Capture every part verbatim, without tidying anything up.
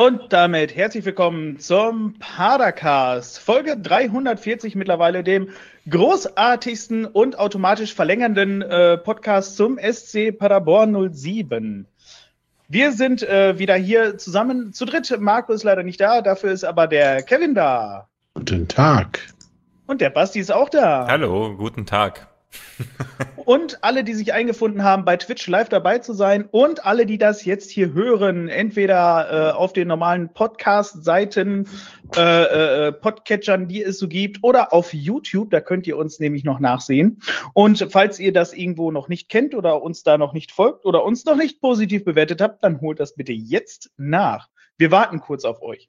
Und damit herzlich willkommen zum Padercast, Folge dreihundertvierzig mittlerweile, dem großartigsten und automatisch verlängernden äh, Podcast zum S C Paderborn null sieben. Wir sind äh, wieder hier zusammen zu dritt. Marco ist leider nicht da, dafür ist aber der Kevin da. Guten Tag. Und der Basti ist auch da. Hallo, guten Tag. Und alle, die sich eingefunden haben, bei Twitch live dabei zu sein und alle, die das jetzt hier hören, entweder äh, auf den normalen Podcast-Seiten, äh, äh, Podcatchern, die es so gibt, oder auf YouTube, da könnt ihr uns nämlich noch nachsehen. Und falls ihr das irgendwo noch nicht kennt oder uns da noch nicht folgt oder uns noch nicht positiv bewertet habt, dann holt das bitte jetzt nach. Wir warten kurz auf euch.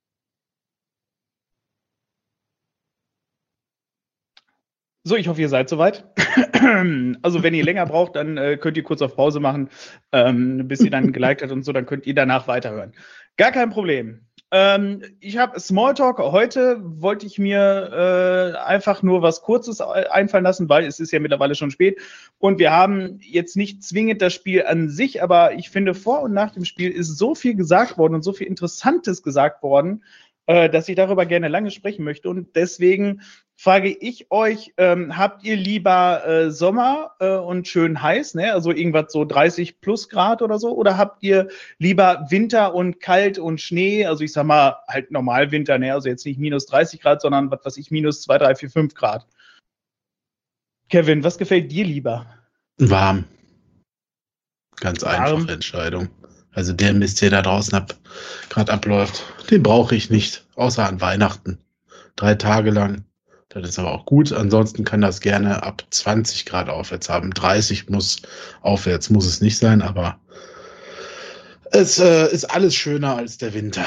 So, ich hoffe, ihr seid soweit. Also, wenn ihr länger braucht, dann äh, könnt ihr kurz auf Pause machen, ähm, bis ihr dann geliked habt und so, dann könnt ihr danach weiterhören. Gar kein Problem. Ähm, ich habe Smalltalk. Heute wollte ich mir äh, einfach nur was Kurzes einfallen lassen, weil es ist ja mittlerweile schon spät. Und wir haben jetzt nicht zwingend das Spiel an sich, aber ich finde, vor und nach dem Spiel ist so viel gesagt worden und so viel Interessantes gesagt worden, äh, dass ich darüber gerne lange sprechen möchte. Und deswegen frage ich euch, ähm, habt ihr lieber äh, Sommer äh, und schön heiß, ne? Also irgendwas so dreißig plus Grad oder so? Oder habt ihr lieber Winter und kalt und Schnee? Also ich sag mal halt normal Winter, ne? Also jetzt nicht minus dreißig Grad, sondern was weiß ich, minus zwei, drei, vier, fünf Grad. Kevin, was gefällt dir lieber? Warm. Ganz Warm. einfache Entscheidung. Also der Mist, der da draußen ab, gerade abläuft, den brauche ich nicht. Außer an Weihnachten. Drei Tage lang. Das ist aber auch gut. Ansonsten kann das gerne ab zwanzig Grad aufwärts haben. dreißig muss aufwärts, muss es nicht sein, aber es äh, ist alles schöner als der Winter.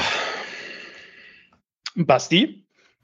Basti?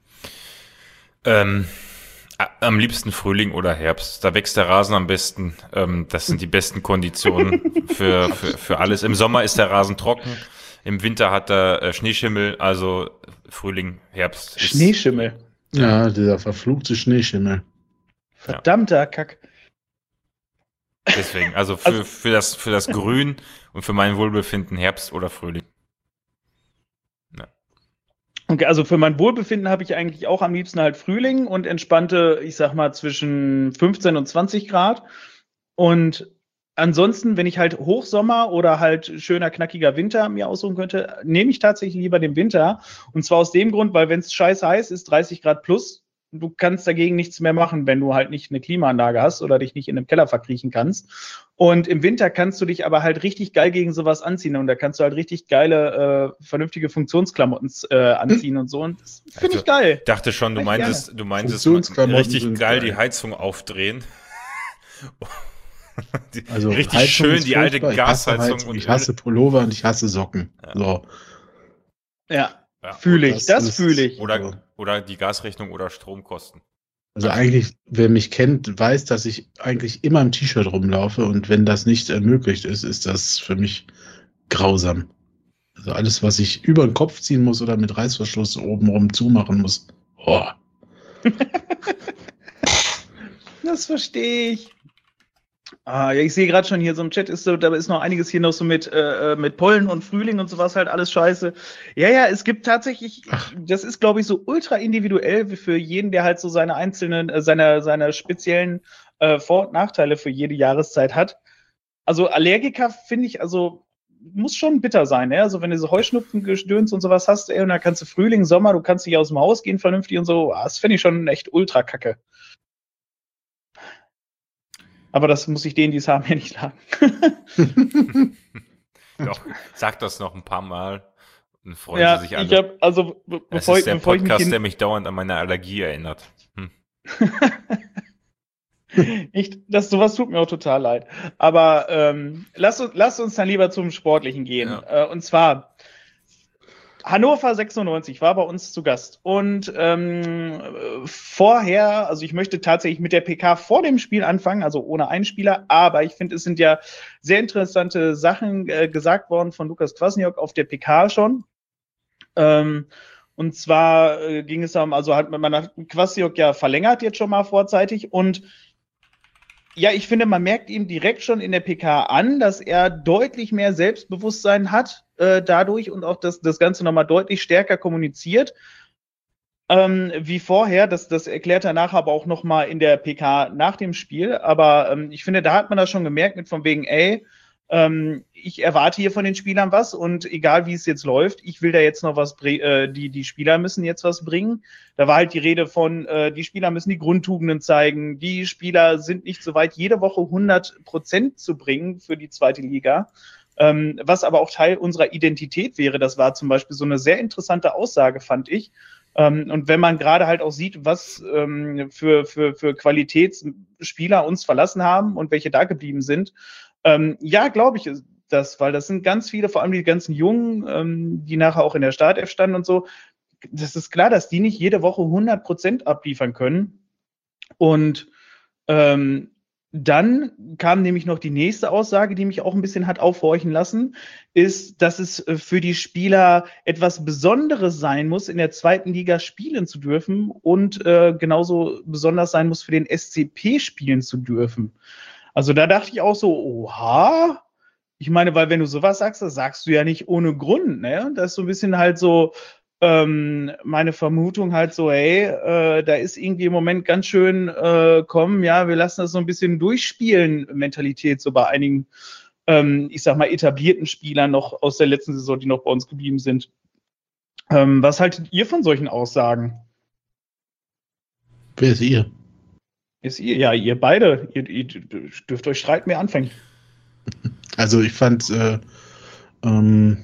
Ähm, am liebsten Frühling oder Herbst. Da wächst der Rasen am besten. Ähm, das sind die besten Konditionen für, für, für alles. Im Sommer ist der Rasen trocken. Im Winter hat er äh, Schneeschimmel. Also Frühling, Herbst. Ist, Schneeschimmel. Ja, dieser verfluchte Schneeschimmel. Verdammter Kack. Deswegen, also für, also für, das, für das Grün und für mein Wohlbefinden Herbst oder Frühling. Ja. Okay, also für mein Wohlbefinden habe ich eigentlich auch am liebsten halt Frühling und entspannte, ich sag mal, zwischen fünfzehn und zwanzig Grad. Und ansonsten, wenn ich halt Hochsommer oder halt schöner, knackiger Winter mir aussuchen könnte, nehme ich tatsächlich lieber den Winter. Und zwar aus dem Grund, weil wenn es scheiß heiß ist, dreißig Grad plus, du kannst dagegen nichts mehr machen, wenn du halt nicht eine Klimaanlage hast oder dich nicht in einem Keller verkriechen kannst. Und im Winter kannst du dich aber halt richtig geil gegen sowas anziehen und da kannst du halt richtig geile, äh, vernünftige Funktionsklamotten äh, anziehen und so. Und das finde Also, ich geil. Ich dachte schon, du Echt meintest, gerne. du meintest Funktionsklamotten richtig geil geil. die Heizung aufdrehen. Die, Also richtig Heizung schön ist die alte furchtbar. Ich hasse Gasheizung. Heizung, Und ich hasse Pullover und ich hasse Socken. Ja. So. Ja, Ja, fühle und ich, das das ist- fühle ich. Oder, oder die Gasrechnung oder Stromkosten. Also eigentlich, wer mich kennt, weiß, dass ich eigentlich immer im T-Shirt rumlaufe und wenn das nicht ermöglicht ist, ist das für mich grausam. Also alles, was ich über den Kopf ziehen muss oder mit Reißverschluss oben rum zumachen muss. Oh. Das verstehe ich. Ah, ja, ich sehe gerade schon hier so im Chat, ist so, da ist noch einiges hier noch so mit, äh, mit Pollen und Frühling und sowas halt alles scheiße. Ja, ja, es gibt tatsächlich, Ach. das ist, glaube ich, so ultra individuell wie für jeden, der halt so seine einzelnen, äh, seine, seine speziellen äh, Vor- und Nachteile für jede Jahreszeit hat. Also Allergiker finde ich, also muss schon bitter sein, ne? Also wenn du so Heuschnupfengedöns und sowas hast, ey, und dann kannst du Frühling, Sommer, du kannst nicht aus dem Haus gehen vernünftig und so, ah, das finde ich schon echt ultra kacke. Aber das muss ich denen, die es haben, ja nicht sagen. Doch, sag das noch ein paar Mal. Dann freuen Ja, sie sich alle. ich habe, also be Das bevor, ist der bevor ich mich Podcast, der hin mich dauernd an meine Allergie erinnert. Hm. ich, das, sowas tut mir auch total leid. Aber ähm, lasst, uns- lasst uns dann lieber zum Sportlichen gehen. Ja. Äh, und zwar Hannover sechsundneunzig war bei uns zu Gast. Und ähm, vorher, also ich möchte tatsächlich mit der P K vor dem Spiel anfangen, also ohne Einspieler, aber ich finde, es sind ja sehr interessante Sachen äh, gesagt worden von Lukas Kwasniok auf der P K schon. Ähm, und zwar äh, ging es um, also hat man Kwasniok ja verlängert jetzt schon mal vorzeitig und Ja, ich finde, man merkt ihm direkt schon in der P K an, dass er deutlich mehr Selbstbewusstsein hat äh, dadurch und auch das, das Ganze nochmal deutlich stärker kommuniziert ähm, wie vorher. Das, das erklärt er nachher aber auch nochmal in der P K nach dem Spiel. Aber ähm, ich finde, da hat man das schon gemerkt mit von wegen, ey, ähm, ich erwarte hier von den Spielern was und egal wie es jetzt läuft, ich will da jetzt noch was bringen, äh, die, die Spieler müssen jetzt was bringen. Da war halt die Rede von, äh, die Spieler müssen die Grundtugenden zeigen, die Spieler sind nicht so weit, jede Woche hundert Prozent zu bringen für die zweite Liga, ähm, was aber auch Teil unserer Identität wäre. Das war zum Beispiel so eine sehr interessante Aussage, fand ich. Ähm, und wenn man gerade halt auch sieht, was ähm, für, für, für Qualitätsspieler uns verlassen haben und welche da geblieben sind, Ähm, ja, glaube ich das, weil das sind ganz viele, vor allem die ganzen Jungen, ähm, die nachher auch in der Startelf standen und so. Das ist klar, dass die nicht jede Woche hundert Prozent abliefern können. Und ähm, dann kam nämlich noch die nächste Aussage, die mich auch ein bisschen hat aufhorchen lassen, ist, dass es für die Spieler etwas Besonderes sein muss, in der zweiten Liga spielen zu dürfen und äh, genauso besonders sein muss, für den S C P spielen zu dürfen. Also da dachte ich auch so, oha. Ich meine, weil wenn du sowas sagst, das sagst du ja nicht ohne Grund, ne? Das ist so ein bisschen halt so ähm, meine Vermutung halt so, hey, äh, da ist irgendwie im Moment ganz schön, äh, komm, ja, wir lassen das so ein bisschen durchspielen, Mentalität so bei einigen, ähm, ich sag mal, etablierten Spielern noch aus der letzten Saison, die noch bei uns geblieben sind. Ähm, was haltet ihr von solchen Aussagen? Wer ist ihr? Ist ihr, ja, ihr beide, ihr, ihr dürft euch streiten, wer anfängt. Also ich fand äh, ähm,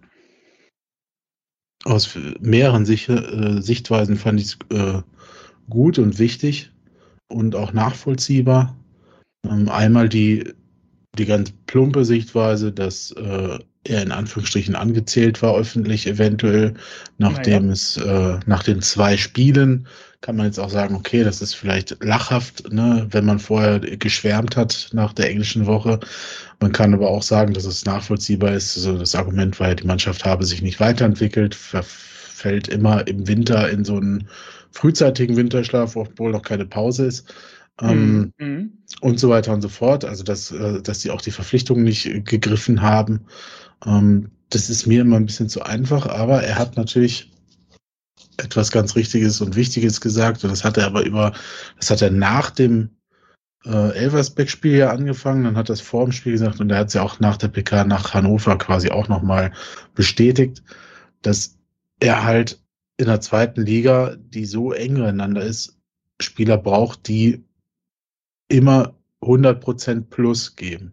aus mehreren Sicht, äh, Sichtweisen fand ich es äh, gut und wichtig und auch nachvollziehbar. Ähm, einmal die, die ganz plumpe Sichtweise, dass äh, er in Anführungsstrichen angezählt war, öffentlich eventuell, nachdem Naja. es äh, nach den zwei Spielen kann man jetzt auch sagen, okay, das ist vielleicht lachhaft, ne, wenn man vorher geschwärmt hat nach der englischen Woche. Man kann aber auch sagen, dass es nachvollziehbar ist. Also das Argument war ja, die Mannschaft habe sich nicht weiterentwickelt, verfällt immer im Winter in so einen frühzeitigen Winterschlaf, obwohl noch keine Pause ist. Ähm, Mhm. und so weiter und so fort. Also dass, äh, dass sie auch die Verpflichtungen nicht gegriffen haben. Ähm, das ist mir immer ein bisschen zu einfach, aber er hat natürlich etwas ganz Richtiges und Wichtiges gesagt und das hat er aber über, das hat er nach dem äh, Elversberg-Spiel ja angefangen, dann hat er es vor dem Spiel gesagt und er hat es ja auch nach der P K nach Hannover quasi auch nochmal bestätigt, dass er halt in der zweiten Liga, die so eng beieinander ist, Spieler braucht, die immer hundert Prozent plus geben.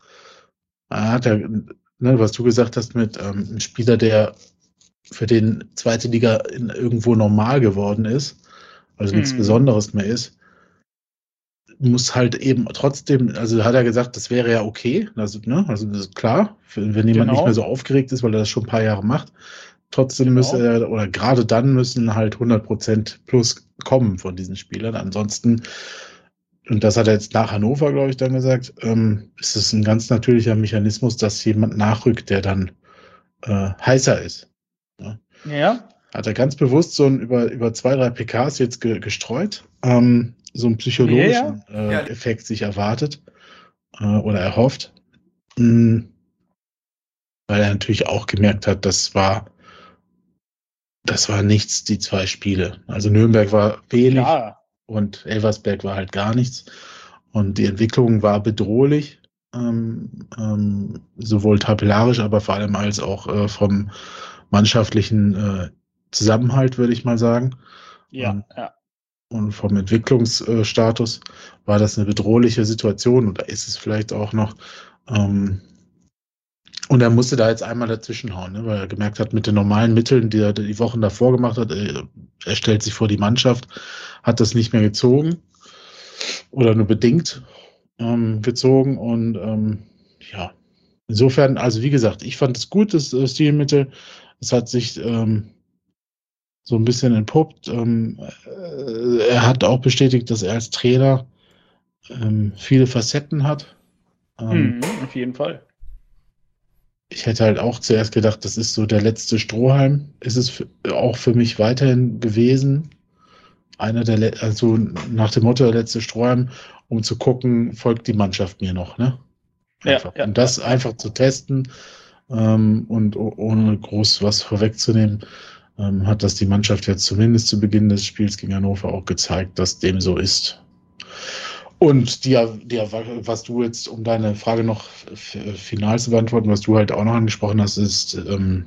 Er hat ja, ne, was du gesagt hast mit ähm, einem Spieler, der für den zweite Liga in, irgendwo normal geworden ist, also nichts Mhm. Besonderes mehr ist, muss halt eben trotzdem, also hat er gesagt, das wäre ja okay, also, ne, also das ist klar, wenn jemand Genau. nicht mehr so aufgeregt ist, weil er das schon ein paar Jahre macht, trotzdem Genau. müsse er, oder gerade dann müssen halt hundert Prozent plus kommen von diesen Spielern, ansonsten, und das hat er jetzt nach Hannover, glaube ich, dann gesagt, ähm, ist es ein ganz natürlicher Mechanismus, dass jemand nachrückt, der dann äh, heißer ist. Ja. Ja. Hat er ganz bewusst so ein, über, über zwei, drei P Ks jetzt ge, gestreut, ähm, so einen psychologischen Ja, äh, Ja. Effekt sich erwartet äh, oder erhofft. Mhm. Weil er natürlich auch gemerkt hat, das war, das war nichts, die zwei Spiele. Also Nürnberg war wenig klar. und Elversberg war halt gar nichts. Und die Entwicklung war bedrohlich, ähm, ähm, sowohl tabellarisch, aber vor allem als auch äh, vom mannschaftlichen äh, Zusammenhalt, würde ich mal sagen. Ja, Und, ja. und vom Entwicklungsstatus war das eine bedrohliche Situation und da ist es vielleicht auch noch. Ähm, und er musste da jetzt einmal dazwischenhauen, ne, weil er gemerkt hat, mit den normalen Mitteln, die er die Wochen davor gemacht hat, er, er stellt sich vor die Mannschaft, hat das nicht mehr gezogen oder nur bedingt ähm, gezogen und ähm, ja, insofern, also wie gesagt, ich fand es gut, das äh, Stilmittel. Es hat sich ähm, so ein bisschen entpuppt. Ähm, äh, er hat auch bestätigt, dass er als Trainer ähm, viele Facetten hat. Ähm, Mhm, auf jeden Fall. Ich hätte halt auch zuerst gedacht, das ist so der letzte Strohhalm. Ist es für, auch für mich weiterhin gewesen. einer der, Le also nach dem Motto, der letzte Strohhalm, um zu gucken, folgt die Mannschaft mir noch, ne? Einfach. Ja, ja, um das ja. einfach zu testen ähm, und ohne groß was vorwegzunehmen, ähm, hat das die Mannschaft jetzt zumindest zu Beginn des Spiels gegen Hannover auch gezeigt, dass dem so ist. Und die, die, was du jetzt, um deine Frage noch final zu beantworten, was du halt auch noch angesprochen hast, ist, ähm,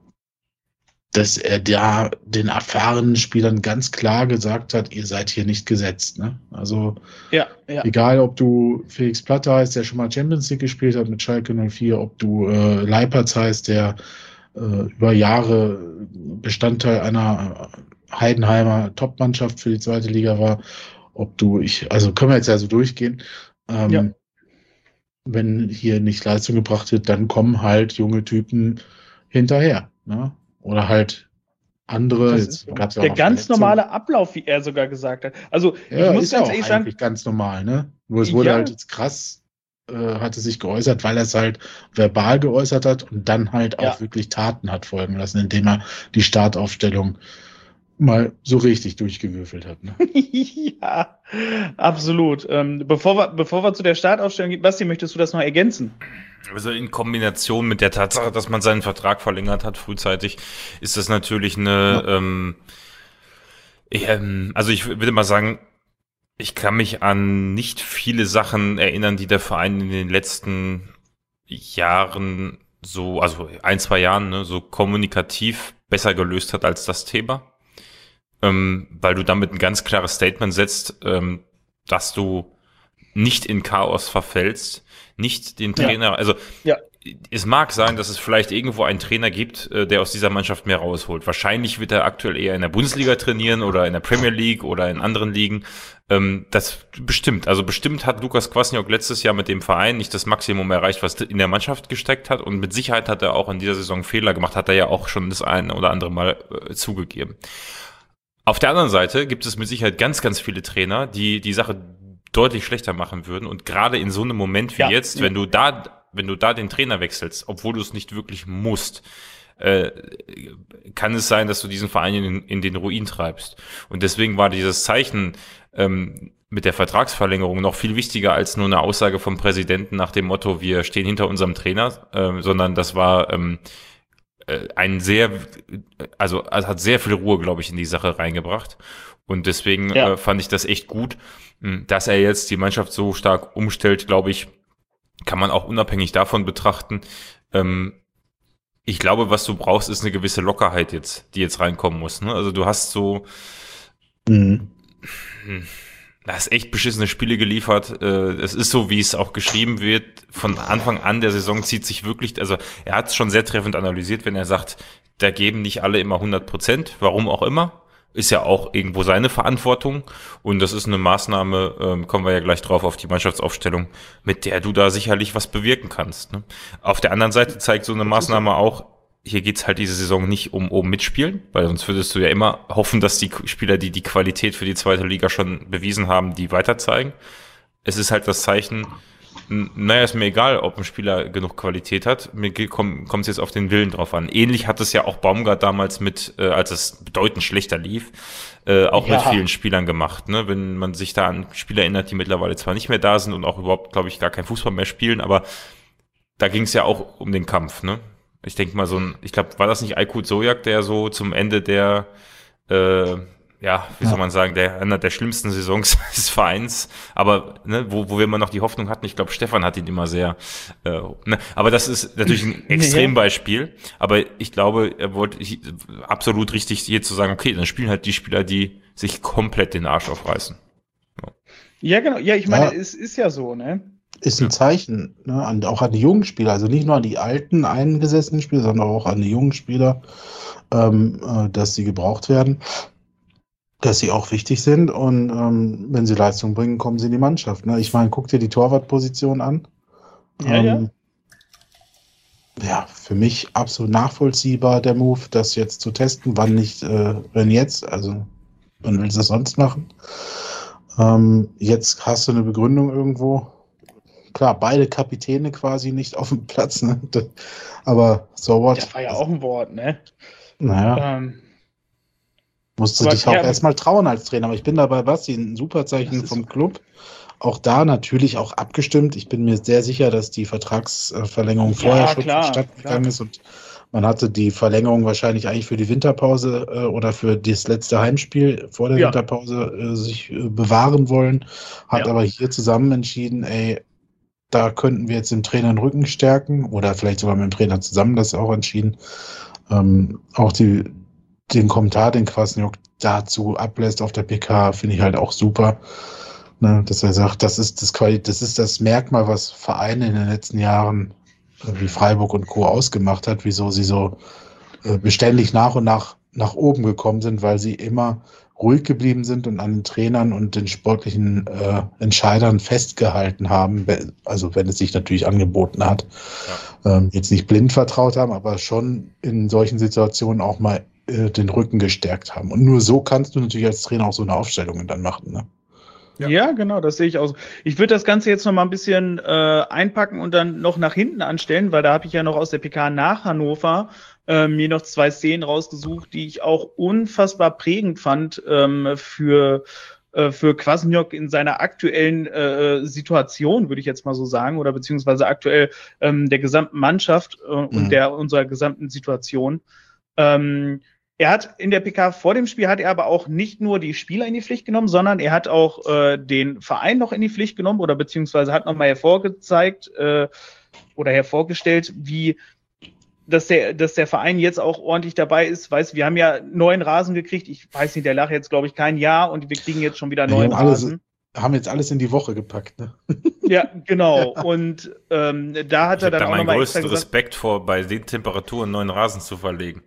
dass er da den erfahrenen Spielern ganz klar gesagt hat, ihr seid hier nicht gesetzt. Ne? Also ja, ja. egal, ob du Felix Platte heißt, der schon mal Champions League gespielt hat mit Schalke null vier, ob du äh, Leipertz heißt, der äh, über Jahre Bestandteil einer Heidenheimer Top-Mannschaft für die zweite Liga war, ob du, ich, also können wir jetzt ja so durchgehen, ähm, Ja. wenn hier nicht Leistung gebracht wird, dann kommen halt junge Typen hinterher. Ne? Oder halt andere. Das Jetzt ist so. gab's ja Der auch noch ganz Verletzungen. normale Ablauf, wie er sogar gesagt hat. Also Ja, ich muss ist ja ganz auch ehrlich sagen, eigentlich ganz normal, ne? Nur es wurde Ja. halt jetzt krass, äh, hatte sich geäußert, weil er es halt verbal geäußert hat und dann halt Ja. auch wirklich Taten hat folgen lassen, indem er die Startaufstellung mal so richtig durchgewürfelt hat. Ne? ja, absolut. Ähm, bevor, wir, bevor wir zu der Startaufstellung gehen, Basti, möchtest du das noch ergänzen? Also in Kombination mit der Tatsache, dass man seinen Vertrag verlängert hat frühzeitig, ist das natürlich eine, ja. ähm, ähm, also ich würde mal sagen, ich kann mich an nicht viele Sachen erinnern, die der Verein in den letzten Jahren so, also ein, zwei Jahren, ne, so kommunikativ besser gelöst hat als das Thema. Ähm, weil du damit ein ganz klares Statement setzt, ähm, dass du nicht in Chaos verfällst, nicht den Trainer, ja. also ja. es mag sein, dass es vielleicht irgendwo einen Trainer gibt, äh, der aus dieser Mannschaft mehr rausholt. Wahrscheinlich wird er aktuell eher in der Bundesliga trainieren oder in der Premier League oder in anderen Ligen. Ähm, das bestimmt, also bestimmt hat Lukas Kwasniok letztes Jahr mit dem Verein nicht das Maximum erreicht, was in der Mannschaft gesteckt hat, und mit Sicherheit hat er auch in dieser Saison Fehler gemacht, hat er ja auch schon das eine oder andere Mal äh, zugegeben. Auf der anderen Seite gibt es mit Sicherheit ganz, ganz viele Trainer, die die Sache deutlich schlechter machen würden. Und gerade in so einem Moment wie ja, jetzt, ja. wenn du da, wenn du da den Trainer wechselst, obwohl du es nicht wirklich musst, äh, kann es sein, dass du diesen Verein in, in den Ruin treibst. Und deswegen war dieses Zeichen ähm, mit der Vertragsverlängerung noch viel wichtiger als nur eine Aussage vom Präsidenten nach dem Motto, wir stehen hinter unserem Trainer, äh, sondern das war ähm, ein sehr, also, also hat sehr viel Ruhe, glaube ich, in die Sache reingebracht. Und deswegen ja. äh, fand ich das echt gut, dass er jetzt die Mannschaft so stark umstellt, glaube ich, kann man auch unabhängig davon betrachten. Ähm, ich glaube, was du brauchst, ist eine gewisse Lockerheit jetzt, die jetzt reinkommen muss. Ne? Also du hast so, mhm. du hast echt beschissene Spiele geliefert. Es ist so, wie es auch geschrieben wird. Von Anfang an der Saison zieht sich wirklich, also er hat es schon sehr treffend analysiert, wenn er sagt, da geben nicht alle immer hundert Prozent, warum auch immer. Ist ja auch irgendwo seine Verantwortung. Und das ist eine Maßnahme, ähm, kommen wir ja gleich drauf, auf die Mannschaftsaufstellung, mit der du da sicherlich was bewirken kannst. Ne? Auf der anderen Seite zeigt so eine Maßnahme auch, hier geht's halt diese Saison nicht um oben mitspielen, weil sonst würdest du ja immer hoffen, dass die Spieler, die die Qualität für die zweite Liga schon bewiesen haben, die weiter zeigen. Es ist halt das Zeichen, naja, ist mir egal, ob ein Spieler genug Qualität hat, mir kommt es jetzt auf den Willen drauf an. Ähnlich hat es ja auch Baumgart damals mit, äh, als es bedeutend schlechter lief, äh, auch ja. mit vielen Spielern gemacht. Ne? Wenn man sich da an Spieler erinnert, die mittlerweile zwar nicht mehr da sind und auch überhaupt, glaube ich, gar kein Fußball mehr spielen, aber da ging es ja auch um den Kampf, ne? Ich denke mal so ein, ich glaube, war das nicht Aykut Sojak, der so zum Ende der, äh, ja, wie ja. soll man sagen, der einer der schlimmsten Saisons des Vereins, aber ne, wo, wo wir immer noch die Hoffnung hatten, ich glaube, Stefan hat ihn immer sehr, äh, ne, aber das ist natürlich ein Extrembeispiel, aber ich glaube, er wollte absolut richtig hier zu sagen, okay, dann spielen halt die Spieler, die sich komplett den Arsch aufreißen. Ja, ja genau, ja, ich meine, ja. es ist ja so, ne? Ist ein Zeichen, ne, an, auch an die jungen Spieler, also nicht nur an die alten, eingesessenen Spieler, sondern auch an die jungen Spieler, ähm, äh, dass sie gebraucht werden, dass sie auch wichtig sind und ähm, wenn sie Leistung bringen, kommen sie in die Mannschaft. Ne? Ich meine, guck dir die Torwartposition an. Ja, ähm, ja. ja, für mich absolut nachvollziehbar der Move, das jetzt zu testen, wann nicht, äh, wenn jetzt, also wann willst du das sonst machen? Ähm, jetzt hast du eine Begründung irgendwo. Klar, beide Kapitäne quasi nicht auf dem Platz, ne? Aber so what? Das war ja auch ein Wort, ne? Naja. Ähm, Musst du Aber, dich auch ja, erstmal trauen als Trainer. Aber ich bin da bei Basti, ein super Zeichen ist vom so. Club. Auch da natürlich auch abgestimmt. Ich bin mir sehr sicher, dass die Vertragsverlängerung Ja, vorher schon klar, vonstatten gegangen klar. ist und man hatte die Verlängerung wahrscheinlich eigentlich für die Winterpause äh, oder für das letzte Heimspiel vor der Ja. Winterpause äh, sich äh, bewahren wollen, hat Ja. aber hier zusammen entschieden, ey, da könnten wir jetzt dem Trainer den Rücken stärken oder vielleicht sogar mit dem Trainer zusammen das auch entschieden. Ähm, auch die, den Kommentar, den Kwasniok dazu ablässt auf der P K, finde ich halt auch super. Ne, dass er sagt, das ist das, Quali das ist das Merkmal, was Vereine in den letzten Jahren äh, wie Freiburg und Co. ausgemacht hat, wieso sie so äh, beständig nach und nach nach oben gekommen sind, weil sie immer ruhig geblieben sind und an den Trainern und den sportlichen äh, Entscheidern festgehalten haben, also wenn es sich natürlich angeboten hat. Ja. Ähm, jetzt nicht blind vertraut haben, aber schon in solchen Situationen auch mal äh, den Rücken gestärkt haben. Und nur so kannst du natürlich als Trainer auch so eine Aufstellung dann machen, ne? Ja. ja, genau, das sehe ich auch so. Ich würde das Ganze jetzt noch mal ein bisschen äh, einpacken und dann noch nach hinten anstellen, weil da habe ich ja noch aus der P K nach Hannover äh, mir noch zwei Szenen rausgesucht, die ich auch unfassbar prägend fand ähm, für äh, für Kwasniok in seiner aktuellen äh, Situation, würde ich jetzt mal so sagen, oder beziehungsweise aktuell ähm, der gesamten Mannschaft äh, und Mhm. der unserer gesamten Situation. Ähm, Er hat in der P K vor dem Spiel hat er aber auch nicht nur die Spieler in die Pflicht genommen, sondern er hat auch äh, den Verein noch in die Pflicht genommen oder beziehungsweise hat nochmal hervorgezeigt äh, oder hervorgestellt, wie dass der, dass der Verein jetzt auch ordentlich dabei ist. Weißt, wir haben ja neuen Rasen gekriegt. Ich weiß nicht, der lag jetzt, glaube ich, kein Jahr und wir kriegen jetzt schon wieder Ja, neuen die haben alles, Rasen. haben jetzt alles in die Woche gepackt, ne? Ja, genau. Und ähm, da hat Ich er habe dann da auch meinen nochmal extra größten gesagt, Respekt vor, bei den Temperaturen neuen Rasen zu verlegen.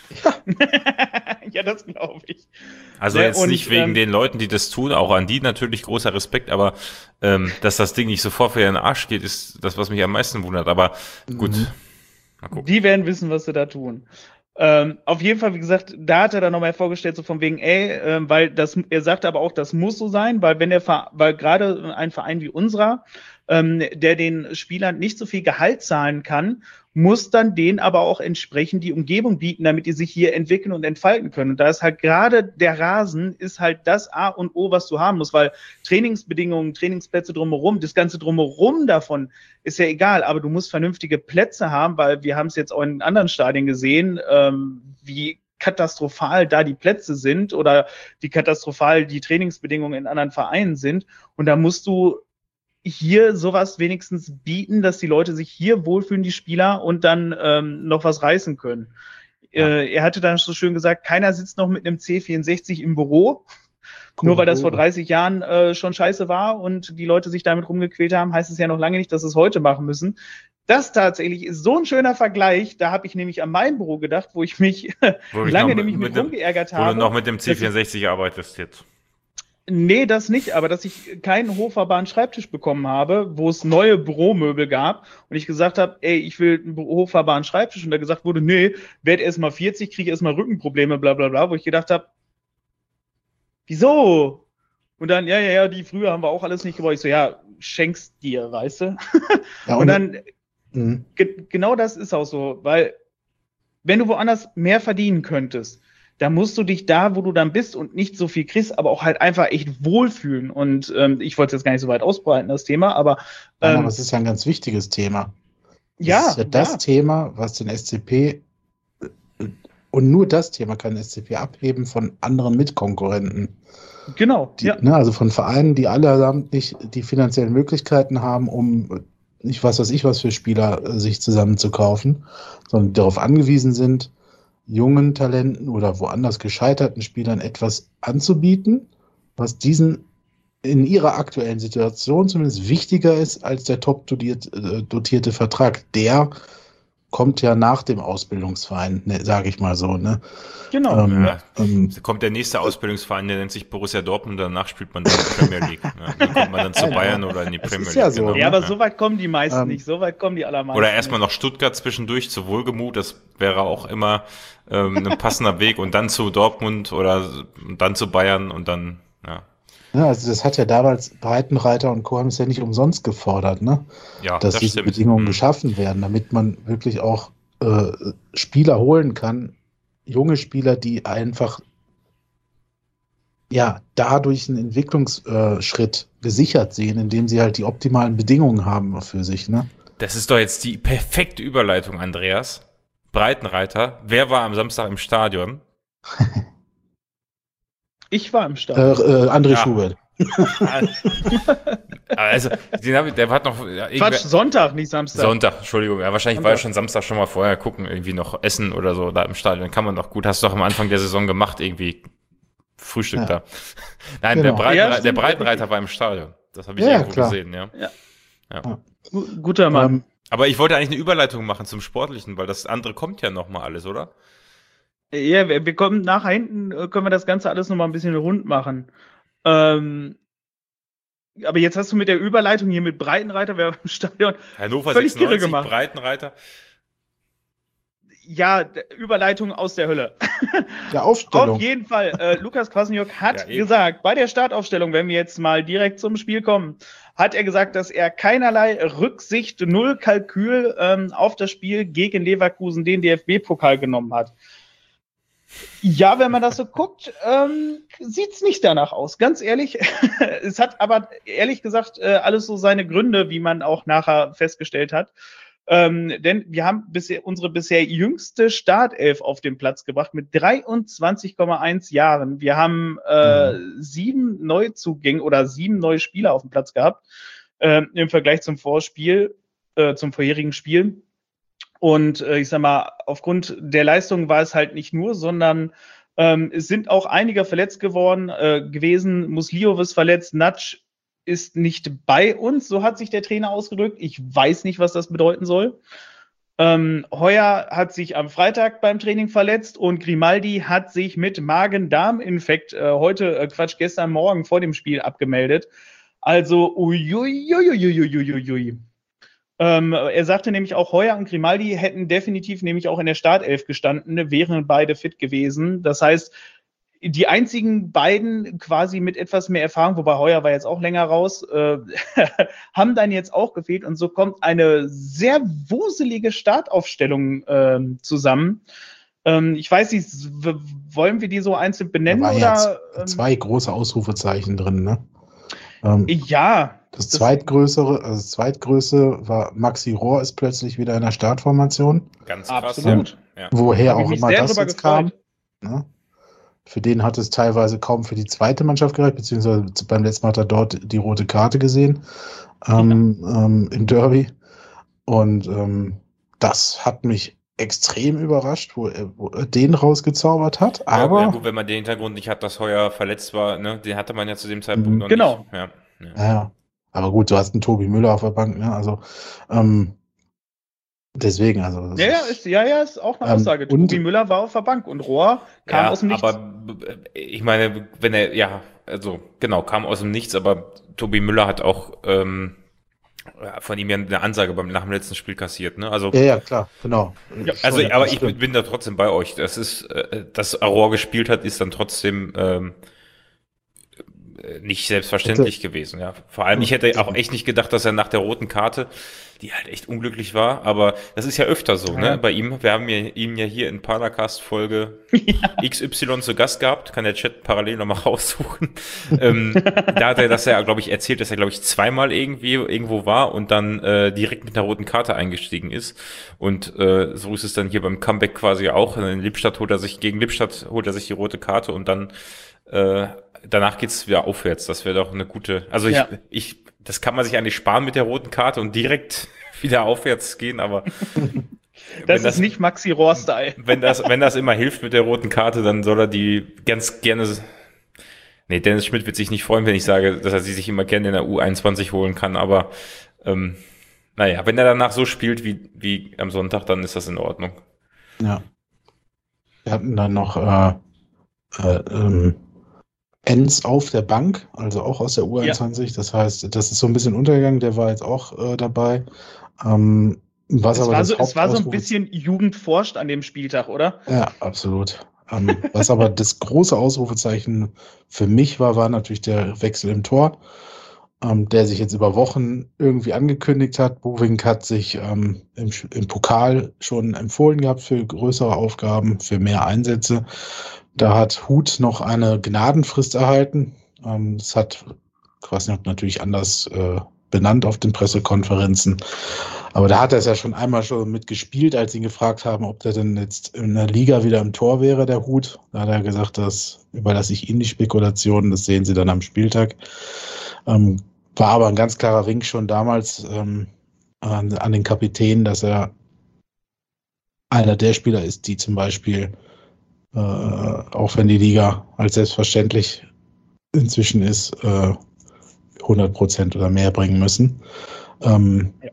ja, das glaube ich. Also Ne, jetzt und, nicht wegen ähm, den Leuten, die das tun, auch an die natürlich großer Respekt, aber ähm, dass das Ding nicht sofort für den Arsch geht, ist das, was mich am meisten wundert. Aber gut, Mhm. mal gucken. Die werden wissen, was sie da tun. Ähm, auf jeden Fall, wie gesagt, da hat er dann nochmal vorgestellt, so von wegen, ey, ähm, weil das, er sagte aber auch, das muss so sein, weil wenn der, Ver- weil gerade ein Verein wie unserer, ähm, der den Spielern nicht so viel Gehalt zahlen kann, muss dann denen aber auch entsprechend die Umgebung bieten, damit die sich hier entwickeln und entfalten können. Und da ist halt gerade der Rasen ist halt das A und O, was du haben musst, weil Trainingsbedingungen, Trainingsplätze drumherum, das ganze drumherum davon ist ja egal, aber du musst vernünftige Plätze haben, weil wir haben es jetzt auch in anderen Stadien gesehen, ähm, wie katastrophal da die Plätze sind oder wie katastrophal die Trainingsbedingungen in anderen Vereinen sind. Und da musst du hier sowas wenigstens bieten, dass die Leute sich hier wohlfühlen, die Spieler, und dann ähm, noch was reißen können. Ja. Äh, er hatte dann so schön gesagt, keiner sitzt noch mit einem C vierundsechzig im Büro. Nur weil das vor dreißig Jahren äh, schon scheiße war und die Leute sich damit rumgequält haben, heißt es ja noch lange nicht, dass sie es heute machen müssen. Das tatsächlich ist so ein schöner Vergleich. Da habe ich nämlich an mein Büro gedacht, wo ich mich Wo ich lange noch nämlich mit, dem- rumgeärgert Wo habe. du noch mit dem C dass ich- vierundsechzig arbeitest jetzt. Nee, das nicht, aber dass ich keinen hochfahrbaren Schreibtisch bekommen habe, wo es neue Büromöbel gab und ich gesagt habe, ey, ich will einen hochfahrbaren Schreibtisch, und da gesagt wurde, nee, werd erst mal vierzig, kriege erst mal Rückenprobleme, bla bla bla, wo ich gedacht habe, wieso? Und dann, ja, ja, ja, die früher haben wir auch alles nicht gebraucht. Ich so, ja, schenk's dir, weißt du? Ja, Und dann, Mhm. ge genau das ist auch so, weil wenn du woanders mehr verdienen könntest, da musst du dich da, wo du dann bist und nicht so viel kriegst, aber auch halt einfach echt wohlfühlen. Und ähm, ich wollte es jetzt gar nicht so weit ausbreiten, das Thema, aber Nein, ähm, aber es ist ja ein ganz wichtiges Thema. Das ja, ist ja das ja. Thema, was den S C P äh, und nur das Thema kann den S C P abheben von anderen Mitkonkurrenten. Genau, Die, ja. ne, also von Vereinen, die allesamt nicht die finanziellen Möglichkeiten haben, um nicht was weiß ich was für Spieler äh, sich zusammenzukaufen, sondern darauf angewiesen sind, jungen Talenten oder woanders gescheiterten Spielern etwas anzubieten, was diesen in ihrer aktuellen Situation zumindest wichtiger ist als der top dotiert, äh, dotierte Vertrag. Der kommt ja nach dem Ausbildungsverein, ne, sage ich mal so. Ne? Genau. Ähm, Ja. ähm, Da kommt der nächste Ausbildungsverein, der nennt sich Borussia Dortmund, danach spielt man dann die Premier League. Ja, dann kommt man dann zu Ja, Bayern genau. oder in die Das Premier ist League. ja so, genau. ne? Ja, aber Ja. so weit kommen die meisten Ähm, nicht, so weit kommen die allermeisten Oder erstmal nicht. noch Stuttgart zwischendurch zu Wohlgemut, das wäre auch immer ähm, ein passender Weg, und dann zu Dortmund oder dann zu Bayern und dann, ja. ja, also das hat ja damals Breitenreiter und Co. haben es ja nicht umsonst gefordert, ne? Ja, dass das diese stimmt. Bedingungen Hm. geschaffen werden, damit man wirklich auch äh, Spieler holen kann, junge Spieler, die einfach ja dadurch einen Entwicklungsschritt gesichert sehen, indem sie halt die optimalen Bedingungen haben für sich, ne? Das ist doch jetzt die perfekte Überleitung, Andreas. Breitenreiter, wer war am Samstag im Stadion? Ich war im Äh, Stadion. äh, André Ja. Schubert. Also, den hab ich, der hat noch ja, Quatsch, Sonntag, nicht Samstag. Sonntag, Entschuldigung. Ja, wahrscheinlich war er Sonntag. schon Samstag schon mal vorher gucken, irgendwie noch essen oder so da im Stadion. Kann man doch gut. Hast du doch am Anfang der Saison gemacht, irgendwie Frühstück Ja. da. Nein, Genau. der, Breitenreiter, Ja, der stimmt, Breitenreiter war im Stadion. Das habe ich Ja, irgendwo klar. gesehen, ja. Gu- Guter Mann. Ähm, Aber ich wollte eigentlich eine Überleitung machen zum Sportlichen, weil das andere kommt ja noch mal alles, oder? Ja, wir, wir kommen nachher hinten, äh, können wir das Ganze alles nochmal ein bisschen rund machen. Ähm, aber jetzt hast du mit der Überleitung hier mit Breitenreiter, wer war im Stadion, Hannover Völlig kirre sechsundneunzig, gemacht. Breitenreiter. ja, d- Überleitung aus der Hölle. der Aufstellung. Auf jeden Fall, äh, Lukas Kwasniok hat Ja, eben. gesagt, bei der Startaufstellung, wenn wir jetzt mal direkt zum Spiel kommen, hat er gesagt, dass er keinerlei Rücksicht, null Kalkül ähm, auf das Spiel gegen Leverkusen, den D F B-Pokal genommen hat. Ja, wenn man das so guckt, ähm, sieht's nicht danach aus. Ganz ehrlich, es hat aber ehrlich gesagt äh, alles so seine Gründe, wie man auch nachher festgestellt hat. Ähm, denn wir haben bisher unsere bisher jüngste Startelf auf den Platz gebracht mit dreiundzwanzig Komma eins Jahren. Wir haben äh, sieben Neuzugänge oder sieben neue Spieler auf dem Platz gehabt äh, im Vergleich zum Vorspiel, äh, zum vorherigen Spiel. Und äh, ich sag mal, aufgrund der Leistung war es halt nicht nur, sondern ähm, es sind auch einige verletzt geworden äh, gewesen. Musliow ist verletzt, Natsch ist nicht bei uns, so hat sich der Trainer ausgedrückt. Ich weiß nicht, was das bedeuten soll. Ähm, Heuer hat sich am Freitag beim Training verletzt und Grimaldi hat sich mit Magen-Darm-Infekt äh, heute, äh, Quatsch, gestern Morgen vor dem Spiel abgemeldet. Also, uiuiuiuiuiui. Ähm, er sagte nämlich auch, Heuer und Grimaldi hätten definitiv nämlich auch in der Startelf gestanden, wären beide fit gewesen. Das heißt, die einzigen beiden quasi mit etwas mehr Erfahrung, wobei Heuer war jetzt auch länger raus, äh, haben dann jetzt auch gefehlt. Und so kommt eine sehr wuselige Startaufstellung äh, zusammen. Ähm, ich weiß nicht, w- wollen wir die so einzeln benennen? Da waren Oder, ja ähm, zwei große Ausrufezeichen drin, ne? Ähm, ja. das zweitgrößere, also das zweitgrößte war Maxi Rohr ist plötzlich wieder in der Startformation. Ganz krass. Absolut. Ja. Ja. Woher Hab ich auch mich immer sehr das drüber jetzt kam. gefreut. Ne? Für den hat es teilweise kaum für die zweite Mannschaft gereicht, beziehungsweise beim letzten Mal hat er dort die rote Karte gesehen ähm, ähm, im Derby. Und ähm, das hat mich extrem überrascht, wo er, wo er den rausgezaubert hat. Aber ja, ja, gut, wenn man den Hintergrund nicht hat, dass Heuer verletzt war, ne, den hatte man ja zu dem Zeitpunkt Mhm. noch Genau. nicht. Ja, ja. ja, aber gut, du hast einen Tobi Müller auf der Bank, ne? Also ähm, deswegen, also das Ja, ja, ist- ist, ja, ja, ist auch eine Ähm, Aussage. und- Tobi Müller war auf der Bank und Rohr kam ja, aus dem Nichts. aber b- ich meine, wenn er, ja, also genau, kam aus dem Nichts, aber Tobi Müller hat auch ähm, ja, von ihm ja eine Ansage beim nach dem letzten Spiel kassiert, ne? Also, ja, ja, klar, genau. Ja, also, Schon, aber das ich stimmt. bin da trotzdem bei euch. Das ist, äh, dass Aurore gespielt hat, ist dann trotzdem ähm, äh, nicht selbstverständlich gewesen, ja. Vor allem, ich hätte auch echt nicht gedacht, dass er nach der roten Karte, die halt echt unglücklich war, aber das ist ja öfter so, Ja. ne, bei ihm. Wir haben ja, ihn ja hier in Paracast-Folge X Y zu Gast gehabt, kann der Chat parallel nochmal raussuchen. ähm, da hat er das ja, glaube ich, erzählt, dass er, glaube ich, zweimal irgendwie irgendwo war und dann äh, direkt mit einer roten Karte eingestiegen ist. Und äh, so ist es dann hier beim Comeback quasi auch. In Lippstadt holt er sich, gegen Lippstadt holt er sich die rote Karte und dann äh, danach geht's wieder aufwärts. Das wäre doch eine gute, also ich, Ja. ich, das kann man sich eigentlich sparen mit der roten Karte und direkt wieder aufwärts gehen, aber Das wenn ist nicht Maxi Rohr-Style. wenn das, wenn das immer hilft mit der roten Karte, dann soll er die ganz gerne. Nee, Dennis Schmidt wird sich nicht freuen, wenn ich sage, dass er sie sich immer gerne in der U einundzwanzig holen kann, aber ähm, naja, wenn er danach so spielt wie, wie am Sonntag, dann ist das in Ordnung. Ja. Wir hatten dann noch äh, äh, ähm, Enz auf der Bank, also auch aus der U einundzwanzig. Das heißt, das ist so ein bisschen untergegangen, der war jetzt auch äh, dabei. Ähm, was Es aber war, das so, es war so ein Hauptausrufe- bisschen Jugend forscht an dem Spieltag, oder? Ja, absolut. Ähm, was aber das große Ausrufezeichen für mich war, war natürlich der Wechsel im Tor, ähm, der sich jetzt über Wochen irgendwie angekündigt hat. Bovink hat sich ähm, im, im Pokal schon empfohlen gehabt für größere Aufgaben, für mehr Einsätze. Da hat Huth noch eine Gnadenfrist erhalten. Ähm, das hat Kwasniok natürlich anders äh, benannt auf den Pressekonferenzen. Aber da hat er es ja schon einmal schon mitgespielt, als sie ihn gefragt haben, ob der denn jetzt in der Liga wieder im Tor wäre, der Huth. Da hat er gesagt, das überlasse ich Ihnen die Spekulationen, das sehen Sie dann am Spieltag. Ähm, war aber ein ganz klarer Wink schon damals ähm, an, an den Kapitän, dass er einer der Spieler ist, die zum Beispiel, äh, auch wenn die Liga als selbstverständlich inzwischen ist, äh, hundert Prozent oder mehr bringen müssen. Ähm, ja.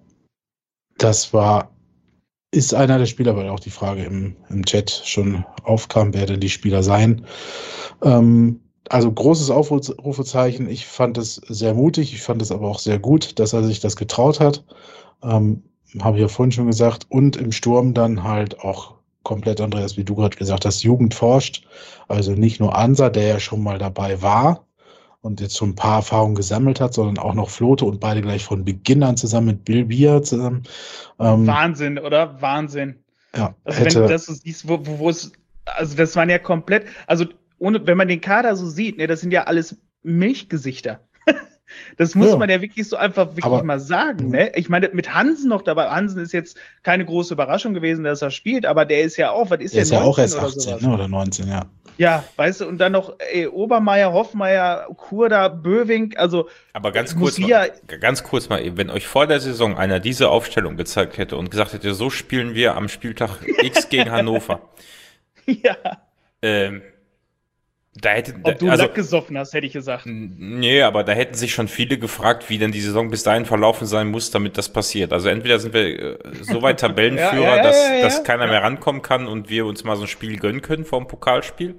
Das war, ist einer der Spieler, weil auch die Frage im, im Chat schon aufkam, wer denn die Spieler sein. Ähm, also großes Aufrufezeichen. Ich fand es sehr mutig, ich fand es aber auch sehr gut, dass er sich das getraut hat. Ähm, habe ich ja vorhin schon gesagt. Und im Sturm dann halt auch komplett, Andreas, wie du gerade gesagt hast, Jugend forscht. Also nicht nur Ansa, der ja schon mal dabei war und jetzt schon ein paar Erfahrungen gesammelt hat, sondern auch noch Flote und beide gleich von Beginn an zusammen mit Bill Bier zusammen. Ähm, Wahnsinn, oder? Wahnsinn. Ja, also wenn du das so siehst, wo, wo, wo es, also das waren ja komplett, also ohne, wenn man den Kader so sieht, ne, das sind ja alles Milchgesichter. Das muss ja. man ja wirklich so einfach wirklich aber, mal sagen. Ne? Ich meine, mit Hansen noch dabei. Hansen ist jetzt keine große Überraschung gewesen, dass er spielt, aber der ist ja auch, was ist der? Der ist ja auch erst achtzehn oder, ne, oder neunzehn, ja. Ja, weißt du, und dann noch ey, Obermeier, Hoffmeier, Kurda, Böwing, also. Aber ganz kurz, mal, ganz kurz mal eben, wenn euch vor der Saison einer diese Aufstellung gezeigt hätte und gesagt hätte, so spielen wir am Spieltag X gegen Hannover. Ja. Ähm, Da hätte, Ob du also, Lack gesoffen hast, hätte ich gesagt. Nee, aber da hätten sich schon viele gefragt, wie denn die Saison bis dahin verlaufen sein muss, damit das passiert. Also entweder sind wir äh, so weit Tabellenführer, ja, ja, ja, dass, ja, ja, dass keiner ja. mehr rankommen kann und wir uns mal so ein Spiel gönnen können vor dem Pokalspiel.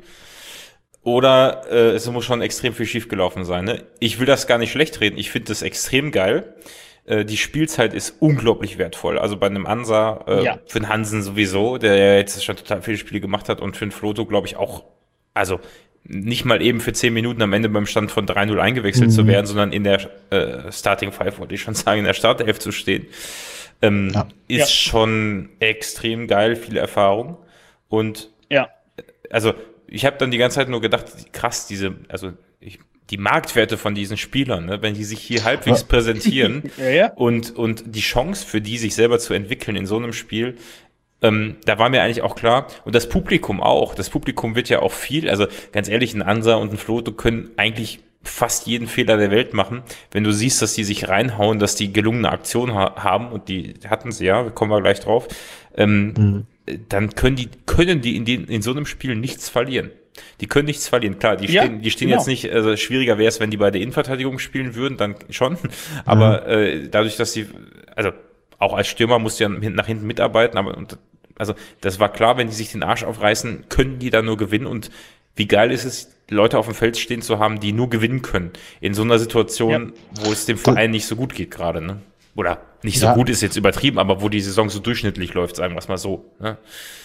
Oder äh, es muss schon extrem viel schiefgelaufen sein. Ne? Ich will das gar nicht schlecht reden. Ich finde das extrem geil. Äh, die Spielzeit ist unglaublich wertvoll. Also bei einem Ansa, äh, ja. für den Hansen sowieso, der ja jetzt schon total viele Spiele gemacht hat, und für den Floto, glaube ich, auch, also nicht mal eben für zehn Minuten am Ende beim Stand von drei null eingewechselt mhm. zu werden, sondern in der äh, Starting Five, wollte ich schon sagen, in der Startelf zu stehen, ähm, ja. ist ja. schon extrem geil, viel Erfahrung. Und ja. also ich habe dann die ganze Zeit nur gedacht, krass, diese, also ich, die Marktwerte von diesen Spielern, ne, wenn die sich hier halbwegs ja. präsentieren ja, ja. und und die Chance für die, sich selber zu entwickeln in so einem Spiel, Ähm, da war mir eigentlich auch klar, und das Publikum auch, das Publikum wird ja auch viel, also ganz ehrlich, ein Ansa und ein Floto können eigentlich fast jeden Fehler der Welt machen, wenn du siehst, dass die sich reinhauen, dass die gelungene Aktion ha- haben, und die hatten sie ja, kommen wir gleich drauf, ähm, mhm. dann können die, können die in, den, in so einem Spiel nichts verlieren. Die können nichts verlieren, klar, die stehen, ja, die stehen genau. jetzt nicht, also schwieriger wäre es, wenn die bei der Innenverteidigung spielen würden, dann schon, aber mhm. äh, dadurch, dass sie, also auch als Stürmer musst du ja nach hinten mitarbeiten, aber und, also das war klar, wenn die sich den Arsch aufreißen, können die da nur gewinnen, und wie geil ist es, Leute auf dem Feld stehen zu haben, die nur gewinnen können, in so einer Situation, ja. wo es dem Verein nicht so gut geht gerade, ne? Oder nicht so ja. gut ist jetzt übertrieben, aber wo die Saison so durchschnittlich läuft, sagen wir es mal so, ne?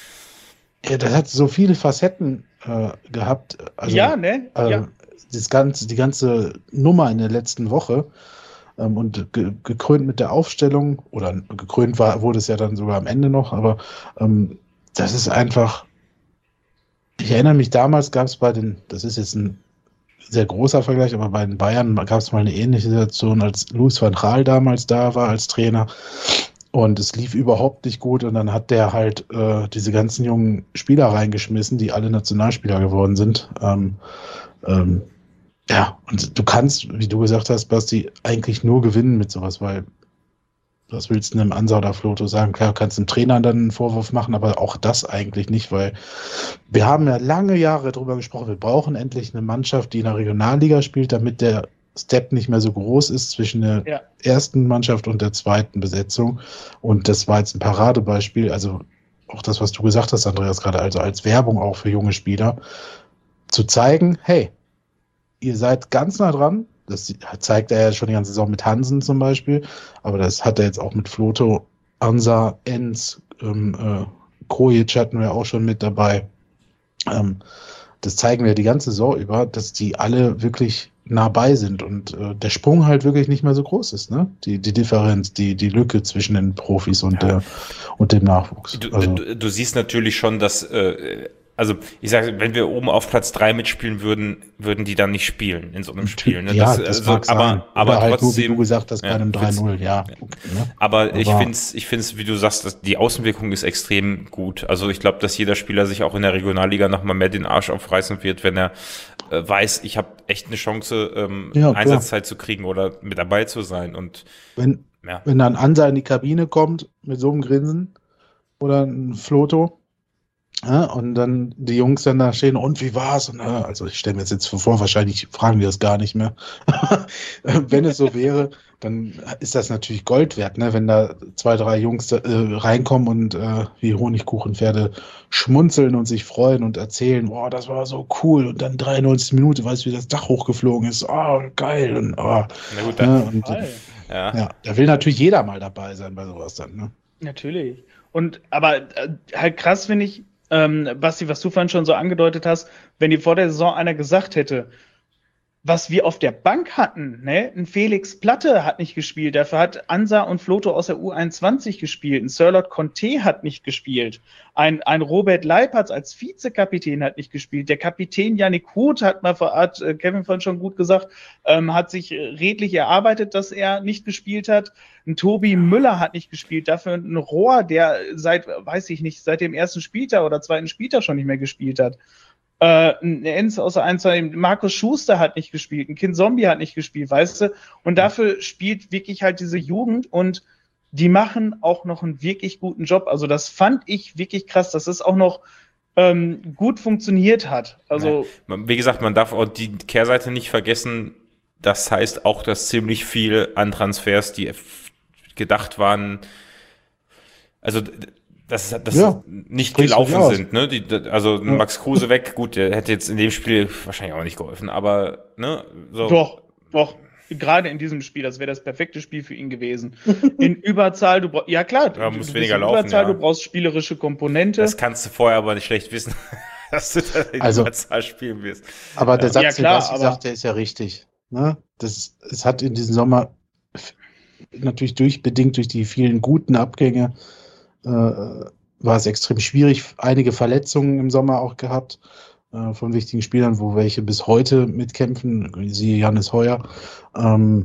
Ja, das hat so viele Facetten äh, gehabt. Also, ja, ne? Äh, ja. Das ganze, die ganze Nummer in der letzten Woche, ähm, und ge- gekrönt mit der Aufstellung, oder gekrönt war, wurde es ja dann sogar am Ende noch, aber ähm, das ist einfach, ich erinnere mich, damals gab es bei den, das ist jetzt ein sehr großer Vergleich, aber bei den Bayern gab es mal eine ähnliche Situation, als Louis van Gaal damals da war als Trainer. Und es lief überhaupt nicht gut, und dann hat der halt äh, diese ganzen jungen Spieler reingeschmissen, die alle Nationalspieler geworden sind. Ähm, ähm, ja, und du kannst, wie du gesagt hast, Basti, eigentlich nur gewinnen mit sowas, weil was willst du einem Ansa oder Floto sagen? Klar, du kannst dem Trainer dann einen Vorwurf machen, aber auch das eigentlich nicht, weil wir haben ja lange Jahre darüber gesprochen, wir brauchen endlich eine Mannschaft, die in der Regionalliga spielt, damit der Step nicht mehr so groß ist zwischen der ja. ersten Mannschaft und der zweiten Besetzung. Und das war jetzt ein Paradebeispiel, also auch das, was du gesagt hast, Andreas, gerade also als Werbung auch für junge Spieler, zu zeigen, hey, ihr seid ganz nah dran. Das zeigt er ja schon die ganze Saison mit Hansen zum Beispiel, aber das hat er jetzt auch mit Floto, Ansa, Enz, ähm, äh, Krojic hatten wir auch schon mit dabei. Ähm, das zeigen wir die ganze Saison über, dass die alle wirklich nah bei sind und äh, der Sprung halt wirklich nicht mehr so groß ist, ne? Die, die Differenz, die, die Lücke zwischen den Profis und, ja. der, und dem Nachwuchs. Du, also. du, du siehst natürlich schon, dass äh, also ich sage, wenn wir oben auf Platz drei mitspielen würden, würden die dann nicht spielen in so einem Spiel. Ne? Ja, das, das also, mag aber, sein. aber Oder halt trotzdem, nur, wie du gesagt hast, bei ja, einem drei find's- null, ja. Okay, ne? Aber ich Aber- finde es, ich find's, wie du sagst, dass die Außenwirkung ist extrem gut. Also ich glaube, dass jeder Spieler sich auch in der Regionalliga nochmal mehr den Arsch aufreißen wird, wenn er äh, weiß, ich habe echt eine Chance, ähm, Ja, klar. Einsatzzeit zu kriegen oder mit dabei zu sein. Und Wenn, ja, wenn dann Ansa in die Kabine kommt mit so einem Grinsen oder ein Floto, ja, und dann die Jungs dann da stehen, und wie war's? Und, äh, also ich stelle mir das jetzt vor, wahrscheinlich fragen die das gar nicht mehr. Wenn es so wäre, dann ist das natürlich Gold wert, ne? Wenn da zwei, drei Jungs da, äh, reinkommen und äh, wie Honigkuchenpferde schmunzeln und sich freuen und erzählen, boah, das war so cool. Und dann dreiundneunzig Minuten, weißt du, wie das Dach hochgeflogen ist. Oh, geil. Und, oh, na gut, ne? dann, und Fall. ja. ja, da will natürlich jeder mal dabei sein bei sowas dann, ne? Natürlich. Und aber äh, halt krass finde ich, ähm, Basti, was du vorhin schon so angedeutet hast, wenn dir vor der Saison einer gesagt hätte, was wir auf der Bank hatten, ne? Ein Felix Platte hat nicht gespielt, dafür hat Ansa und Floto aus der U einundzwanzig gespielt, ein Sirlot Conte hat nicht gespielt, ein, ein Robert Leipertz als Vizekapitän hat nicht gespielt, der Kapitän Yannick Huth hat mal, hat äh, Kevin vorhin schon gut gesagt, ähm, hat sich redlich erarbeitet, dass er nicht gespielt hat. Ein Tobi Müller hat nicht gespielt, dafür ein Rohr, der seit, weiß ich nicht, seit dem ersten Spieltag oder zweiten Spieltag schon nicht mehr gespielt hat. Äh, ein Enz außer eins, zwei, Markus Schuster hat nicht gespielt, ein Kind Zombie hat nicht gespielt, weißt du? Und dafür spielt wirklich halt diese Jugend und die machen auch noch einen wirklich guten Job. Also das fand ich wirklich krass, dass es auch noch ähm, gut funktioniert hat. Also Ja. Wie gesagt, man darf auch die Kehrseite nicht vergessen. Das heißt auch, dass ziemlich viel an Transfers, die f- gedacht waren, also dass das Ja, nicht sprichst du gelaufen nicht aus. sind. Ne? Die, also Max Kruse weg, gut, der hätte jetzt in dem Spiel wahrscheinlich auch nicht geholfen, aber ne, so. doch, doch. Gerade in diesem Spiel, das wäre das perfekte Spiel für ihn gewesen. In Überzahl, du brauchst, ja klar, Ja, du, muss du weniger bist in laufen, Überzahl, ja. du brauchst spielerische Komponente. Das kannst du vorher aber nicht schlecht wissen, dass du da in Also- Überzahl spielen wirst. Aber der Ja. Satz, Ja, den klar, Basti aber- sagt, der ist ja richtig. Ne? Das, es hat in diesem Sommer f- natürlich durch, bedingt durch die vielen guten Abgänge, äh, war es extrem schwierig. Einige Verletzungen im Sommer auch gehabt äh, von wichtigen Spielern, wo welche bis heute mitkämpfen, siehe Jannis Heuer. Ähm,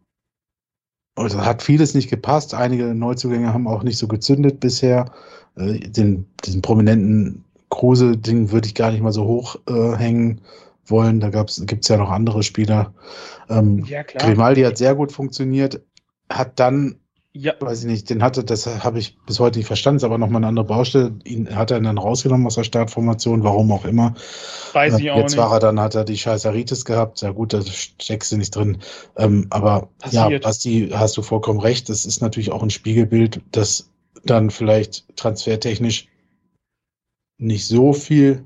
also hat vieles nicht gepasst. Einige Neuzugänge haben auch nicht so gezündet bisher. Äh, den, diesen prominenten Kruse-Ding würde ich gar nicht mal so hoch äh, hängen wollen. Da gibt es ja noch andere Spieler. Ähm, Ja, klar. Grimaldi hat sehr gut funktioniert, hat dann, Ja, weiß ich nicht, den hatte, das habe ich bis heute nicht verstanden, ist aber nochmal eine andere Baustelle. Ihn hat er dann rausgenommen aus der Startformation, warum auch immer. weiß Äh, ich auch Jetzt nicht. war er dann, hat er die Scheißeritis gehabt. Ja gut, da steckst du nicht drin. Ähm, aber ja, Passiert. Basti, hast du vollkommen recht. Das ist natürlich auch ein Spiegelbild, das dann vielleicht transfertechnisch nicht so viel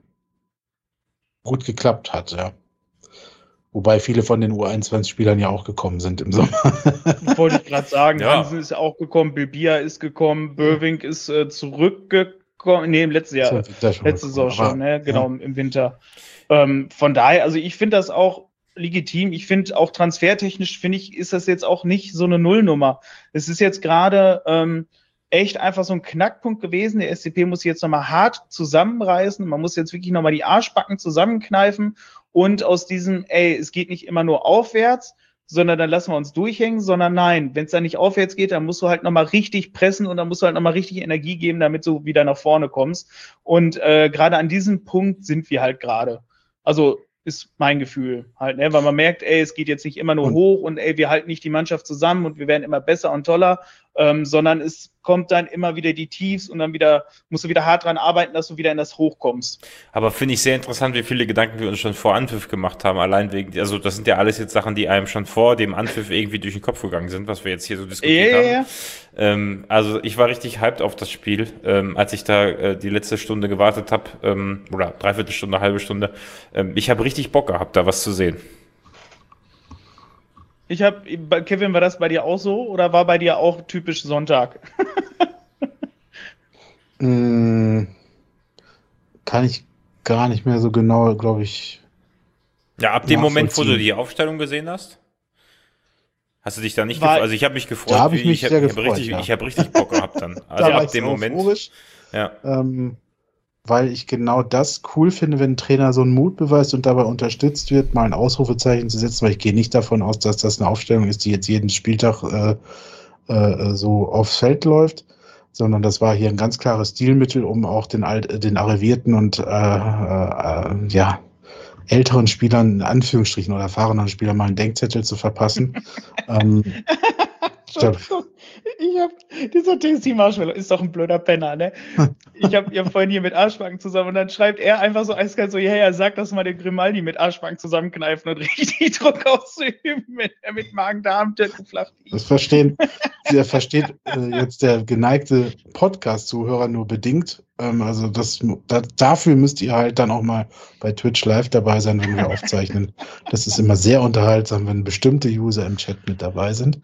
gut geklappt hat, ja. Wobei viele von den U einundzwanzig-Spielern ja auch gekommen sind im Sommer. Wollte ich gerade sagen, Ja. Hansen ist auch gekommen, Bilbia ist gekommen, Böwing ist äh, zurückgekommen, nee, im letzten Jahr, So, da schon letzte Saison gekommen, schon, aber, ne? Genau, im Winter. Ähm, von daher, also ich finde das auch legitim. Ich finde auch transfertechnisch, finde ich, ist das jetzt auch nicht so eine Nullnummer. Es ist jetzt gerade ähm, echt einfach so ein Knackpunkt gewesen. Der S C P muss sich jetzt nochmal hart zusammenreißen. Man muss jetzt wirklich nochmal die Arschbacken zusammenkneifen und aus diesem, ey, es geht nicht immer nur aufwärts, sondern dann lassen wir uns durchhängen, sondern nein, wenn es dann nicht aufwärts geht, dann musst du halt nochmal richtig pressen und dann musst du halt nochmal richtig Energie geben, damit du wieder nach vorne kommst. Und äh, gerade an diesem Punkt sind wir halt gerade. Also ist mein Gefühl halt, ne? Weil man merkt, ey, es geht jetzt nicht immer nur Und- hoch und ey, wir halten nicht die Mannschaft zusammen und wir werden immer besser und toller, ähm, sondern es kommt dann immer wieder die Tiefs und dann wieder musst du wieder hart dran arbeiten, dass du wieder in das Hoch kommst. Aber finde ich sehr interessant, wie viele Gedanken wir uns schon vor Anpfiff gemacht haben, allein wegen, also das sind ja alles jetzt Sachen, die einem schon vor dem Anpfiff irgendwie durch den Kopf gegangen sind, was wir jetzt hier so diskutiert Ja, haben. ja, ja. Ähm, also ich war richtig hyped auf das Spiel, ähm, als ich da äh, die letzte Stunde gewartet habe, ähm, oder dreiviertel Stunde, halbe Stunde. Ähm, ich habe richtig Bock gehabt, da was zu sehen. Ich habe, Kevin, war das bei dir auch so oder war bei dir auch typisch Sonntag? Mm, kann ich gar nicht mehr so genau, glaube ich. Ja, ab dem Moment, wo du Nachvollziehen. die Aufstellung gesehen hast, hast du dich da nicht War- gefreut? Also ich habe mich gefreut. Da habe ich wie- mich hab- sehr ich hab gefreut, richtig, ja. Ich habe richtig Bock gehabt dann. Also Da war ab ich dem so Moment. euphorisch. Ja. Ähm, weil ich genau das cool finde, wenn ein Trainer so einen Mut beweist und dabei unterstützt wird, mal ein Ausrufezeichen zu setzen, weil ich gehe nicht davon aus, dass das eine Aufstellung ist, die jetzt jeden Spieltag äh, äh, so aufs Feld läuft, sondern das war hier ein ganz klares Stilmittel, um auch den, alt, den arrivierten und äh, äh, ja, älteren Spielern, in Anführungsstrichen, oder erfahrenen Spielern mal einen Denkzettel zu verpassen. ähm, ich hab, ich hab, dieser Tasty Marshmallow ist doch ein blöder Penner, ne? Ich habe hab vorhin hier mit Arschbacken zusammen und dann schreibt er einfach so eiskalt so, ja, ja, sag das mal dem Grimaldi mit Arschbacken zusammenkneifen und richtig Druck auszuüben, wenn er mit Magen-Darm geflacht ist. Das verstehen, der versteht äh, jetzt der geneigte Podcast-Zuhörer nur bedingt. Ähm, also das, da, dafür müsst ihr halt dann auch mal bei Twitch live dabei sein, wenn wir aufzeichnen. Das ist immer sehr unterhaltsam, wenn bestimmte User im Chat mit dabei sind.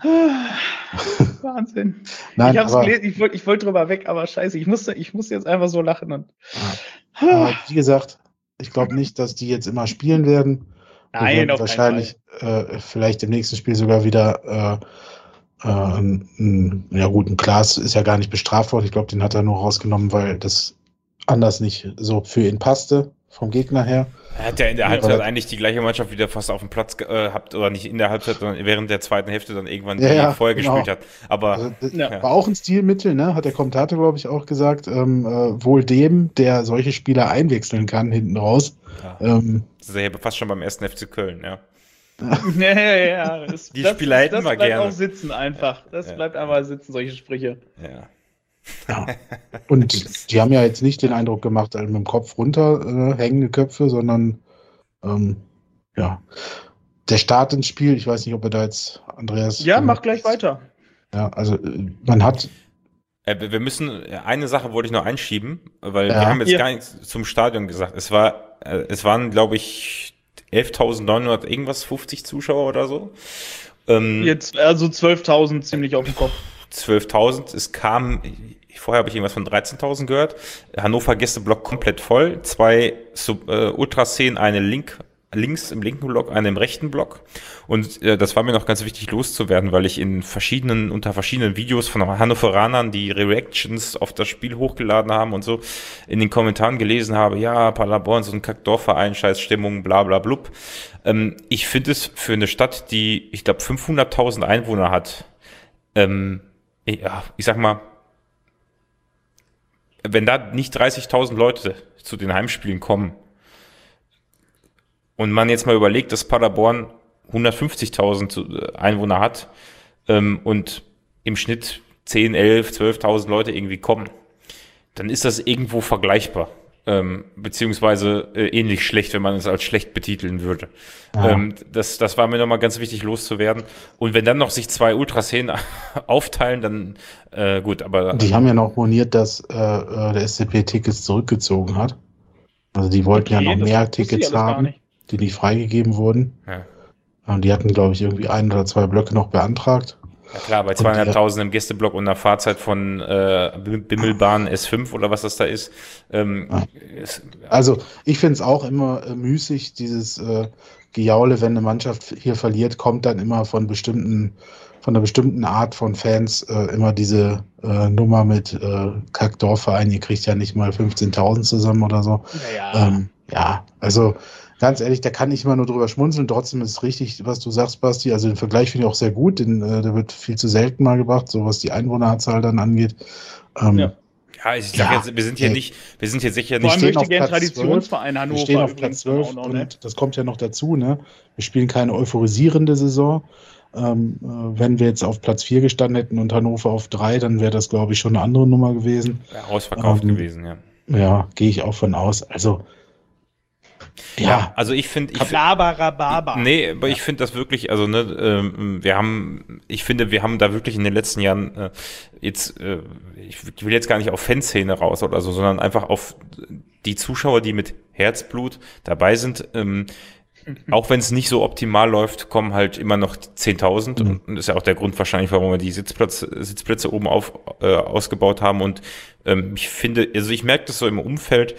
Wahnsinn. Nein, ich hab's aber, gelesen, ich wollte ich wollt drüber weg, aber scheiße, ich musste, ich musste jetzt einfach so lachen. Und aber wie gesagt, ich glaube nicht, dass die jetzt immer spielen werden. Wir Nein, werden auf wahrscheinlich äh, vielleicht im nächsten Spiel sogar wieder äh, äh, ein, ein, ja gut, ein Klaas ist ja gar nicht bestraft worden. Ich glaube, den hat er nur rausgenommen, weil das anders nicht so für ihn passte vom Gegner her. Er hat ja in der Halbzeit ja, eigentlich die gleiche Mannschaft wieder fast auf dem Platz gehabt, äh, oder nicht in der Halbzeit, sondern während der zweiten Hälfte dann irgendwann, die ja, ja, vorher genau. gespielt hat. Aber also das ja. war auch ein Stilmittel, ne? Hat der Kommentator, glaube ich, auch gesagt. Ähm, äh, wohl dem, der solche Spieler einwechseln kann, hinten raus. Ja. Ähm, das ist ja fast schon beim ersten F C Köln, ja. ja, ja, ja. Das, die das, Spieler hätten das wir bleibt gerne. auch sitzen einfach. Das ja. bleibt einfach sitzen, solche Sprüche. Ja. Ja. Und die haben ja jetzt nicht den Eindruck gemacht, also mit dem Kopf runter äh, hängende Köpfe, sondern ähm, ja, der Start ins Spiel, ich weiß nicht, ob er da jetzt, Andreas... Ja, mach gleich weiter. Ja, also man hat... Äh, wir müssen, eine Sache wollte ich noch einschieben, weil ja. wir haben jetzt Hier. gar nichts zum Stadion gesagt. Es war, äh, es waren, glaube ich, elftausendneunhundert irgendwas, fünfzig Zuschauer oder so. Ähm, Jetzt, also zwölftausend ziemlich auf den Kopf. zwölftausend, es kam, vorher habe ich irgendwas von dreizehntausend gehört, Hannover Gästeblock komplett voll, zwei Sub, äh, Ultraszenen, eine link, links im linken Block, eine im rechten Block und äh, das war mir noch ganz wichtig loszuwerden, weil ich in verschiedenen, unter verschiedenen Videos von Hannoveranern, die Reactions auf das Spiel hochgeladen haben und so, in den Kommentaren gelesen habe, ja, Paderborn, so ein Kackdorfverein, Scheißstimmung, bla bla blub. Ähm, ich finde es für eine Stadt, die, ich glaube, fünfhunderttausend Einwohner hat, ähm, ja, ich sag mal, wenn da nicht dreißigtausend Leute zu den Heimspielen kommen und man jetzt mal überlegt, dass Paderborn hundertfünfzigtausend Einwohner hat ähm, und im Schnitt zehn, elf, zwölftausend Leute irgendwie kommen, dann ist das irgendwo vergleichbar. Ähm, beziehungsweise äh, ähnlich schlecht, wenn man es als schlecht betiteln würde. Ja. Ähm, das, das war mir nochmal ganz wichtig loszuwerden. Und wenn dann noch sich zwei Ultraszenen aufteilen, dann äh, gut, aber... Die haben ja noch moniert, dass äh, der S C P Tickets zurückgezogen hat. Also die wollten okay, ja noch mehr Tickets haben, nicht. die nicht freigegeben wurden. Ja. Und die hatten, glaube ich, irgendwie ein oder zwei Blöcke noch beantragt. Ja klar, bei zweieinhalbtausend im Gästeblock und einer Fahrzeit von äh, Bimmelbahn S fünf oder was das da ist. Ähm, ja. ist also ich finde es auch immer äh, müßig, dieses äh, Gejaule, wenn eine Mannschaft hier verliert, kommt dann immer von bestimmten, von einer bestimmten Art von Fans äh, immer diese äh, Nummer mit äh, Kackdorfverein, ihr kriegt ja nicht mal fünfzehntausend zusammen oder so. Ja, ähm, ja also ganz ehrlich, da kann ich immer nur drüber schmunzeln. Trotzdem ist es richtig, was du sagst, Basti. Also den Vergleich finde ich auch sehr gut. Den, äh, der wird viel zu selten mal gebracht, so was die Einwohnerzahl dann angeht. Ähm, ja. ja, ich sag ja, jetzt, wir sind hier ey, nicht, wir sind hier sicher nicht. Wir stehen auf Platz Traditionsverein Hannover. Wir stehen auf Platz zwölf noch, ne? Und das kommt ja noch dazu, ne? Wir spielen keine euphorisierende Saison. Ähm, äh, wenn wir jetzt auf Platz vier gestanden hätten und Hannover auf drei, dann wäre das, glaube ich, schon eine andere Nummer gewesen. Ja, ausverkauft ähm, gewesen, ja. Ja, gehe ich auch von aus. Also Ja, ja, also ich finde, ich Labarababa. Nee, aber ja. ich finde das wirklich, also ne, äh, wir haben, ich finde, wir haben da wirklich in den letzten Jahren äh, jetzt, äh, ich will jetzt gar nicht auf Fanszene raus oder so, sondern einfach auf die Zuschauer, die mit Herzblut dabei sind. Ähm, auch wenn es nicht so optimal läuft, kommen halt immer noch zehntausend mhm. und das ist ja auch der Grund wahrscheinlich, warum wir die Sitzplätze, Sitzplätze oben auf äh, ausgebaut haben und ähm, ich finde, also ich merke das so im Umfeld,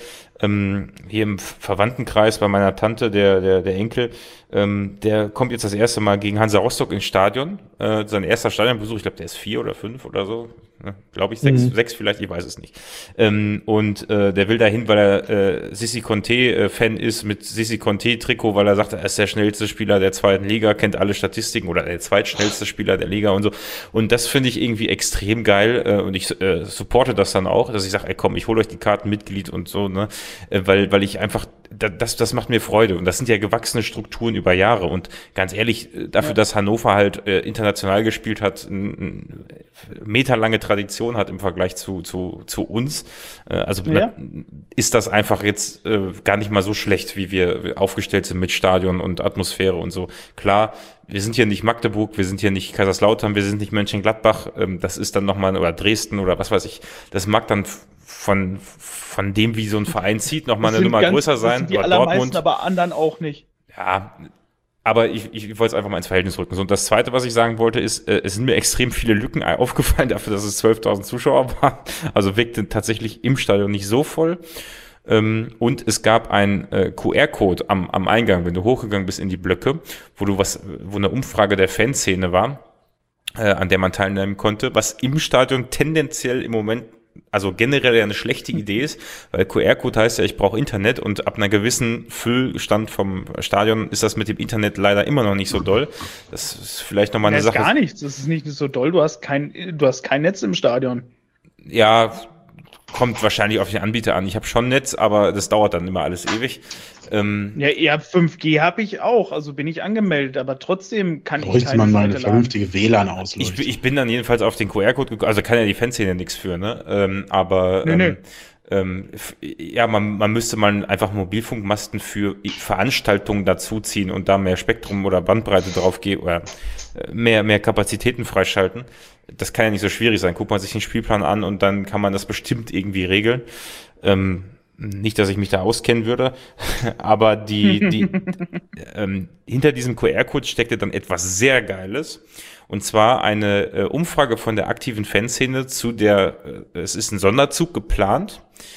ähm, hier im Verwandtenkreis bei meiner Tante, der, der, der Enkel, ähm, der kommt jetzt das erste Mal gegen Hansa Rostock ins Stadion. Äh, sein erster Stadionbesuch, ich glaube, der ist vier oder fünf oder so. Ne? Glaube ich, sechs, mhm. sechs vielleicht, ich weiß es nicht. Ähm, und äh, der will dahin, weil er äh, Sissi Conte-Fan ist, mit Sissi Conte-Trikot, weil er sagt, er ist der schnellste Spieler der zweiten Liga, kennt alle Statistiken oder der zweitschnellste Spieler der Liga und so. Und das finde ich irgendwie extrem geil äh, und ich äh, supporte das dann auch, dass ich sage, ey komm, ich hole euch die Karten Mitglied und so, ne, äh, weil weil ich einfach das das macht mir Freude und das sind ja gewachsene Strukturen über Jahre und ganz ehrlich, dafür, ja. dass Hannover halt äh, international gespielt hat, eine meterlange Tradition hat im Vergleich zu zu zu uns, äh, also ja. ist das einfach jetzt äh, gar nicht mal so schlecht, wie wir aufgestellt sind mit Stadion und Atmosphäre und so. Klar, wir sind hier nicht Magdeburg, wir sind hier nicht Kaiserslautern, wir sind nicht Mönchengladbach, ähm, das ist dann nochmal, oder Dresden oder was weiß ich, das mag dann von, von dem, wie so ein Verein zieht, nochmal eine Nummer ganz, größer sein. Das sind die oder allermeisten, Dortmund. Aber anderen auch nicht. Ja, aber ich, ich wollte es einfach mal ins Verhältnis rücken. So, und das Zweite, was ich sagen wollte, ist, äh, es sind mir extrem viele Lücken aufgefallen dafür, dass es zwölftausend Zuschauer waren. Also wirkte tatsächlich im Stadion nicht so voll. Ähm, und es gab einen äh, Q R-Code am, am Eingang, wenn du hochgegangen bist in die Blöcke, wo du was, wo eine Umfrage der Fanszene war, äh, an der man teilnehmen konnte, was im Stadion tendenziell im Moment, also generell ja eine schlechte Idee ist, weil Q R-Code heißt ja, ich brauche Internet und ab einer gewissen Füllstand vom Stadion ist das mit dem Internet leider immer noch nicht so doll. Das ist vielleicht nochmal eine das Sache. Das ist gar nichts, das ist nicht so doll, du hast kein, du hast kein Netz im Stadion. Ja, kommt wahrscheinlich auf den Anbieter an. Ich habe schon Netz, aber das dauert dann immer alles ewig. Ähm, ja, eher fünf G habe ich auch, also bin ich angemeldet, aber trotzdem kann ich keine Bräuchte man mal eine vernünftige W L A N-Ausleuchtung. Ich, ich bin dann jedenfalls auf den Q R-Code gekommen, also kann ja die Fanszene nichts für, ne? Ähm, aber nee, ähm, nee. Ähm, ja, man, man müsste mal einfach Mobilfunkmasten für Veranstaltungen dazuziehen und da mehr Spektrum oder Bandbreite drauf geben oder mehr, mehr Kapazitäten freischalten. Das kann ja nicht so schwierig sein. Guckt man sich den Spielplan an und dann kann man das bestimmt irgendwie regeln. Ähm, nicht, dass ich mich da auskennen würde, aber die, die ähm, hinter diesem Q R-Code steckte dann etwas sehr Geiles. Und zwar eine äh, Umfrage von der aktiven Fanszene zu der, äh, es ist ein Sonderzug geplant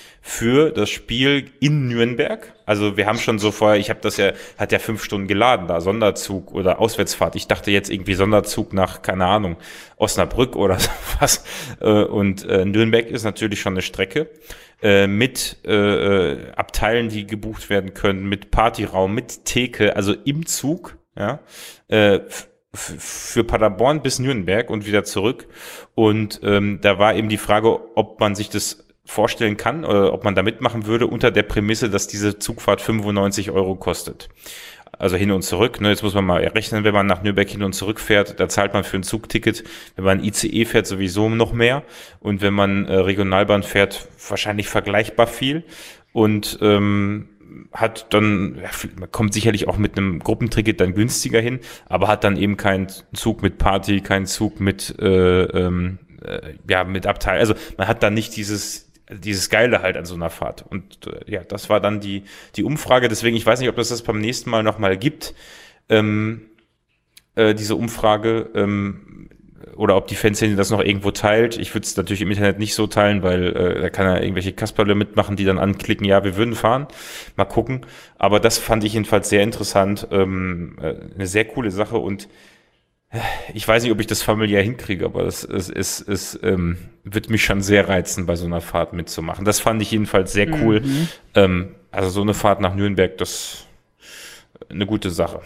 für das Spiel in Nürnberg. Also wir haben schon so vorher, ich habe das ja, hat ja fünf Stunden geladen, da Sonderzug oder Auswärtsfahrt. Ich dachte jetzt irgendwie Sonderzug nach, keine Ahnung, Osnabrück oder sowas. Äh, und äh, Nürnberg ist natürlich schon eine Strecke äh, mit äh, Abteilen, die gebucht werden können, mit Partyraum, mit Theke, also im Zug, ja, äh, für Paderborn bis Nürnberg und wieder zurück. Und ähm, da war eben die Frage, ob man sich das vorstellen kann oder ob man da mitmachen würde unter der Prämisse, dass diese Zugfahrt fünfundneunzig Euro kostet. Also hin und zurück. Ne, jetzt muss man mal rechnen, wenn man nach Nürnberg hin und zurück fährt, da zahlt man für ein Zugticket, wenn man I C E fährt, sowieso noch mehr. Und wenn man äh, Regionalbahn fährt, wahrscheinlich vergleichbar viel. Und ähm, hat dann, ja, man kommt sicherlich auch mit einem Gruppenticket dann günstiger hin, aber hat dann eben keinen Zug mit Party, keinen Zug mit äh, ähm, äh, ja mit Abteil. Also man hat dann nicht dieses dieses Geile halt an so einer Fahrt. Und äh, ja, das war dann die die Umfrage. Deswegen, ich weiß nicht, ob das das beim nächsten Mal nochmal gibt, ähm, äh, diese Umfrage, ähm, oder ob die Fanszene das noch irgendwo teilt. Ich würde es natürlich im Internet nicht so teilen, weil äh, da kann ja irgendwelche Kasperle mitmachen, die dann anklicken, ja, wir würden fahren. Mal gucken. Aber das fand ich jedenfalls sehr interessant. Ähm, äh, eine sehr coole Sache und ich weiß nicht, ob ich das familiär hinkriege, aber es, es, es, es ähm, wird mich schon sehr reizen, bei so einer Fahrt mitzumachen. Das fand ich jedenfalls sehr cool. Mhm. Ähm, also so eine Fahrt nach Nürnberg, das ist eine gute Sache.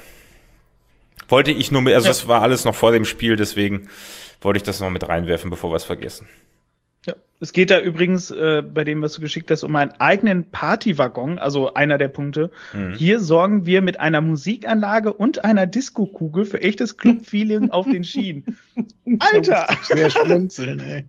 Wollte ich nur mit, also ja. Das war alles noch vor dem Spiel, deswegen wollte ich das noch mit reinwerfen, bevor wir es vergessen. Ja, es geht da übrigens äh, bei dem, was du geschickt hast, um einen eigenen Partywaggon, also einer der Punkte. Mhm. Hier sorgen wir mit einer Musikanlage und einer Disco-Kugel für echtes Club-Feeling auf den Schienen. Alter! Schwer schmunzeln, ey.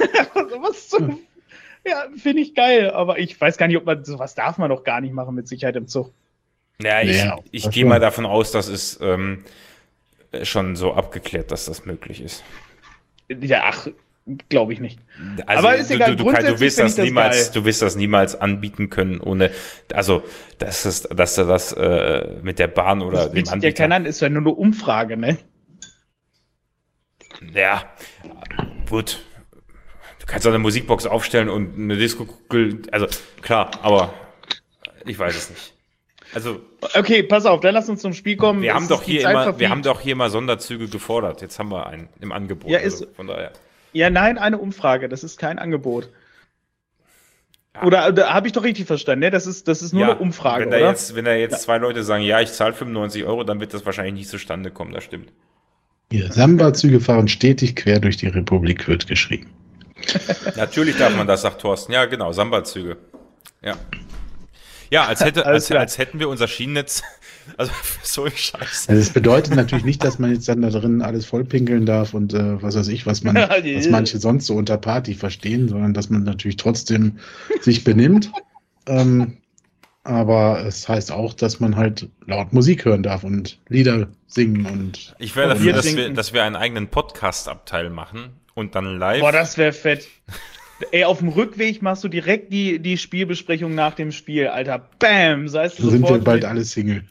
Was zum... Ja, finde ich geil, aber ich weiß gar nicht, ob man, sowas darf man doch gar nicht machen mit Sicherheit im Zug. Ja, ich, ja, ich gehe mal davon aus, dass es ähm, schon so abgeklärt, dass das möglich ist. Ja, ach, glaube ich nicht. Also aber ist du, egal, du, du, du wirst das, das niemals, geil. du wirst das niemals anbieten können, ohne, also das ist, dass du das äh, mit der Bahn oder das dem Anbieter. Ja, keiner ist ja nur eine Umfrage, ne? Ja, gut. Du kannst auch eine Musikbox aufstellen und eine Disco-Kugel, also klar, aber Ich weiß es nicht. Also, okay, pass auf, dann lass uns zum Spiel kommen. wir haben, Es doch ist die hier Zeit immer, wir verfliegt. haben doch hier mal Sonderzüge gefordert. Jetzt haben wir einen im Angebot. Ja, ist- also von daher. Ja, nein, eine Umfrage, das ist kein Angebot. Oder, oder habe ich doch richtig verstanden, ne? Das ist, das ist nur Ja, eine Umfrage, wenn da oder? jetzt, wenn da jetzt Ja. zwei Leute sagen, ja, ich zahle fünfundneunzig Euro, dann wird das wahrscheinlich nicht zustande kommen, das stimmt. Hier, Samba-Züge fahren stetig quer durch die Republik, wird geschrieben. Natürlich darf man das, sagt Thorsten. Ja, genau, Samba-Züge. Ja. Ja, als, hätte, Alles als, klar. als hätten wir unser Schienennetz, also so ein Scheiß. Also das bedeutet natürlich nicht, dass man jetzt dann da drin alles vollpinkeln darf und äh, was weiß ich, was man, was manche sonst so unter Party verstehen, sondern dass man natürlich trotzdem sich benimmt. Ähm, aber es heißt auch, dass man halt laut Musik hören darf und Lieder singen und Ich wäre Oh, dafür, wir dass wir, trinken. dass wir einen eigenen Podcast-Abteil machen und dann live. Boah, das wäre fett. Ey, auf dem Rückweg machst du direkt die, die Spielbesprechung nach dem Spiel, Alter. Bam! So heißt so sind wir bald alle Single.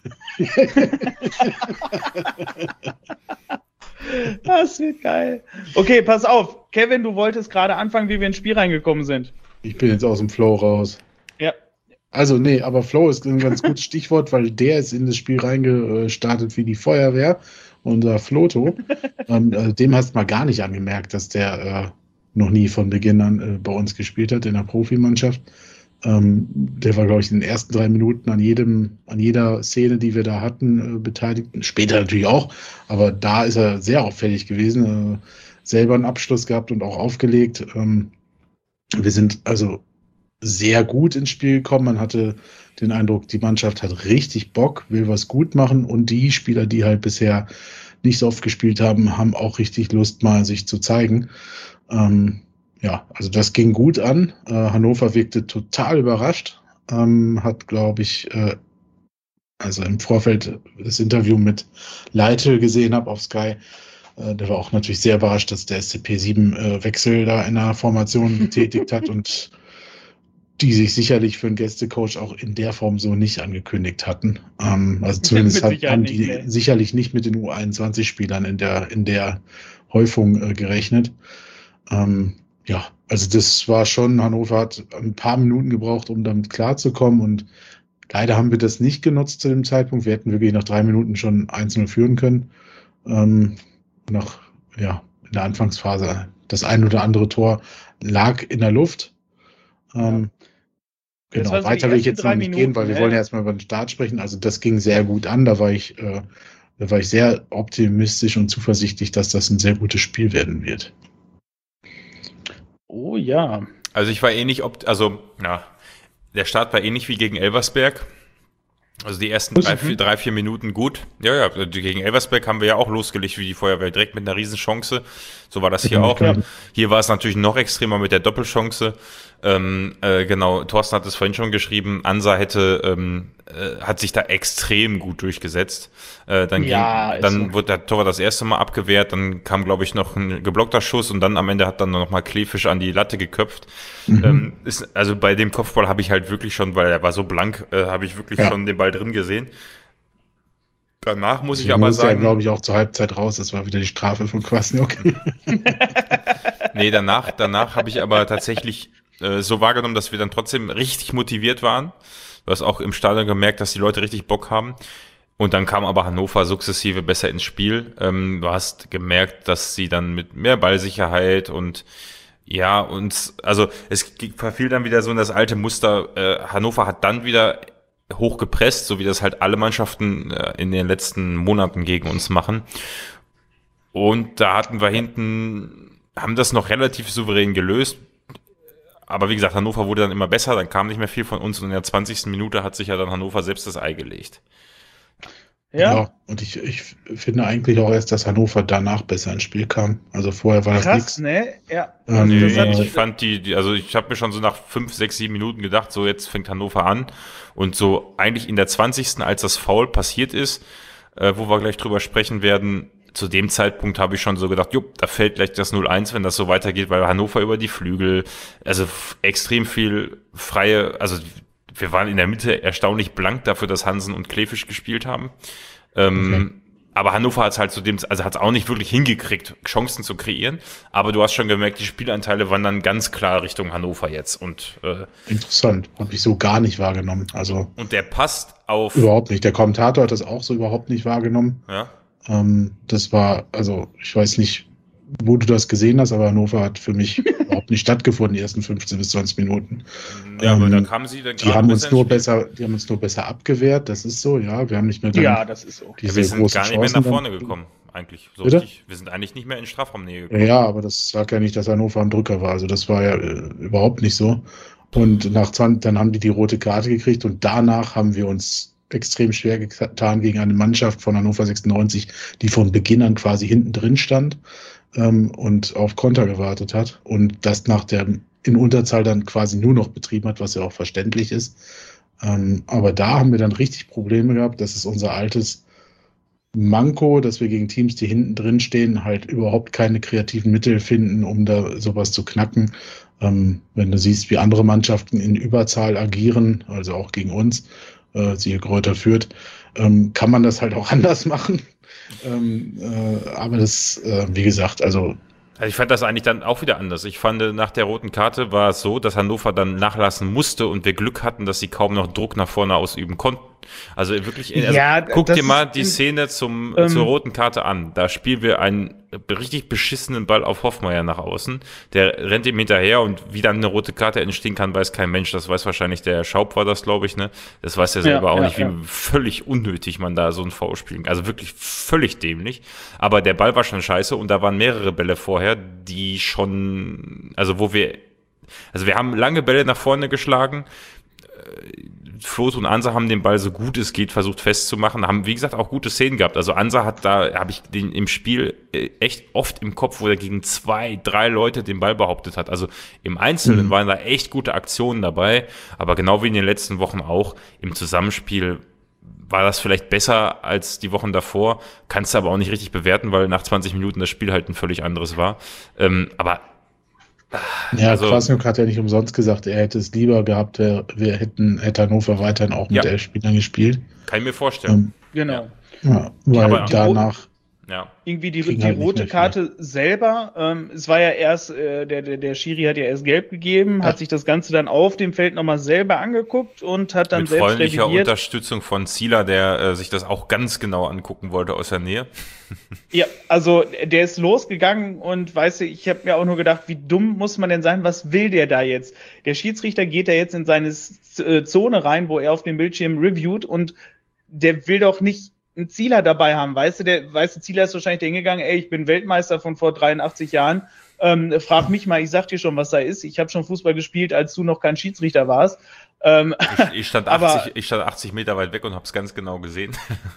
Das wird geil. Okay, pass auf. Kevin, du wolltest gerade anfangen, wie wir ins Spiel reingekommen sind. Ich bin jetzt aus dem Flow raus. Ja. Also, nee, aber Flow ist ein ganz gutes Stichwort, weil der ist in das Spiel reingestartet wie die Feuerwehr. Unser Floto. ähm, äh, dem hast du mal gar nicht angemerkt, dass der äh, noch nie von Beginn an äh, bei uns gespielt hat in der Profimannschaft. Ähm, der war, glaube ich, in den ersten drei Minuten an jedem, an jeder Szene, die wir da hatten, äh, beteiligt. Später natürlich auch, aber da ist er sehr auffällig gewesen. Äh, selber einen Abschluss gehabt und auch aufgelegt. Ähm, wir sind also sehr gut ins Spiel gekommen. Man hatte den Eindruck, die Mannschaft hat richtig Bock, will was gut machen und die Spieler, die halt bisher nicht so oft gespielt haben, haben auch richtig Lust, mal sich zu zeigen. Ähm, ja, also das ging gut an. Äh, Hannover wirkte total überrascht. Ähm, hat, glaube ich, äh, also im Vorfeld das Interview mit Leitl gesehen habe auf Sky. Äh, der war auch natürlich sehr überrascht, dass der S C P sieben äh, Wechsel da in der Formation getätigt hat und die sich sicherlich für einen Gästecoach auch in der Form so nicht angekündigt hatten. Ähm, also zumindest Mit hat, Sicherheit haben nicht, die nee. sicherlich nicht mit den U einundzwanzig-Spielern in der, in der Häufung äh, gerechnet. Ähm, ja, also das war schon, Hannover hat ein paar Minuten gebraucht, um damit klarzukommen und leider haben wir das nicht genutzt zu dem Zeitpunkt. Wir hätten wirklich nach drei Minuten schon eins null führen können. Ähm, nach, ja, in der Anfangsphase. Das ein oder andere Tor lag in der Luft. Ähm, Das Genau, waren so die weiter will ich ersten jetzt noch drei nicht Minuten, gehen, weil wir ne? wollen ja erstmal über den Start sprechen. Also das ging sehr gut an. Da war ich, äh, da war ich sehr optimistisch und zuversichtlich, dass das ein sehr gutes Spiel werden wird. Oh ja. Also ich war ähnlich, opt also, ja, der Start war ähnlich wie gegen Elversberg. Also die ersten drei, vier, drei, vier Minuten gut. Ja, ja, gegen Elversberg haben wir ja auch losgelegt wie die Feuerwehr, direkt mit einer Riesenchance. So war das hier auch. Ja. Hier war es natürlich noch extremer mit der Doppelchance. Ähm, äh, genau, Thorsten hat es vorhin schon geschrieben, Ansa hätte, ähm, äh, hat sich da extrem gut durchgesetzt. Äh, dann Ja, ging, ist dann so. wurde der Tor das erste Mal abgewehrt, dann kam, glaube ich, noch ein geblockter Schuss und dann am Ende hat dann noch mal Kleefisch an die Latte geköpft. Mhm. Ähm, ist, also bei dem Kopfball habe ich halt wirklich schon, weil er war so blank, äh, habe ich wirklich Ja. schon den Ball drin gesehen. Danach muss ich Sie aber musste ja, sagen, glaube ich, auch zur Halbzeit raus. Das war wieder die Strafe von Kwasniok. nee, danach, danach habe ich aber tatsächlich äh, so wahrgenommen, dass wir dann trotzdem richtig motiviert waren. Du hast auch im Stadion gemerkt, dass die Leute richtig Bock haben. Und dann kam aber Hannover sukzessive besser ins Spiel. Ähm, du hast gemerkt, dass sie dann mit mehr Ballsicherheit und ja, und also es verfiel dann wieder so in das alte Muster. Äh, Hannover hat dann wieder hochgepresst, so wie das halt alle Mannschaften äh, in den letzten Monaten gegen uns machen. Und da hatten wir hinten, haben das noch relativ souverän gelöst. Aber wie gesagt, Hannover wurde dann immer besser, dann kam nicht mehr viel von uns und in der zwanzigsten Minute hat sich ja dann Hannover selbst das Ei gelegt. Ja. Ja, und ich, ich finde eigentlich auch erst, dass Hannover danach besser ins Spiel kam. Also vorher war das Krass, nichts. ne? Ja. Ähm, Nee, das hat- ich fand die, die also ich habe mir schon so nach fünf, sechs, sieben Minuten gedacht, so jetzt fängt Hannover an. Und so eigentlich in der zwanzigsten als das Foul passiert ist, äh, wo wir gleich drüber sprechen werden, zu dem Zeitpunkt habe ich schon so gedacht, jupp, da fällt gleich das null eins, wenn das so weitergeht, weil Hannover über die Flügel, also f- extrem viel freie, also wir waren in der Mitte erstaunlich blank dafür, dass Hansen und Kleefisch gespielt haben. Ähm, aber Hannover hat es halt zu dem, also hat es auch nicht wirklich hingekriegt, Chancen zu kreieren. Aber du hast schon gemerkt, die Spielanteile wandern ganz klar Richtung Hannover jetzt. Und, äh, Interessant, habe ich so gar nicht wahrgenommen. Also und der passt auf. Überhaupt nicht. Der Kommentator hat das auch so überhaupt nicht wahrgenommen. Ja. Ähm, das war, also ich weiß nicht, wo du das gesehen hast, aber Hannover hat für mich überhaupt nicht stattgefunden, die ersten fünfzehn bis zwanzig Minuten. Ja, aber ähm, da kamen sie dann die haben uns nur besser, die haben uns nur besser abgewehrt, das ist so, ja. Wir haben nicht mehr ja, das ist so. Wir sind gar nicht mehr nach vorne gekommen, eigentlich. So richtig. Wir sind eigentlich nicht mehr in Strafraumnähe gekommen. Ja, aber das sagt ja nicht, dass Hannover ein Drücker war. Also das war ja äh, überhaupt nicht so. Und nach zwanzig, dann haben die die rote Karte gekriegt und danach haben wir uns extrem schwer getan gegen eine Mannschaft von Hannover sechsundneunzig, die von Beginn an quasi hinten drin stand ähm, und auf Konter gewartet hat und das nach der in Unterzahl dann quasi nur noch betrieben hat, was ja auch verständlich ist. Ähm, aber da haben wir dann richtig Probleme gehabt. Das ist unser altes Manko, dass wir gegen Teams, die hinten drin stehen, halt überhaupt keine kreativen Mittel finden, um da sowas zu knacken. Ähm, wenn du siehst, wie andere Mannschaften in Überzahl agieren, also auch gegen uns, äh, siehe Greuther Fürth, ähm, kann man das halt auch anders machen. Ähm, äh, aber das, äh, wie gesagt, also Also ich fand das eigentlich dann auch wieder anders. Ich fand, nach der roten Karte war es so, dass Hannover dann nachlassen musste und wir Glück hatten, dass sie kaum noch Druck nach vorne ausüben konnten. Also wirklich, also Ja, guck das dir mal ist die in- Szene zum, ähm, zur roten Karte an. Da spielen wir einen richtig beschissenen Ball auf Hoffmeier nach außen. Der rennt ihm hinterher und wie dann eine rote Karte entstehen kann, weiß kein Mensch. Das weiß wahrscheinlich der Schaub war das, glaube ich, ne? Das weiß er selber Ja, auch ja, nicht, wie ja. völlig unnötig man da so ein Foul spielen kann. Also wirklich völlig dämlich. Aber der Ball war schon scheiße und da waren mehrere Bälle vorher, die schon, also wo wir, also wir haben lange Bälle nach vorne geschlagen. Floth und Ansa haben den Ball so gut es geht versucht festzumachen, haben wie gesagt auch gute Szenen gehabt. Also Ansa hat da, habe ich den im Spiel äh, echt oft im Kopf, wo er gegen zwei, drei Leute den Ball behauptet hat. Also im Einzelnen Mhm. waren da echt gute Aktionen dabei, aber genau wie in den letzten Wochen auch im Zusammenspiel war das vielleicht besser als die Wochen davor, kannst du aber auch nicht richtig bewerten, weil nach zwanzig Minuten das Spiel halt ein völlig anderes war. Ähm, aber ja, also- Kwasniok hat ja nicht umsonst gesagt, er hätte es lieber gehabt, wir, wir hätten, hätte Hannover weiterhin auch mit Ja. elf Spielern gespielt. kann ich mir vorstellen. Genau. Ja, weil Aber- danach Ja. Irgendwie die, Kriegen die halt nicht rote mehr viel. Karte selber, ähm, es war ja erst, äh, der, der, der Schiri hat ja erst gelb gegeben, Ja. hat sich das Ganze dann auf dem Feld nochmal selber angeguckt und hat dann Mit selbst freundlicher revidiert. Unterstützung von Zieler, der äh, sich das auch ganz genau angucken wollte aus der Nähe. Ja, also der ist losgegangen und weißt du, ich habe mir auch nur gedacht, wie dumm muss man denn sein? Was will der da jetzt? Der Schiedsrichter geht da jetzt in seine S- äh, Zone rein, wo er auf dem Bildschirm reviewt und der will doch nicht einen Zieler dabei haben, weißt du? Der weißt du, Zieler ist wahrscheinlich hingegangen, ey, ich bin Weltmeister von vor dreiundachtzig Jahren. Ähm, frag mich mal, ich sag dir schon, was da ist. Ich habe schon Fußball gespielt, als du noch kein Schiedsrichter warst. Ähm, Ich, ich, stand Aber- achtzig, ich stand achtzig Meter weit weg und habe es ganz genau gesehen.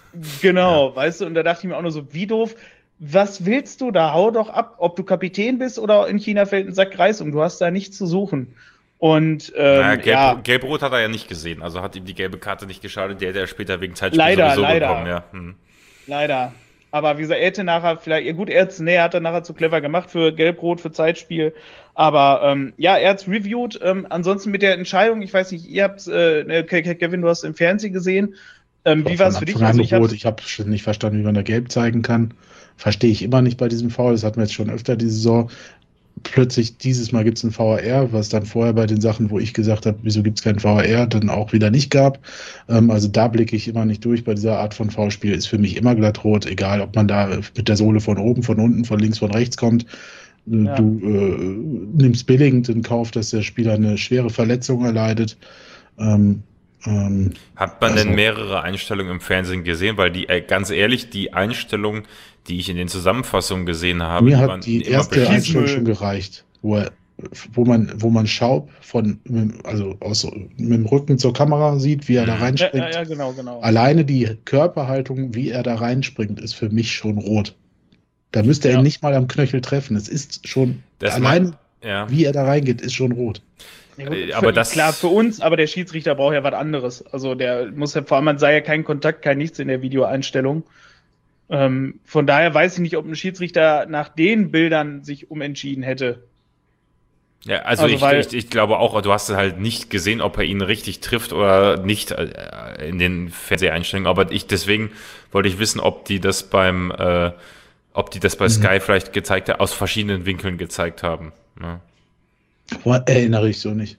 Genau, weißt du, und da dachte ich mir auch nur so, wie doof, was willst du da? Hau doch ab, ob du Kapitän bist oder in China fällt ein Sack Reis um, du hast da nichts zu suchen. Und ähm, naja, Gelb, ja, Gelb-Rot hat er ja nicht gesehen, also hat ihm die gelbe Karte nicht geschadet, die hätte er später wegen Zeitspiel Leider, sowieso leider. bekommen. Ja. Hm. leider. Aber wie gesagt, er hätte nachher vielleicht, ja gut, er hat's, nee, er hat er nachher zu clever gemacht für Gelb-Rot, für Zeitspiel. Aber ähm, ja, er hat's reviewed. Ähm, ansonsten mit der Entscheidung, ich weiß nicht, ihr habt's, äh, ne, Ke- Ke- Kevin, du hast im Fernsehen gesehen. Ähm, wie von war's für dich? Anfang an Also ich rot. hab's, Ich habe schon nicht verstanden, wie man da gelb zeigen kann. Verstehe ich immer nicht bei diesem Foul. Das hatten wir jetzt schon öfter diese Saison. Plötzlich dieses Mal gibt es ein V A R, was dann vorher bei den Sachen, wo ich gesagt habe, wieso gibt es kein V A R, dann auch wieder nicht gab. Ähm, also da blicke ich immer nicht durch bei dieser Art von Foulspiel. Ist für mich immer glatt rot, egal ob man da mit der Sohle von oben, von unten, von links, von rechts kommt. Äh, Ja. Du äh, nimmst billigend in Kauf, dass der Spieler eine schwere Verletzung erleidet. Ähm, ähm, Hat man Also- denn mehrere Einstellungen im Fernsehen gesehen? Weil die, äh, ganz ehrlich, die Einstellung, die ich in den Zusammenfassungen gesehen habe, Mir die hat waren die immer erste beschissen. Einstellung schon gereicht, wo, er, wo man, wo man Schaub von, also aus, mit dem Rücken zur Kamera sieht, wie er da Mhm. ja, reinspringt. ja, ja, genau, genau. Alleine die Körperhaltung, wie er da reinspringt, ist für mich schon rot. Da müsste er Ja. ihn nicht mal am Knöchel treffen. Es ist schon, Das allein mein- ja. wie er da reingeht, ist schon rot. Ja, gut, Äh, für, aber das- klar, für uns, aber der Schiedsrichter braucht ja was anderes. Also der muss ja, vor allem, man sei ja kein Kontakt, kein Nichts in der Videoeinstellung. Ähm, von daher weiß ich nicht, ob ein Schiedsrichter nach den Bildern sich umentschieden hätte. Ja, also, Also, ich, weil- ich, ich glaube auch, du hast halt nicht gesehen, ob er ihn richtig trifft oder nicht äh, in den Fernseheinstellungen. Aber ich deswegen wollte ich wissen, ob die das beim, äh, ob die das bei Mhm. Sky vielleicht gezeigt haben, aus verschiedenen Winkeln gezeigt haben. Ne? Aber erinnere ich so nicht.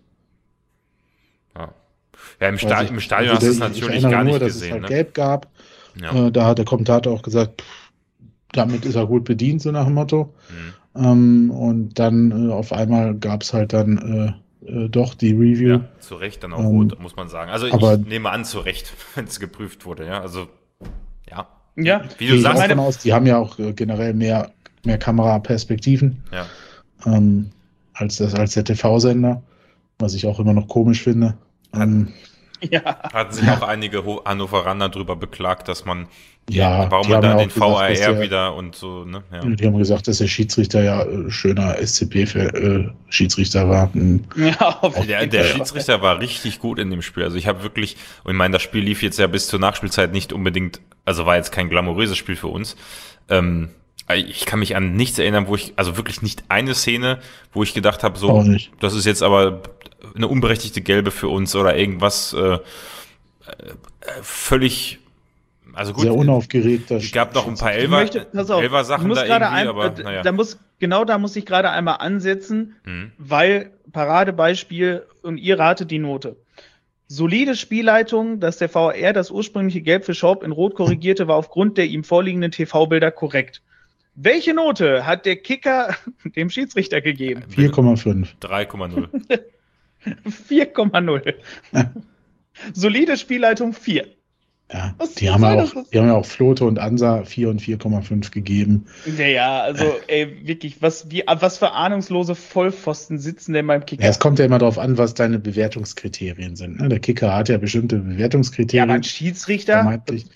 Ja, ja im, Weiß Sta ich im nicht. Stadion Also hast du der- es ich natürlich erinnere gar nur, nicht dass es gesehen. halt Ne? gelb gab. Ja. Äh, da hat der Kommentator auch gesagt, pff, damit ist er gut bedient, so nach dem Motto. Mhm. Ähm, und dann äh, auf einmal gab es halt dann äh, äh, doch die Review. Ja, zu Recht dann auch Ähm, rot, muss man sagen. Also aber- ich nehme an, zu Recht, wenn es geprüft wurde. Ja, also ja. Ja, Wie Gehe du ich sagst, auch meine- von aus, die haben ja auch äh, generell mehr, mehr Kameraperspektiven ja. ähm, als, das, als der T V-Sender, was ich auch immer noch komisch finde. Ähm, ja. Hatten sich auch einige Ho- Hannoveraner drüber beklagt, dass man, ja, warum die man haben da ja den auch gesagt, V R dass R der- wieder und so, ne? Ja. Die haben gesagt, dass der Schiedsrichter ja äh, schöner S C P-Schiedsrichter war. Hm. Ja, auf Der, jeden der Fall. Schiedsrichter war richtig gut in dem Spiel. Also ich habe wirklich, und ich meine, das Spiel lief jetzt ja bis zur Nachspielzeit nicht unbedingt, also war jetzt kein glamouröses Spiel für uns. Ähm, ich kann mich an nichts erinnern, wo ich, also wirklich nicht eine Szene, wo ich gedacht habe, so, Auch nicht. das ist jetzt aber eine unberechtigte Gelbe für uns oder irgendwas äh, äh, völlig, also gut. Sehr unaufgeregt. Es gab noch ein paar Ich Elfer, möchte, pass auf, ich Elfer-Sachen muss da gerade irgendwie, ein, aber äh, naja. da muss, genau da muss ich gerade einmal ansetzen, Hm. weil Paradebeispiel und ihr ratet die Note. Solide Spielleitung, dass der V R das ursprüngliche Gelb für Schaub in Rot korrigierte, war aufgrund der ihm vorliegenden T V-Bilder korrekt. Welche Note hat der Kicker dem Schiedsrichter gegeben? vier Komma fünf. drei Komma null. vier Komma null. Solide Spielleitung vier. Ja, Was die haben, soll ja das? auch, die haben ja auch Flote und Ansa vier und vier Komma fünf gegeben. Ja, ja, also ey, wirklich, was, wie, was für ahnungslose Vollpfosten sitzen denn beim Kicker? Ja, es kommt ja immer darauf an, was deine Bewertungskriterien sind. Ne? Der Kicker hat ja bestimmte Ja, Bewertungskriterien. aber ein Schiedsrichter? vermeintlich.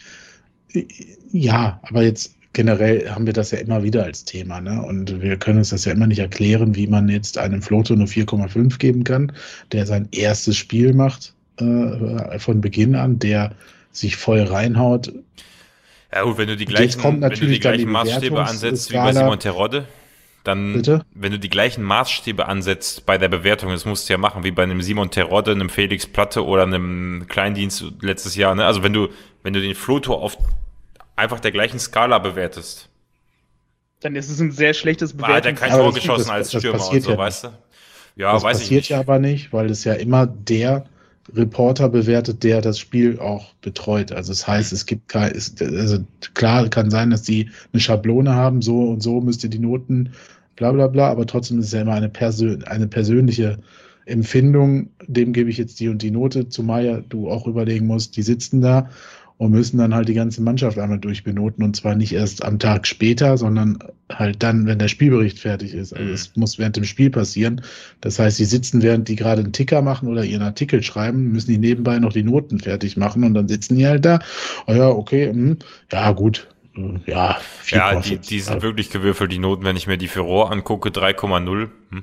Ja, aber jetzt generell haben wir das ja immer wieder als Thema, ne? Und wir können uns das ja immer nicht erklären, wie man jetzt einem Floto nur vier Komma fünf geben kann, der sein erstes Spiel macht äh, von Beginn an, der sich voll reinhaut. Ja gut, wenn du die Und gleichen, jetzt kommt wenn du die natürlich dann gleichen die Maßstäbe ansetzt wie bei Bewertungsskala. Simon Terodde, dann, Bitte? wenn du die gleichen Maßstäbe ansetzt bei der Bewertung, das musst du ja machen, wie bei einem Simon Terodde, einem Felix Platte oder einem Kleindienst letztes Jahr, ne? Also wenn du, wenn du den Floto auf einfach der gleichen Skala bewertest, Dann ist es ein sehr schlechtes ah, hat er Bewertung. kein Aber Tor das- geschossen das- als das Stürmer und passiert so, ja weißt du? Ja, das weiß ich passiert nicht. ja aber nicht, weil es ja immer der Reporter bewertet, der das Spiel auch betreut. Also das heißt, es gibt kein, ist, also klar kann sein, dass die eine Schablone haben, so und so müsst ihr die Noten, bla bla bla, aber trotzdem ist es ja immer eine, Persön eine persönliche Empfindung, dem gebe ich jetzt die und die Note, zumal ja du auch überlegen musst, die sitzen da und müssen dann halt die ganze Mannschaft einmal durchbenoten und zwar nicht erst am Tag später, sondern halt dann, wenn der Spielbericht fertig ist. Also Mhm. es muss während dem Spiel passieren. Das heißt, die sitzen, während die gerade einen Ticker machen oder ihren Artikel schreiben, müssen die nebenbei noch die Noten fertig machen und dann sitzen die halt da. Oh ja, okay, hm, ja gut, äh, ja, vier Ja, Komma die, fünf. die sind wirklich gewürfelt, die Noten, wenn ich mir die für Rohr angucke, drei Komma null. Hm.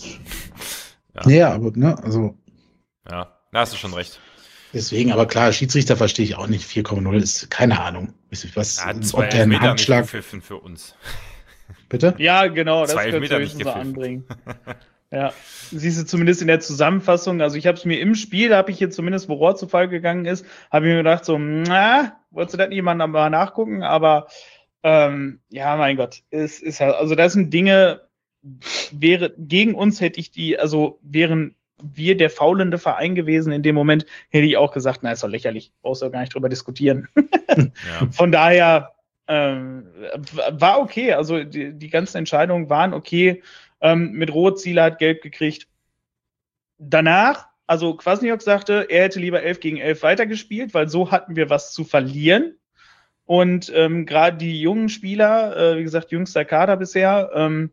Ja, aber ne, also Ja, da hast du schon recht. deswegen, aber klar, Schiedsrichter verstehe ich auch nicht. vier Komma null ist keine Ahnung. Was, Er hat zwei ob der einen Elfmeter nicht Handschlag, gepfiffen für uns. bitte? Ja, genau, das Zwei könnte Elfmeter ich nicht so gepfiffen. anbringen. Ja, siehst du zumindest in der Zusammenfassung, also ich habe es mir im Spiel, habe ich hier zumindest, wo Rohr zu Fall gegangen ist, habe ich mir gedacht so, na, wolltest du das nicht mal mal nachgucken, aber ähm, ja, mein Gott, es ist halt, also das sind Dinge, wäre, gegen uns hätte ich die, also wären wir der faulende Verein gewesen in dem Moment, hätte ich auch gesagt, na, ist doch lächerlich, brauchst du gar nicht drüber diskutieren. Ja. Von daher ähm, war okay, also die, die ganzen Entscheidungen waren okay. Ähm, mit Rot, Ziele hat Gelb gekriegt. Danach, also Kwasniok sagte, er hätte lieber elf gegen elf weitergespielt, weil so hatten wir was zu verlieren. Und ähm, gerade die jungen Spieler, äh, wie gesagt, jüngster Kader bisher, ähm,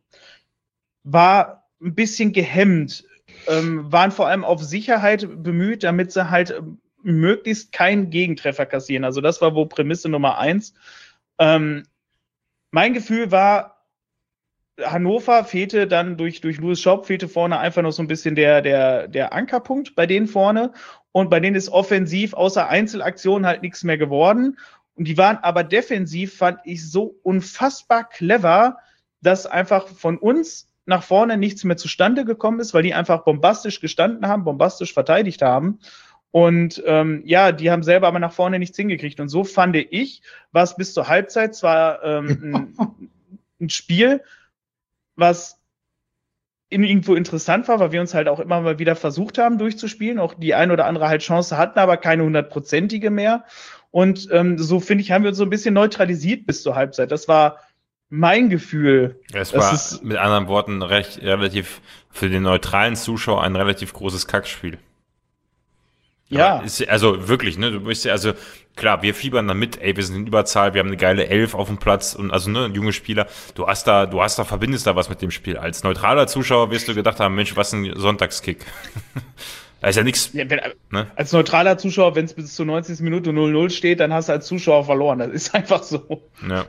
war ein bisschen gehemmt, ähm, waren vor allem auf Sicherheit bemüht, damit sie halt ähm, möglichst keinen Gegentreffer kassieren. Also das war wohl Prämisse Nummer eins. Ähm, mein Gefühl war, Hannover fehlte dann durch, durch Louis Schaub fehlte vorne einfach noch so ein bisschen der, der, der Ankerpunkt bei denen vorne. Und bei denen ist offensiv außer Einzelaktionen halt nichts mehr geworden. Und die waren aber defensiv, fand ich, so unfassbar clever, dass einfach von uns nach vorne nichts mehr zustande gekommen ist, weil die einfach bombastisch gestanden haben, bombastisch verteidigt haben. Und ähm, ja, die haben selber aber nach vorne nichts hingekriegt. Und so fand ich, war es bis zur Halbzeit zwar ähm, ein, ein Spiel, was in, irgendwo interessant war, weil wir uns halt auch immer mal wieder versucht haben durchzuspielen, auch die ein oder andere halt Chance hatten, aber keine hundertprozentige mehr. Und ähm, so, finde ich, haben wir uns so ein bisschen neutralisiert bis zur Halbzeit. Das war mein Gefühl. Es Das war ist, mit anderen Worten recht relativ für den neutralen Zuschauer ein relativ großes Kackspiel. ja, Aber ist, also wirklich, ne, du bist ja, also klar, wir fiebern da mit, ey, wir sind in Überzahl, wir haben eine geile Elf auf dem Platz und also ne, junge Spieler, du hast da, du hast da, verbindest da was mit dem Spiel. Als neutraler Zuschauer wirst du gedacht haben, Mensch, was ein Sonntagskick. Da ist ja nichts. ja, wenn, Ne? als neutraler Zuschauer, wenn es bis zur neunzigsten Minute null null steht, dann hast du als Zuschauer verloren. Das ist einfach so. Ja.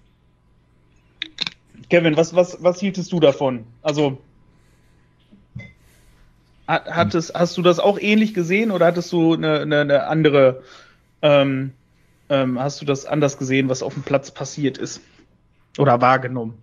Kevin, was, was, was hieltest du davon? Also, hat, hattest, hast du das auch ähnlich gesehen oder hattest du eine, eine, eine andere, ähm, ähm, hast du das anders gesehen, was auf dem Platz passiert ist? Oder wahrgenommen?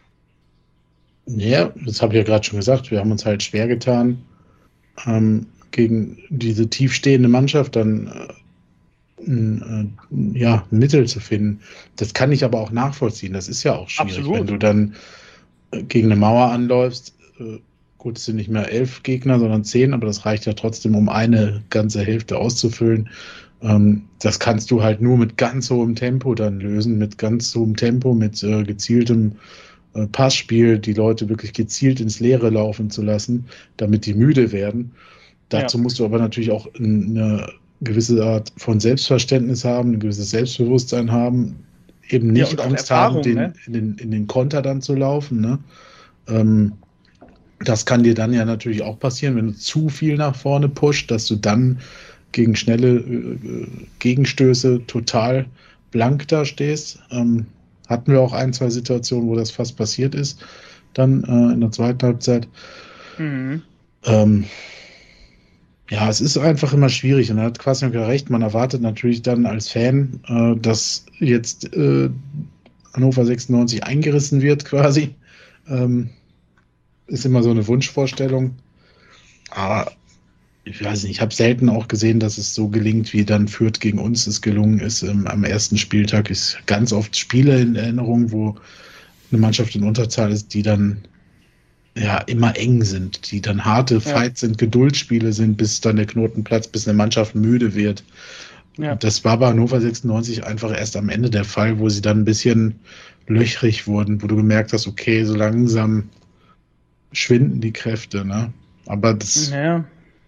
Ja, das habe ich ja gerade schon gesagt. Wir haben uns halt schwer getan, ähm, gegen diese tiefstehende Mannschaft dann äh, ein, äh, ja, ein Mittel zu finden. Das kann ich aber auch nachvollziehen. Das ist ja auch schwierig, Absolut. wenn du dann äh, gegen eine Mauer anläufst. Äh, gut, es sind nicht mehr elf Gegner, sondern zehn, aber das reicht ja trotzdem, um eine ganze Hälfte auszufüllen. Ähm, das kannst du halt nur mit ganz hohem Tempo dann lösen, mit ganz hohem Tempo, mit äh, gezieltem äh, Passspiel, die Leute wirklich gezielt ins Leere laufen zu lassen, damit die müde werden. Dazu Ja. musst du aber natürlich auch eine gewisse Art von Selbstverständnis haben, ein gewisses Selbstbewusstsein haben, eben Ja, nicht und auch Angst Erfahrung, haben, den, ne? in, den, in den Konter dann zu laufen. Ne? Ähm, das kann dir dann ja natürlich auch passieren, wenn du zu viel nach vorne pusht, dass du dann gegen schnelle äh, Gegenstöße total blank da stehst. Ähm, hatten wir auch ein, zwei Situationen, wo das fast passiert ist, dann äh, in der zweiten Halbzeit. Mhm. Ähm, ja, es ist einfach immer schwierig und da hat Kwasniok recht. Man erwartet natürlich dann als Fan, äh, dass jetzt äh, Hannover sechsundneunzig eingerissen wird quasi. Ähm, ist immer so eine Wunschvorstellung. Aber ich weiß nicht, ich habe selten auch gesehen, dass es so gelingt, wie dann Fürth gegen uns es gelungen ist. Ähm, am ersten Spieltag ist ganz oft Spiele in Erinnerung, wo eine Mannschaft in Unterzahl ist, die dann ja immer eng sind, die dann harte Fights sind, Geduldsspiele sind, bis dann der Knoten platzt, bis eine Mannschaft müde wird. Ja. Das war bei Hannover sechsundneunzig einfach erst am Ende der Fall, wo sie dann ein bisschen löchrig wurden, wo du gemerkt hast, okay, so langsam schwinden die Kräfte, ne? Aber das Ja.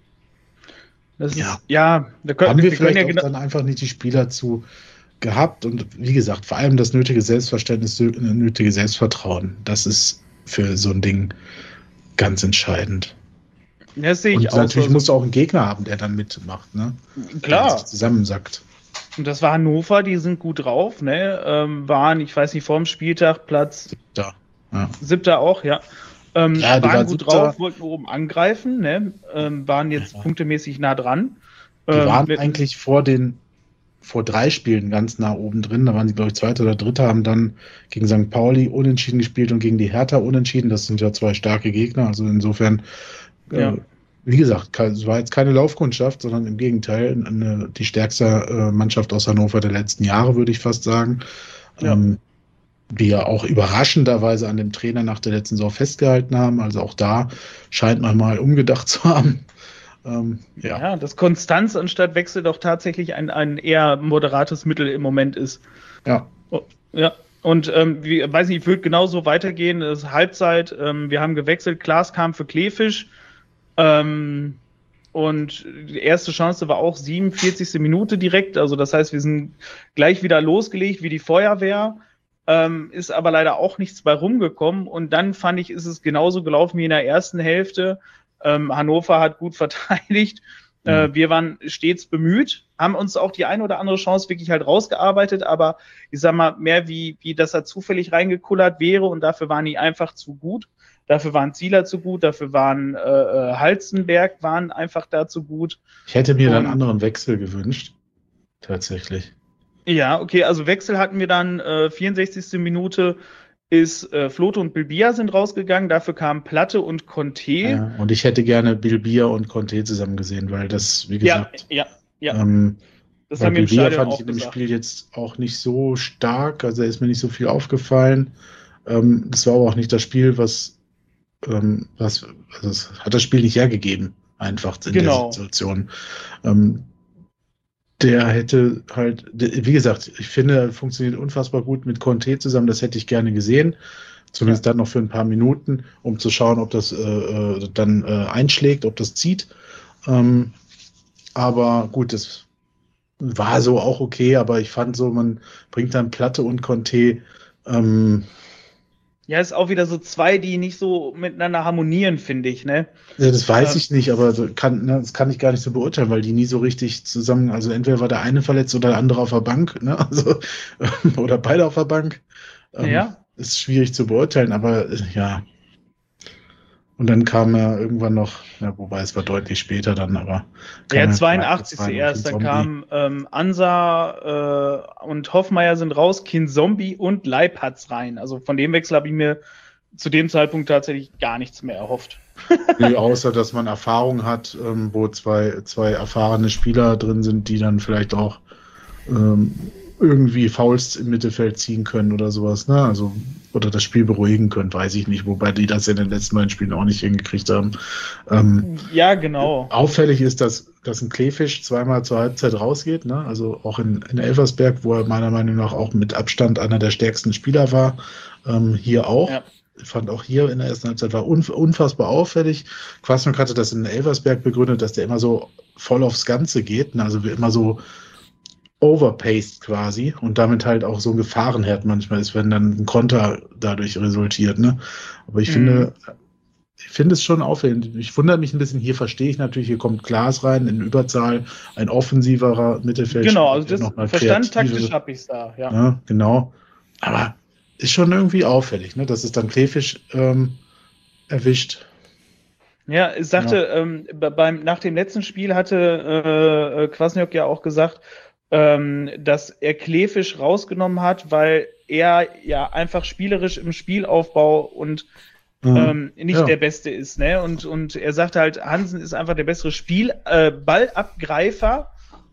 Das Ja. ist, ja, da können, haben wir wir können vielleicht ja auch genau, dann einfach nicht die Spieler zu gehabt und wie gesagt, vor allem das nötige Selbstverständnis, das nötige Selbstvertrauen, das ist für so ein Ding ganz entscheidend. das sehe ich Und auch natürlich so. musst du auch einen Gegner haben, der dann mitmacht, ne? Der Klar. sich zusammensackt. Und das war Hannover, die sind gut drauf, ne? Ähm, waren, ich weiß nicht, vor dem Spieltag Platz Da. Ja. siebter auch, ja. Ähm, Ja, die waren waren gut siebter. drauf, wollten oben angreifen, ne? Ähm, waren jetzt Ja. punktemäßig nah dran. Die Ähm, waren mit- eigentlich vor den vor drei Spielen ganz nah oben drin. Da waren sie, glaube ich, Zweiter oder Dritter, haben dann gegen Sankt Pauli unentschieden gespielt und gegen die Hertha unentschieden. Das sind ja zwei starke Gegner. Also insofern, Ja. äh, wie gesagt, ke- es war jetzt keine Laufkundschaft, sondern im Gegenteil eine, die stärkste äh, Mannschaft aus Hannover der letzten Jahre, würde ich fast sagen. Ja. Ähm, die ja auch überraschenderweise an dem Trainer nach der letzten Saison festgehalten haben. Also auch da scheint man mal umgedacht zu haben. Ähm, ja. ja, dass Konstanz anstatt Wechsel doch tatsächlich ein, ein eher moderates Mittel im Moment ist. ja. Oh, ja, und ähm, wie, weiß nicht, ich würde genauso weitergehen. Es ist Halbzeit, ähm, wir haben gewechselt, Klaas kam für Kleefisch. Ähm, und die erste Chance war auch siebenundvierzigste Minute direkt. Also das heißt, wir sind gleich wieder losgelegt wie die Feuerwehr. Ähm, ist aber leider auch nichts bei rumgekommen. Und dann fand ich, ist es genauso gelaufen wie in der ersten Hälfte. Ähm, Hannover hat gut verteidigt. Äh, Mhm. wir waren stets bemüht, haben uns auch die eine oder andere Chance wirklich halt rausgearbeitet, aber ich sag mal, mehr wie, wie dass er zufällig reingekullert wäre und dafür waren die einfach zu gut. Dafür waren Zieler zu gut, dafür waren äh, äh, Halzenberg waren einfach da zu gut. Ich hätte mir dann Und- einen anderen Wechsel gewünscht. Tatsächlich. Ja, okay, also Wechsel hatten wir dann äh, vierundsechzigste Minute ist äh, Floto und Bilbia sind rausgegangen, dafür kamen Platte und Conte. Ja, und ich hätte gerne Bilbia und Conte zusammen gesehen, weil das, wie gesagt, ja, ja, ja. Ähm, das weil haben wir im Bilbia Stadion fand auch ich in dem gesagt. Spiel jetzt auch nicht so stark, also da ist mir nicht so viel aufgefallen. Ähm, das war aber auch nicht das Spiel, was, ähm, was also es hat das Spiel nicht hergegeben, einfach in Genau. der Situation. Ähm, der hätte halt, wie gesagt, ich finde, er funktioniert unfassbar gut mit Conte zusammen, das hätte ich gerne gesehen. Zumindest Ja. dann noch für ein paar Minuten, um zu schauen, ob das äh, dann äh, einschlägt, ob das zieht. Ähm, aber gut, das war so auch okay, aber ich fand so, man bringt dann Platte und Conte. Ähm, Ja, ist auch wieder so zwei, die nicht so miteinander harmonieren, finde ich, ne? ja, das weiß Ähm, ich nicht, aber so kann, ne, das kann ich gar nicht so beurteilen, weil die nie so richtig zusammen, also entweder war der eine verletzt oder der andere auf der Bank, ne? Also, oder beide auf der Bank. Ähm, Ja. Ist schwierig zu beurteilen, aber äh, ja. Und dann kam ja irgendwann noch, ja, wobei es war deutlich später dann, aber Ja, kam ja zweiundachtzig. rein und erst, dann Zombie. kam ähm, Ansa äh, und Hoffmeier sind raus, Kinzombie und Leipatz rein. Also von dem Wechsel habe ich mir zu dem Zeitpunkt tatsächlich gar nichts mehr erhofft. Nee, außer dass man Erfahrung hat, ähm, wo zwei, zwei erfahrene Spieler drin sind, die dann vielleicht auch ähm, irgendwie Fouls im Mittelfeld ziehen können oder sowas, ne? Also, oder das Spiel beruhigen können, weiß ich nicht, wobei die das in den letzten beiden Spielen auch nicht hingekriegt haben. Ähm, Ja, genau. Auffällig ist, dass, dass ein Kleefisch zweimal zur Halbzeit rausgeht, ne? Also auch in, in Elversberg, wo er meiner Meinung nach auch mit Abstand einer der stärksten Spieler war, ähm, hier auch. Ja. Ich fand auch hier in der ersten Halbzeit war unf unfassbar auffällig. Kwasniok hatte das in Elversberg begründet, dass der immer so voll aufs Ganze geht, ne? Also immer so overpaced quasi und damit halt auch so ein Gefahrenherd manchmal ist, wenn dann ein Konter dadurch resultiert, ne? Aber ich Mhm. finde, ich finde es schon auffällig. Ich wundere mich ein bisschen, hier verstehe ich natürlich, hier kommt Klaas rein in Überzahl, ein offensiverer Mittelfeld. Genau, also das Verstand taktisch habe ich da, ja. Ja, genau. Aber ist schon irgendwie auffällig, ne? Dass es dann Kleefisch ähm, erwischt. Ja, es sagte, Ja. Ähm, beim, nach dem letzten Spiel hatte äh, Kwasniok ja auch gesagt, ähm, dass er Kleefisch rausgenommen hat, weil er ja einfach spielerisch im Spielaufbau und Mhm. ähm, nicht Ja. der Beste ist, ne? Und, und er sagte halt, Hansen ist einfach der bessere Spiel, äh, Ballabgreifer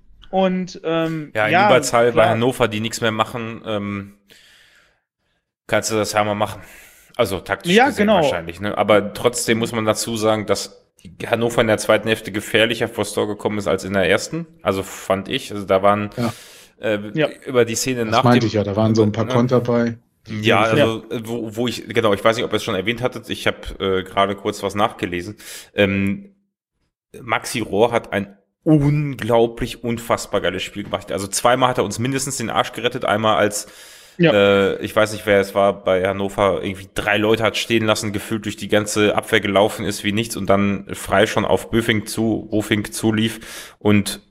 und ähm, Ja, in ja, Überzahl bei klar. Hannover, die nichts mehr machen, ähm, kannst du das ja mal machen. Also taktisch Ja, gesehen genau. wahrscheinlich. Ne? Aber trotzdem muss man dazu sagen, dass Hannover in der zweiten Hälfte gefährlicher vors Tor gekommen ist als in der ersten. Also fand ich. Also da waren Ja. äh, Ja. über die Szene Das nach meinte dem, ich ja, da waren so ein paar ne? Konter bei. die Ja, sehr also wo, wo ich, genau, ich weiß nicht, ob ihr es schon erwähnt hattet, ich habe äh, gerade kurz was nachgelesen. Ähm, Maxi Rohr hat ein unglaublich, unfassbar geiles Spiel gemacht. Also zweimal hat er uns mindestens den Arsch gerettet, einmal als, Ja. äh, ich weiß nicht, wer es war, bei Hannover irgendwie drei Leute hat stehen lassen, gefühlt durch die ganze Abwehr gelaufen ist wie nichts und dann frei schon auf Böfing zu, Bofink zulief und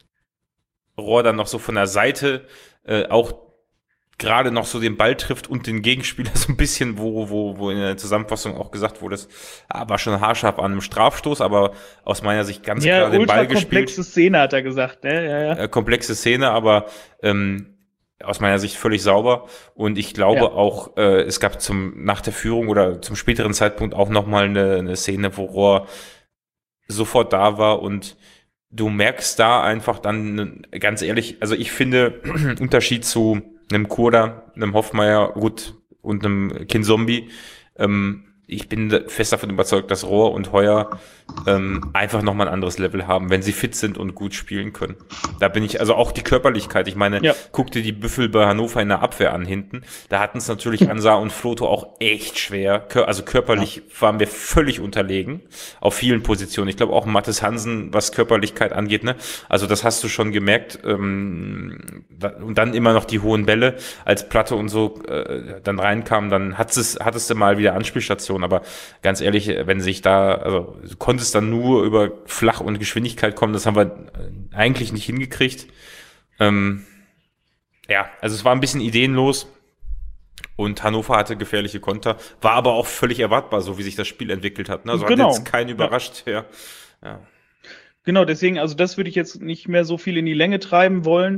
Rohr dann noch so von der Seite äh, auch gerade noch so den Ball trifft und den Gegenspieler so ein bisschen, wo, wo, wo in der Zusammenfassung auch gesagt wurde, es war schon haarscharf an einem Strafstoß, aber aus meiner Sicht ganz Ja, klar den ultra Ball gespielt. komplexe Szene, hat er gesagt, ne? Ja, ja. Äh, komplexe Szene, aber ähm, aus meiner Sicht völlig sauber. Und ich glaube Ja. auch, äh, es gab zum nach der Führung oder zum späteren Zeitpunkt auch nochmal eine, eine Szene, wo Rohr sofort da war und du merkst da einfach dann, ganz ehrlich, also ich finde, Unterschied zu einem Kurda, einem Hoffmeier, gut, und einem Kinzombie, ähm, ich bin fest davon überzeugt, dass Rohr und Heuer ähm, einfach nochmal ein anderes Level haben, wenn sie fit sind und gut spielen können. Da bin ich, also auch die Körperlichkeit, ich meine, Ja. guck dir die Büffel bei Hannover in der Abwehr an hinten, da hatten es natürlich Ansa und Floto auch echt schwer, Kör- also körperlich waren wir völlig unterlegen, auf vielen Positionen. Ich glaube auch Mathis Hansen, was Körperlichkeit angeht, ne, also das hast du schon gemerkt, ähm, da, und dann immer noch die hohen Bälle, als Platte und so äh, dann reinkamen, dann hattest es, hattest du mal wieder Anspielstation, aber ganz ehrlich, wenn sich da, also du konntest dann nur über Flach und Geschwindigkeit kommen, das haben wir eigentlich nicht hingekriegt. Ähm, ja, also es war ein bisschen ideenlos und Hannover hatte gefährliche Konter, war aber auch völlig erwartbar, so wie sich das Spiel entwickelt hat. Ne? Also Genau. hat jetzt keinen überrascht. Ja. Ja. Genau, deswegen, also das würde ich jetzt nicht mehr so viel in die Länge treiben wollen.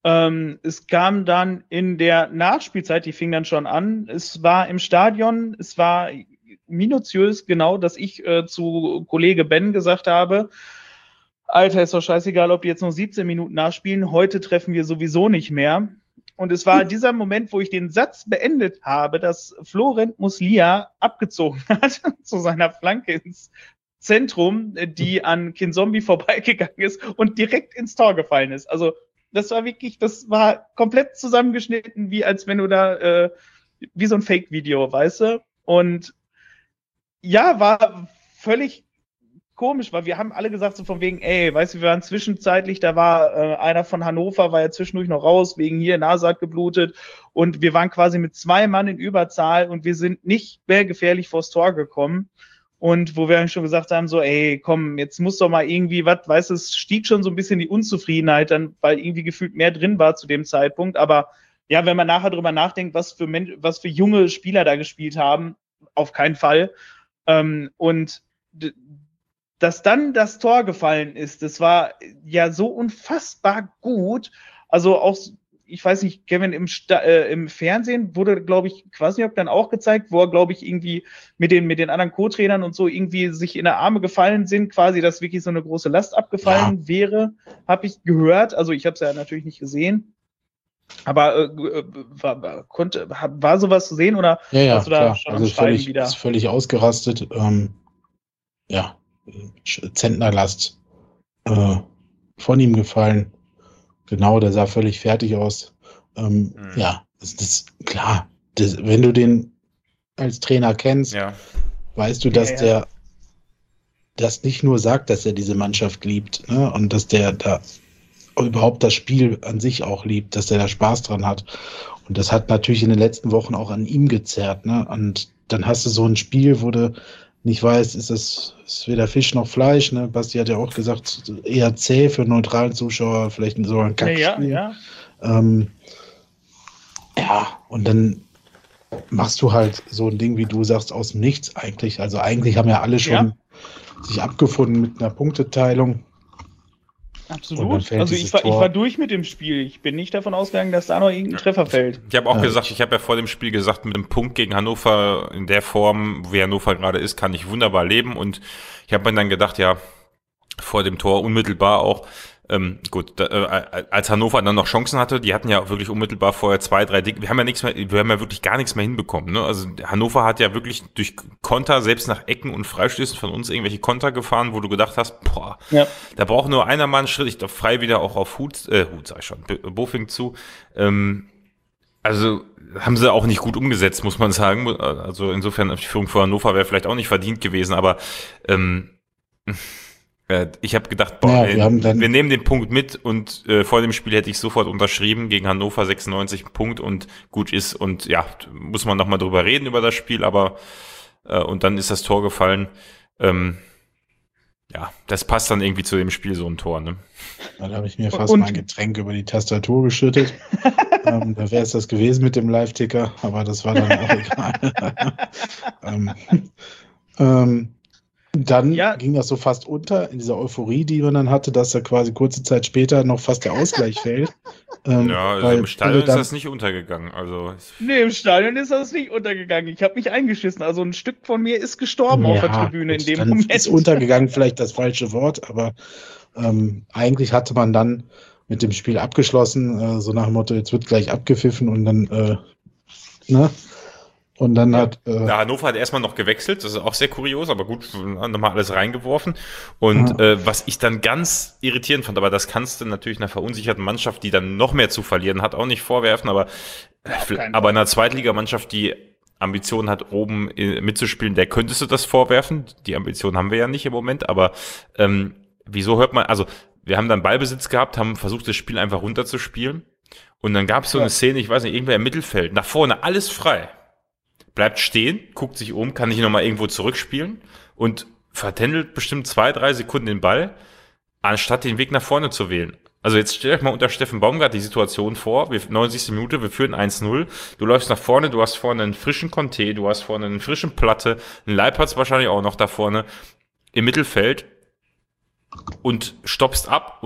Ähm, es kam dann in der Nachspielzeit, die fing dann schon an. Es war im Stadion, es war minutiös genau, dass ich äh, zu Kollege Ben gesagt habe, Alter, ist doch scheißegal, ob die jetzt noch siebzehn Minuten nachspielen, heute treffen wir sowieso nicht mehr. Und es war dieser Moment, wo ich den Satz beendet habe, dass Florent Muslia abgezogen hat zu seiner Flanke ins Zentrum, die an Kinzombie vorbeigegangen ist und direkt ins Tor gefallen ist. Also das war wirklich, das war komplett zusammengeschnitten, wie als wenn du da, äh, wie so ein Fake-Video, weißt du? Und ja, war völlig komisch, weil wir haben alle gesagt so von wegen, ey, weißt du, wir waren zwischenzeitlich, da war äh, einer von Hannover, war ja zwischendurch noch raus, wegen hier, Nase hat geblutet und wir waren quasi mit zwei Mann in Überzahl und wir sind nicht mehr gefährlich vors Tor gekommen und wo wir dann schon gesagt haben, so, ey, komm, jetzt muss doch mal irgendwie was, weißt du, es stieg schon so ein bisschen die Unzufriedenheit dann, weil irgendwie gefühlt mehr drin war zu dem Zeitpunkt, aber ja, wenn man nachher drüber nachdenkt, was für Men- was für junge Spieler da gespielt haben, auf keinen Fall ähm, und d- dass dann das Tor gefallen ist, das war ja so unfassbar gut. Also auch, ich weiß nicht, Kevin, im, Sta- äh, im Fernsehen wurde, glaube ich, ich weiß nicht, ob dann auch gezeigt, wo er, glaube ich, irgendwie mit den, mit den anderen Co-Trainern und so irgendwie sich in der Arme gefallen sind, quasi, dass wirklich so eine große Last abgefallen ja. wäre, habe ich gehört. Also ich habe es ja natürlich nicht gesehen. Aber äh, war, konnte, war sowas zu sehen oder ja, ja, hast du da klar. schon also am Schreiben völlig, wieder? Ist völlig ausgerastet. Ähm, ja. Zentnerlast äh, von ihm gefallen. Genau, der sah völlig fertig aus. Ähm, mhm. Ja, das ist klar. Das, wenn du den als Trainer kennst, ja. weißt du, dass ja, ja. der das nicht nur sagt, dass er diese Mannschaft liebt, ne? Und dass der da überhaupt das Spiel an sich auch liebt, dass der da Spaß dran hat. Und das hat natürlich in den letzten Wochen auch an ihm gezerrt. Ne? Und dann hast du so ein Spiel, wo du nicht weiß, ist es ist weder Fisch noch Fleisch, ne? Basti hat ja auch gesagt, eher zäh für neutralen Zuschauer, vielleicht so ein Kackspiel. Ja, ja. Ähm, ja, und dann machst du halt so ein Ding, wie du sagst, aus dem Nichts eigentlich. Also eigentlich haben ja alle schon ja. sich abgefunden mit einer Punkteteilung. Absolut. Also ich war, ich war durch mit dem Spiel. Ich bin nicht davon ausgegangen, dass da noch irgendein Treffer fällt. Ich habe auch ja. gesagt, ich habe ja vor dem Spiel gesagt, mit dem Punkt gegen Hannover in der Form, wie Hannover gerade ist, kann ich wunderbar leben. Und ich habe mir dann gedacht, ja, vor dem Tor unmittelbar auch, ähm, gut, da, äh, als Hannover dann noch Chancen hatte, die hatten ja wirklich unmittelbar vorher zwei, drei Dinge, wir haben ja nichts mehr, wir haben ja wirklich gar nichts mehr hinbekommen, ne? Also Hannover hat ja wirklich durch Konter, selbst nach Ecken und Freistößen von uns irgendwelche Konter gefahren, wo du gedacht hast, boah, ja. da braucht nur einer mal einen Schritt, ich glaube frei wieder auch auf Hut, äh, Hut sag ich schon, Bofing zu, ähm, also haben sie auch nicht gut umgesetzt, muss man sagen, also insofern die Führung für Hannover wäre vielleicht auch nicht verdient gewesen, aber ähm, ich habe gedacht, boah, ja, wir, wir nehmen den Punkt mit und äh, vor dem Spiel hätte ich sofort unterschrieben, gegen Hannover sechsundneunzig Punkt und gut ist und ja, muss man nochmal drüber reden über das Spiel, aber äh, und dann ist das Tor gefallen. Ähm, ja, das passt dann irgendwie zu dem Spiel, so ein Tor, ne? Da habe ich mir fast und, mein Getränk über die Tastatur geschüttet. ähm, da wäre es das gewesen mit dem Live-Ticker, aber das war dann auch egal. ähm, ähm, Dann ja. ging das so fast unter in dieser Euphorie, die man dann hatte, dass da quasi kurze Zeit später noch fast der Ausgleich fällt. Ähm, ja, also im Stadion ist das nicht untergegangen. Also nee, im Stadion ist das nicht untergegangen. Ich habe mich eingeschissen. Also ein Stück von mir ist gestorben ja, auf der Tribüne in dem dann Moment. Ist untergegangen vielleicht das falsche Wort, aber ähm, eigentlich hatte man dann mit dem Spiel abgeschlossen, äh, so nach dem Motto, jetzt wird gleich abgepfiffen und dann, äh, ne? Und dann ja. hat. Äh, Na, Hannover hat erstmal noch gewechselt, das ist auch sehr kurios, aber gut, nochmal alles reingeworfen. Und ja. äh, was ich dann ganz irritierend fand, aber das kannst du natürlich einer verunsicherten Mannschaft, die dann noch mehr zu verlieren hat, auch nicht vorwerfen, aber, äh, aber einer Zweitligamannschaft, die Ambitionen hat, oben äh, mitzuspielen, der könntest du das vorwerfen. Die Ambitionen haben wir ja nicht im Moment, aber ähm, wieso hört man, also wir haben dann Ballbesitz gehabt, haben versucht, das Spiel einfach runterzuspielen. Und dann gab es so ja. eine Szene, ich weiß nicht, irgendwer im Mittelfeld, nach vorne, alles frei. Bleibt stehen, guckt sich um, kann nicht nochmal irgendwo zurückspielen und vertändelt bestimmt zwei, drei Sekunden den Ball, anstatt den Weg nach vorne zu wählen. Also jetzt stellt euch mal unter Steffen Baumgart die Situation vor, wir, neunzigste Minute, wir führen eins null, du läufst nach vorne, du hast vorne einen frischen Conte, du hast vorne einen frischen Platte, einen Leipertz wahrscheinlich auch noch da vorne im Mittelfeld und stoppst ab und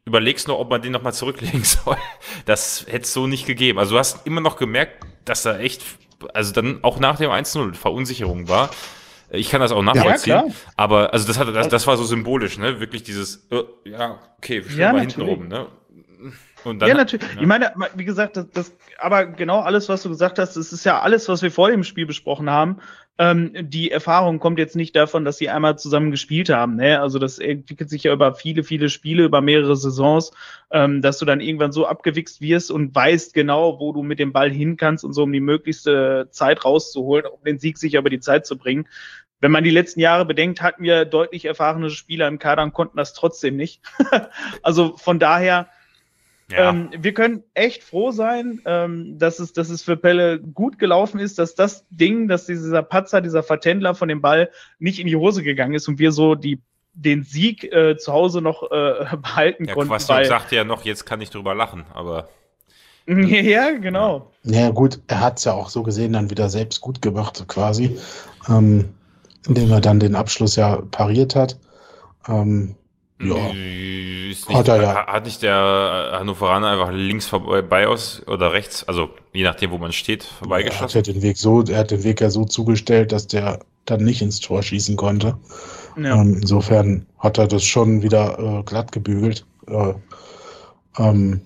überlegst noch, ob man den nochmal zurücklegen soll. Das hätte es so nicht gegeben. Also du hast immer noch gemerkt, dass da echt, also dann auch nach dem eins null Verunsicherung war. Ich kann das auch nachvollziehen, ja, aber also das, hatte, das, das war so symbolisch, ne? Wirklich dieses, uh, ja, okay, wir stehen ja, mal hinten rum, ne? Und dann, ja, natürlich. Ja. Ich meine, wie gesagt, das, das, aber genau alles, was du gesagt hast, das ist ja alles, was wir vor dem Spiel besprochen haben. Ähm, die Erfahrung kommt jetzt nicht davon, dass sie einmal zusammen gespielt haben. Ne? Also das entwickelt sich ja über viele, viele Spiele, über mehrere Saisons, ähm, dass du dann irgendwann so abgewichst wirst und weißt genau, wo du mit dem Ball hin kannst und so, um die möglichste Zeit rauszuholen, um den Sieg sicher über die Zeit zu bringen. Wenn man die letzten Jahre bedenkt, hatten wir deutlich erfahrene Spieler im Kader und konnten das trotzdem nicht. Also von daher, ja. ähm, wir können echt froh sein, ähm, dass es, dass es für Pelle gut gelaufen ist, dass das Ding, dass dieser Patzer, dieser Vertändler von dem Ball nicht in die Hose gegangen ist und wir so die den Sieg äh, zu Hause noch äh, behalten ja, konnten. Kwasniok sagte ja noch, jetzt kann ich drüber lachen, aber ja, genau. Ja gut, er hat es ja auch so gesehen dann wieder selbst gut gemacht, quasi. Ähm, indem er dann den Abschluss ja pariert hat. Ähm, ja. Nicht, hat, er ja. Hat nicht der Hannoveraner einfach links vorbei aus oder rechts, also je nachdem, wo man steht, vorbeigeschossen? Er hat den Weg so, er hat den Weg ja so zugestellt, dass der dann nicht ins Tor schießen konnte. Ja. Ähm, insofern hat er das schon wieder äh, glatt gebügelt. Äh, ähm,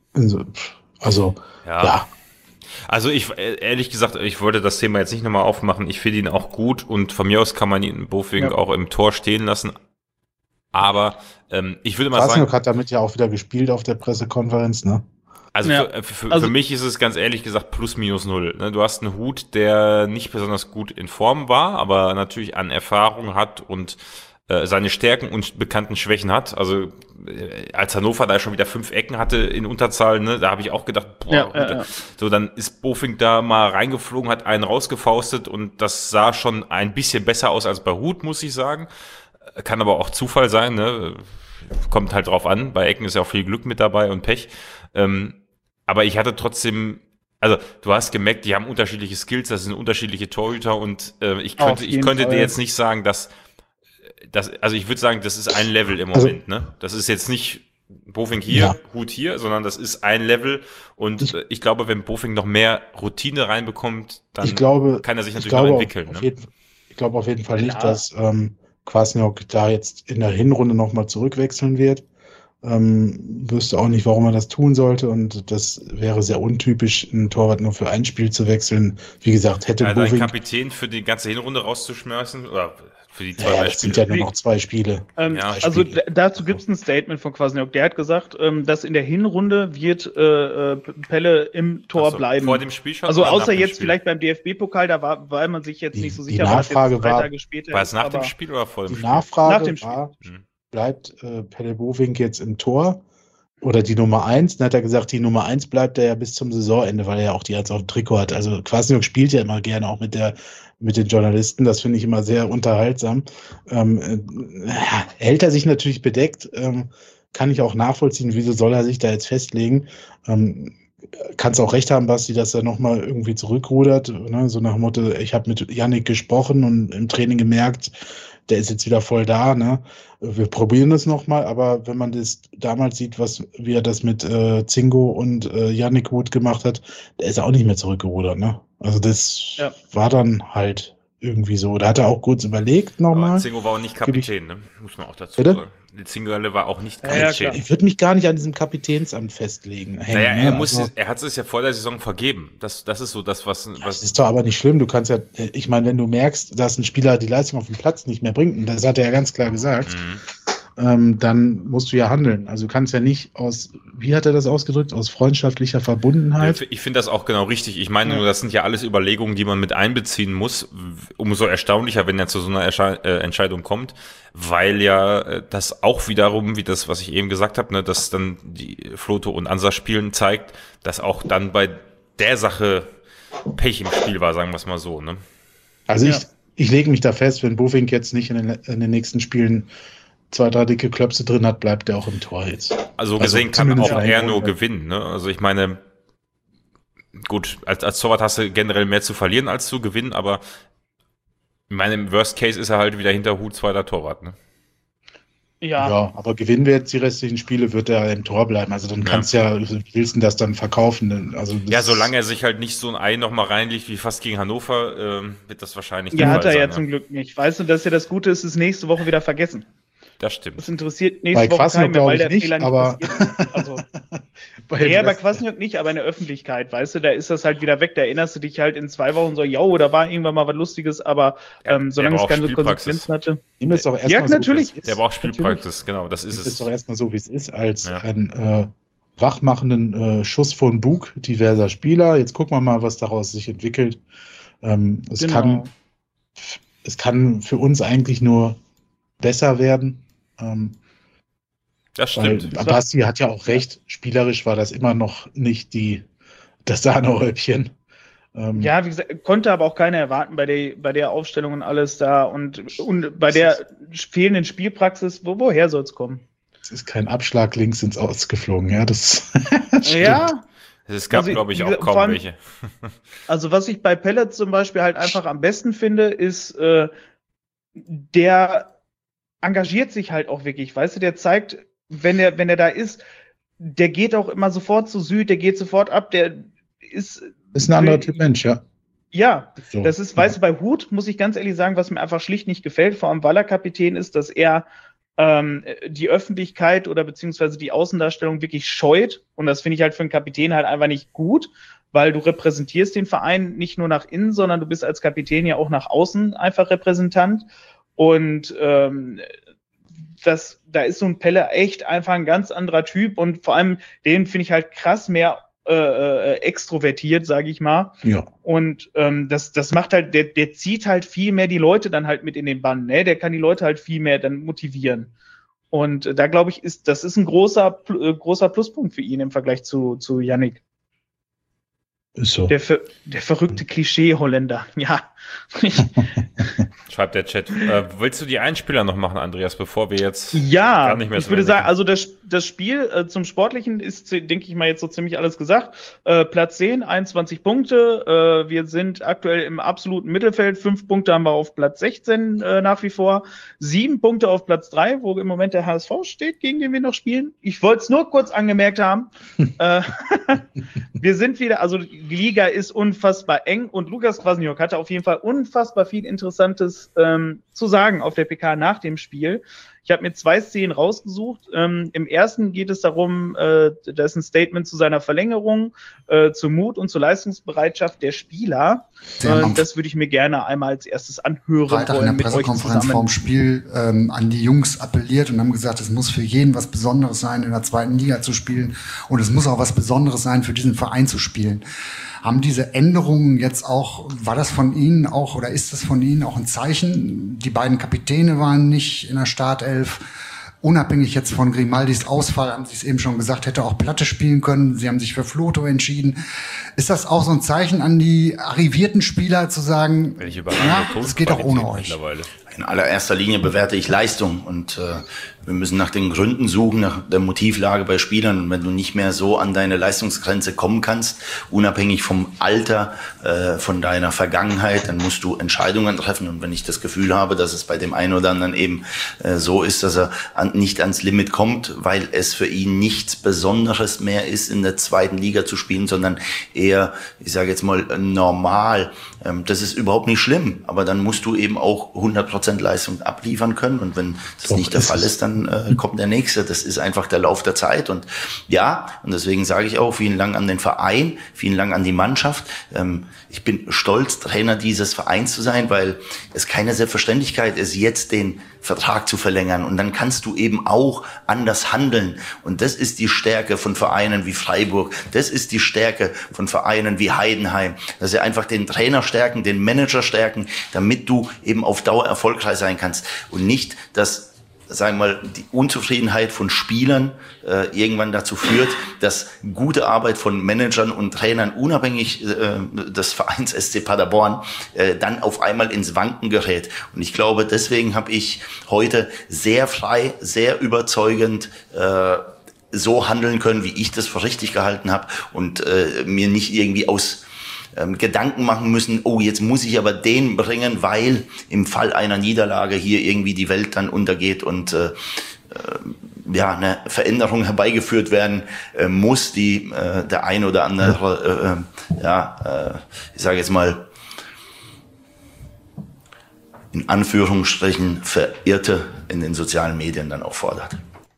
also, ja. ja. Also ich, ehrlich gesagt, ich wollte das Thema jetzt nicht nochmal aufmachen. Ich finde ihn auch gut und von mir aus kann man ihn Bofing ja. auch im Tor stehen lassen. Aber ähm, ich würde mal Kwasniok sagen... hat damit ja auch wieder gespielt auf der Pressekonferenz, ne? Also, ja. für, für, also für mich ist es ganz ehrlich gesagt plus minus null. Du hast einen Hut, der nicht besonders gut in Form war, aber natürlich an Erfahrung hat und äh, seine Stärken und bekannten Schwächen hat. Also äh, als Hannover da schon wieder fünf Ecken hatte in Unterzahl, ne, da habe ich auch gedacht, boah, ja, ja, ja. so dann ist Bofing da mal reingeflogen, hat einen rausgefaustet und das sah schon ein bisschen besser aus als bei Hut, muss ich sagen. Kann aber auch Zufall sein, ne? Kommt halt drauf an. Bei Ecken ist ja auch viel Glück mit dabei und Pech. Ähm, aber ich hatte trotzdem, also du hast gemerkt, die haben unterschiedliche Skills, das sind unterschiedliche Torhüter und äh, ich könnte, ich könnte Fall. dir jetzt nicht sagen, dass, dass, also ich würde sagen, das ist ein Level im Moment, also, ne? Das ist jetzt nicht Bofing hier, ja. Hut hier, sondern das ist ein Level und ich, ich glaube, wenn Bofing noch mehr Routine reinbekommt, dann ich glaube, kann er sich natürlich glaube, noch entwickeln. Ne? Jeden, ich glaube auf jeden Fall nicht, ja. dass ähm, Kwasniok da jetzt in der Hinrunde nochmal zurückwechseln wird. Ähm, wüsste auch nicht, warum er das tun sollte und das wäre sehr untypisch, einen Torwart nur für ein Spiel zu wechseln. Wie gesagt, hätte also Bofing... einen Kapitän für die ganze Hinrunde rauszuschmeißen oder für die zwei, ja, drei das Spiele? sind ja nur noch zwei Spiele. Ähm, ja, also Spiele. dazu gibt es ein Statement von Kwasniok. Der hat gesagt, ähm, dass in der Hinrunde wird äh, Pelle im Tor so, bleiben. Vor dem Spiel schon? Also außer jetzt Spiel? vielleicht beim D F B-Pokal, da war, weil man sich jetzt die, nicht so sicher war, Nachfrage war, war es nach dem Spiel oder vor dem die Spiel? Nachfrage nach dem Spiel. war, bleibt äh, Pelle Bofing jetzt im Tor oder die Nummer eins? Dann hat er gesagt, die Nummer eins bleibt er ja bis zum Saisonende, weil er ja auch die jetzt auf dem Trikot hat. Also Kwasniok spielt ja immer gerne auch mit der mit den Journalisten, das finde ich immer sehr unterhaltsam. Ähm, äh, hält er sich natürlich bedeckt, ähm, kann ich auch nachvollziehen, wieso soll er sich da jetzt festlegen. Ähm, kannst auch recht haben, Basti, dass er nochmal irgendwie zurückrudert, ne? So nach dem Motto, ich habe mit Yannick gesprochen und im Training gemerkt, der ist jetzt wieder voll da, ne? Wir probieren das nochmal, aber wenn man das damals sieht, was wie er das mit äh, Zingo und äh, Yannick gut gemacht hat, der ist auch nicht mehr zurückgerudert, ne? Also das ja. war dann halt irgendwie so. Da hat er auch kurz überlegt nochmal. Zingo war auch nicht Kapitän, ne? Muss man auch dazu Bitte? sagen. Zingerle war auch nicht Kapitän. Ja, ich würde mich gar nicht an diesem Kapitänsamt festlegen. Hängen, naja, er, ne? muss, also, er hat es ja vor der Saison vergeben. Das, das ist so das, was, was. Das ist doch aber nicht schlimm. Du kannst ja, ich meine, wenn du merkst, dass ein Spieler die Leistung auf dem Platz nicht mehr bringt, und das hat er ja ganz klar gesagt, mhm. ähm, dann musst du ja handeln. Also du kannst ja nicht aus, wie hat er das ausgedrückt, aus freundschaftlicher Verbundenheit. Ich finde das auch genau richtig. Ich meine ja. nur, das sind ja alles Überlegungen, die man mit einbeziehen muss. Umso erstaunlicher, wenn er zu so einer Ersche- äh, Entscheidung kommt, weil ja äh, das auch wiederum, wie das, was ich eben gesagt habe, ne, dass dann die Floto und Ansa spielen zeigt, dass auch dann bei der Sache Pech im Spiel war, sagen wir es mal so. Ne? Also ja. ich, ich lege mich da fest, wenn Bofing jetzt nicht in den, in den nächsten Spielen zwei, drei dicke Klöpse drin hat, bleibt er auch im Tor jetzt. Also gesehen also kann auch er nur gewinnen. Ne? Also ich meine, gut, als, als Torwart hast du generell mehr zu verlieren als zu gewinnen, aber ich meine, im Worst Case ist er halt wieder hinter Hut zweiter Torwart. Ne? Ja. Ja, aber gewinnen wir jetzt die restlichen Spiele, wird er im Tor bleiben. Also dann kannst ja, wie willst du das dann verkaufen? Also das Ja, solange er sich halt nicht so ein Ei nochmal reinlegt wie fast gegen Hannover, ähm, wird das wahrscheinlich Ja, hat er sein, ja ne? zum Glück nicht. Weißt du, dass ja das Gute ist, ist nächste Woche wieder vergessen. Das stimmt. Das interessiert nächste Bei Woche Kwasniok keinen mehr, weil glaube der ich Fehler nicht, nicht aber passiert. Also, bei ja, dem bei Rest- Kwasniok nicht, aber in der Öffentlichkeit, weißt du, da ist das halt wieder weg. Da erinnerst du dich halt in zwei Wochen so, jo, da war irgendwann mal was Lustiges, aber Ja, ähm, solange der es keine braucht Spielpraxis. Konsequenzen hatte. Nimm es doch erstmal Ja, so, natürlich. wie es ist. Der braucht Spielpraxis, genau, das ist Es es. ist doch erstmal so, wie es ist, als Ja. ein äh, wachmachenden äh, Schuss von Bug diverser Spieler. Jetzt gucken wir mal, was daraus sich entwickelt. Ähm, es, Genau. kann, es kann für uns eigentlich nur besser werden. Ähm, Das weil stimmt. Basti hat ja auch recht, spielerisch war das immer noch nicht die, das Sahnehäubchen. Ähm, Ja, wie gesagt, konnte aber auch keiner erwarten bei der, bei der Aufstellung und alles da und, und bei der fehlenden Spielpraxis, wo, woher soll es kommen? Es ist kein Abschlag links ins Aus geflogen, ja, das stimmt. Ja, Es gab, Also, glaube ich, wie auch gesagt, kaum vor allem- welche. also was ich bei Pellet zum Beispiel halt einfach am besten finde, ist, äh, der engagiert sich halt auch wirklich, weißt du, der zeigt, wenn er, wenn er da ist, der geht auch immer sofort zu Süd, der geht sofort ab, der ist, Ist ein anderer Typ Mensch, ja. ja, So. das ist, weißt du, bei Hut muss ich ganz ehrlich sagen, was mir einfach schlicht nicht gefällt, vor allem weil er Kapitän ist, dass er ähm, die Öffentlichkeit oder beziehungsweise die Außendarstellung wirklich scheut. Und das finde ich halt für einen Kapitän halt einfach nicht gut, weil du repräsentierst den Verein nicht nur nach innen, sondern du bist als Kapitän ja auch nach außen einfach Repräsentant. Und ähm, das, da ist so ein Pelle echt einfach ein ganz anderer Typ und vor allem den finde ich halt krass mehr äh, äh, extrovertiert, sage ich mal. Ja. Und ähm, das, das macht halt, der, der zieht halt viel mehr die Leute dann halt mit in den Bann, ne? Der kann die Leute halt viel mehr dann motivieren. Und äh, da glaube ich, ist, das ist ein großer, pl- äh, großer Pluspunkt für ihn im Vergleich zu, zu Yannick. Ist so. Der, ver der verrückte Klischee-Holländer. Ja. Schreibt der Chat. Äh, willst du die Einspieler noch machen, Andreas, bevor wir jetzt Ja, gar nicht mehr ich zu würde Ende sagen, kommen? also das, das Spiel äh, zum Sportlichen ist, denke ich mal, jetzt so ziemlich alles gesagt. Äh, Platz zehn, einundzwanzig Punkte. Äh, wir sind aktuell im absoluten Mittelfeld. Fünf Punkte haben wir auf Platz sechzehn äh, nach wie vor. Sieben Punkte auf Platz drei, wo im Moment der H S V steht, gegen den wir noch spielen. Ich wollte es nur kurz angemerkt haben. äh, wir sind wieder, also die Liga ist unfassbar eng und Lukas Kwasniok hatte auf jeden Fall unfassbar viel Interessantes ähm, zu sagen auf der P K nach dem Spiel. Ich habe mir zwei Szenen rausgesucht. Ähm, Im ersten geht es darum, äh, da ist ein Statement zu seiner Verlängerung, äh, zu Mut und zur Leistungsbereitschaft der Spieler. Äh, das würde ich mir gerne einmal als erstes anhören. Freitag in der Pressekonferenz vorm Spiel ähm, an die Jungs appelliert und haben gesagt, es muss für jeden was Besonderes sein, in der zweiten Liga zu spielen und es muss auch was Besonderes sein, für diesen Verein zu spielen. Haben diese Änderungen jetzt auch, war das von Ihnen auch oder ist das von Ihnen auch ein Zeichen? Die beiden Kapitäne waren nicht in der Startelf. Unabhängig jetzt von Grimaldis Ausfall, haben Sie es eben schon gesagt, hätte auch Platte spielen können. Sie haben sich für Floto entschieden. Ist das auch so ein Zeichen an die arrivierten Spieler zu sagen, ja, es geht auch ohne euch? In allererster Linie bewerte ich Leistung und äh, wir müssen nach den Gründen suchen, nach der Motivlage bei Spielern. Und wenn du nicht mehr so an deine Leistungsgrenze kommen kannst, unabhängig vom Alter, äh, von deiner Vergangenheit, dann musst du Entscheidungen treffen. Und wenn ich das Gefühl habe, dass es bei dem einen oder anderen eben äh, so ist, dass er an, nicht ans Limit kommt, weil es für ihn nichts Besonderes mehr ist, in der zweiten Liga zu spielen, sondern eher, ich sage jetzt mal, normal. Ähm, das ist überhaupt nicht schlimm, aber dann musst du eben auch hundert Prozent Leistung abliefern können. Und wenn das Doch, nicht der Fall ist, dann äh, kommt der Nächste. Das ist einfach der Lauf der Zeit. Und ja, und deswegen sage ich auch, vielen Dank an den Verein, vielen Dank an die Mannschaft. Ähm, ich bin stolz, Trainer dieses Vereins zu sein, weil es keine Selbstverständlichkeit ist, jetzt den Vertrag zu verlängern. Und dann kannst du eben auch anders handeln. Und das ist die Stärke von Vereinen wie Freiburg. Das ist die Stärke von Vereinen wie Heidenheim. Dass sie einfach den Trainer stärken, den Manager stärken, damit du eben auf Dauer erfolgreich sein kannst. Und nicht, dass, sagen wir mal, die Unzufriedenheit von Spielern äh, irgendwann dazu führt, dass gute Arbeit von Managern und Trainern unabhängig äh, des Vereins S C Paderborn äh, dann auf einmal ins Wanken gerät. Und ich glaube, deswegen habe ich heute sehr frei, sehr überzeugend äh, so handeln können, wie ich das für richtig gehalten habe und äh, mir nicht irgendwie aus ähm, Gedanken machen müssen, oh, jetzt muss ich aber den bringen, weil im Fall einer Niederlage hier irgendwie die Welt dann untergeht und äh, ja, eine Veränderung herbeigeführt werden äh, muss, die äh, der ein oder andere, äh, ja, äh, ich sage jetzt mal, in Anführungsstrichen Verirrte in den sozialen Medien dann auch fordert.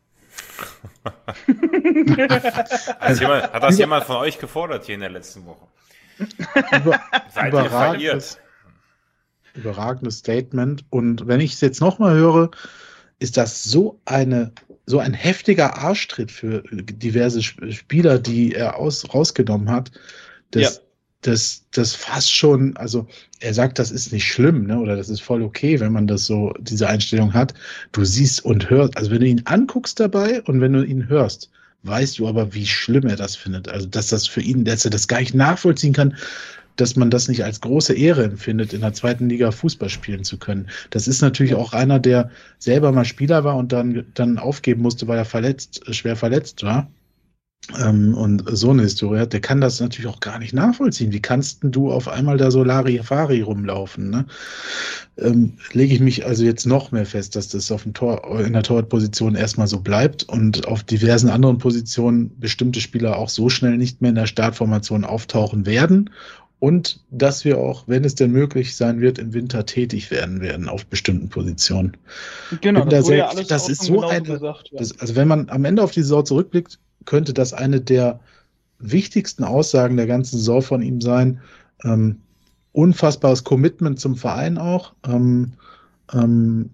hat, jemand, hat das jemand von euch gefordert hier in der letzten Woche? Über, überragendes, überragendes Statement. Und wenn ich es jetzt nochmal höre, ist das so eine so ein heftiger Arschtritt für diverse Spieler, die er aus, rausgenommen hat, dass ja. das, das fast schon, also er sagt, das ist nicht schlimm, ne? Oder das ist voll okay, wenn man das so, diese Einstellung hat. Du siehst und hörst, also wenn du ihn anguckst dabei und wenn du ihn hörst, weißt du aber, wie schlimm er das findet. Also dass das für ihn, dass er das gar nicht nachvollziehen kann, dass man das nicht als große Ehre empfindet, in der zweiten Liga Fußball spielen zu können. Das ist natürlich auch einer, der selber mal Spieler war und dann, dann aufgeben musste, weil er verletzt, schwer verletzt war. Ähm, und so eine Historie hat, der kann das natürlich auch gar nicht nachvollziehen. Wie kannst denn du auf einmal da so Larifari rumlaufen? Ne? Ähm, lege ich mich also jetzt noch mehr fest, dass das auf dem Tor, in der Torwartposition erstmal so bleibt und auf diversen anderen Positionen bestimmte Spieler auch so schnell nicht mehr in der Startformation auftauchen werden. Und dass wir auch, wenn es denn möglich sein wird, im Winter tätig werden werden auf bestimmten Positionen. Genau, das, das, da ja alles das ist so eine, gesagt, ja. das, also wenn man am Ende auf die Saison zurückblickt, könnte das eine der wichtigsten Aussagen der ganzen Saison von ihm sein. Ähm, unfassbares Commitment zum Verein auch. Ähm, ähm,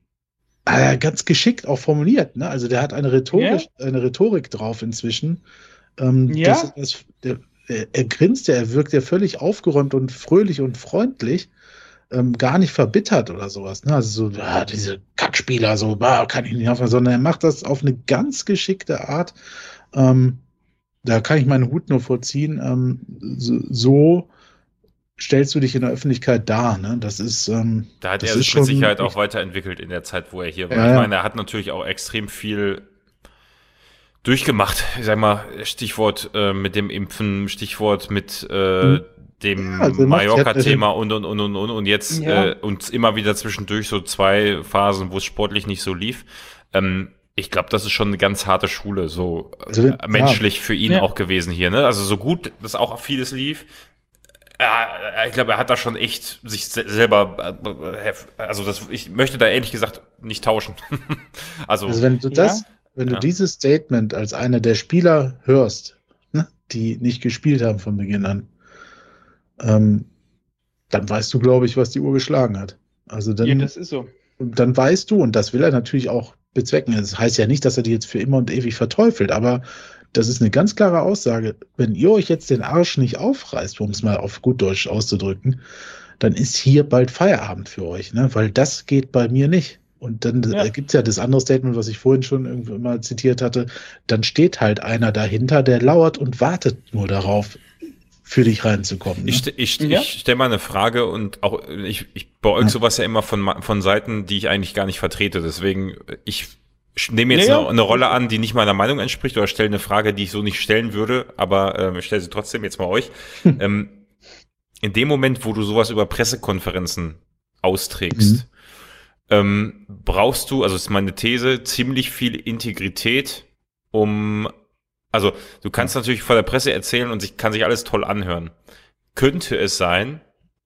äh, ganz geschickt auch formuliert. Ne? Also der hat eine Rhetorik, yeah. eine Rhetorik drauf inzwischen. Ähm, ja. das, das, der, Er, er grinst ja, er wirkt ja völlig aufgeräumt und fröhlich und freundlich, ähm, gar nicht verbittert oder sowas. Ne? Also so, ah, diese Kackspieler, so, ah, kann ich nicht aufhören, sondern er macht das auf eine ganz geschickte Art. Ähm, da kann ich meinen Hut nur vorziehen. Ähm, so, so stellst du dich in der Öffentlichkeit dar. Ne? Das ist, ähm, da hat das er sich mit Sicherheit auch weiterentwickelt in der Zeit, wo er hier war. Ja, ich meine, er hat natürlich auch extrem viel durchgemacht, ich sag mal, Stichwort äh, mit dem Impfen, Stichwort mit äh, dem ja, also Mallorca-Thema und, und, und, und, und, und jetzt ja. äh, und immer wieder zwischendurch so zwei Phasen, wo es sportlich nicht so lief. Ähm, ich glaube, das ist schon eine ganz harte Schule, so also, äh, menschlich ja. für ihn ja. auch gewesen hier, ne? Also so gut, dass auch vieles lief. Ja, ich glaube, er hat da schon echt sich selber, also das, ich möchte da ehrlich gesagt nicht tauschen. also, also wenn du das ja. Wenn du ja. dieses Statement als einer der Spieler hörst, ne, die nicht gespielt haben von Beginn an, ähm, dann weißt du, glaube ich, was die Uhr geschlagen hat. Also dann, ja, das ist so. Dann weißt du, und das will er natürlich auch bezwecken. Das heißt ja nicht, dass er die jetzt für immer und ewig verteufelt, aber das ist eine ganz klare Aussage. Wenn ihr euch jetzt den Arsch nicht aufreißt, um es mal auf gut Deutsch auszudrücken, dann ist hier bald Feierabend für euch, ne? Weil das geht bei mir nicht. Und dann ja. gibt es ja das andere Statement, was ich vorhin schon irgendwo mal zitiert hatte. Dann steht halt einer dahinter, der lauert und wartet nur darauf, für dich reinzukommen. Ne? Ich, ich, ja. ich stelle mal eine Frage und auch ich, ich beäuge ja. sowas ja immer von, von Seiten, die ich eigentlich gar nicht vertrete. Deswegen, ich nehme jetzt ja, eine, eine Rolle an, die nicht meiner Meinung entspricht oder stelle eine Frage, die ich so nicht stellen würde, aber ähm, ich stelle sie trotzdem jetzt mal euch. Hm. Ähm, in dem Moment, wo du sowas über Pressekonferenzen austrägst, mhm. Ähm, brauchst du, also ist meine These, ziemlich viel Integrität, um, also du kannst natürlich vor der Presse erzählen und sich, kann sich alles toll anhören. Könnte es sein,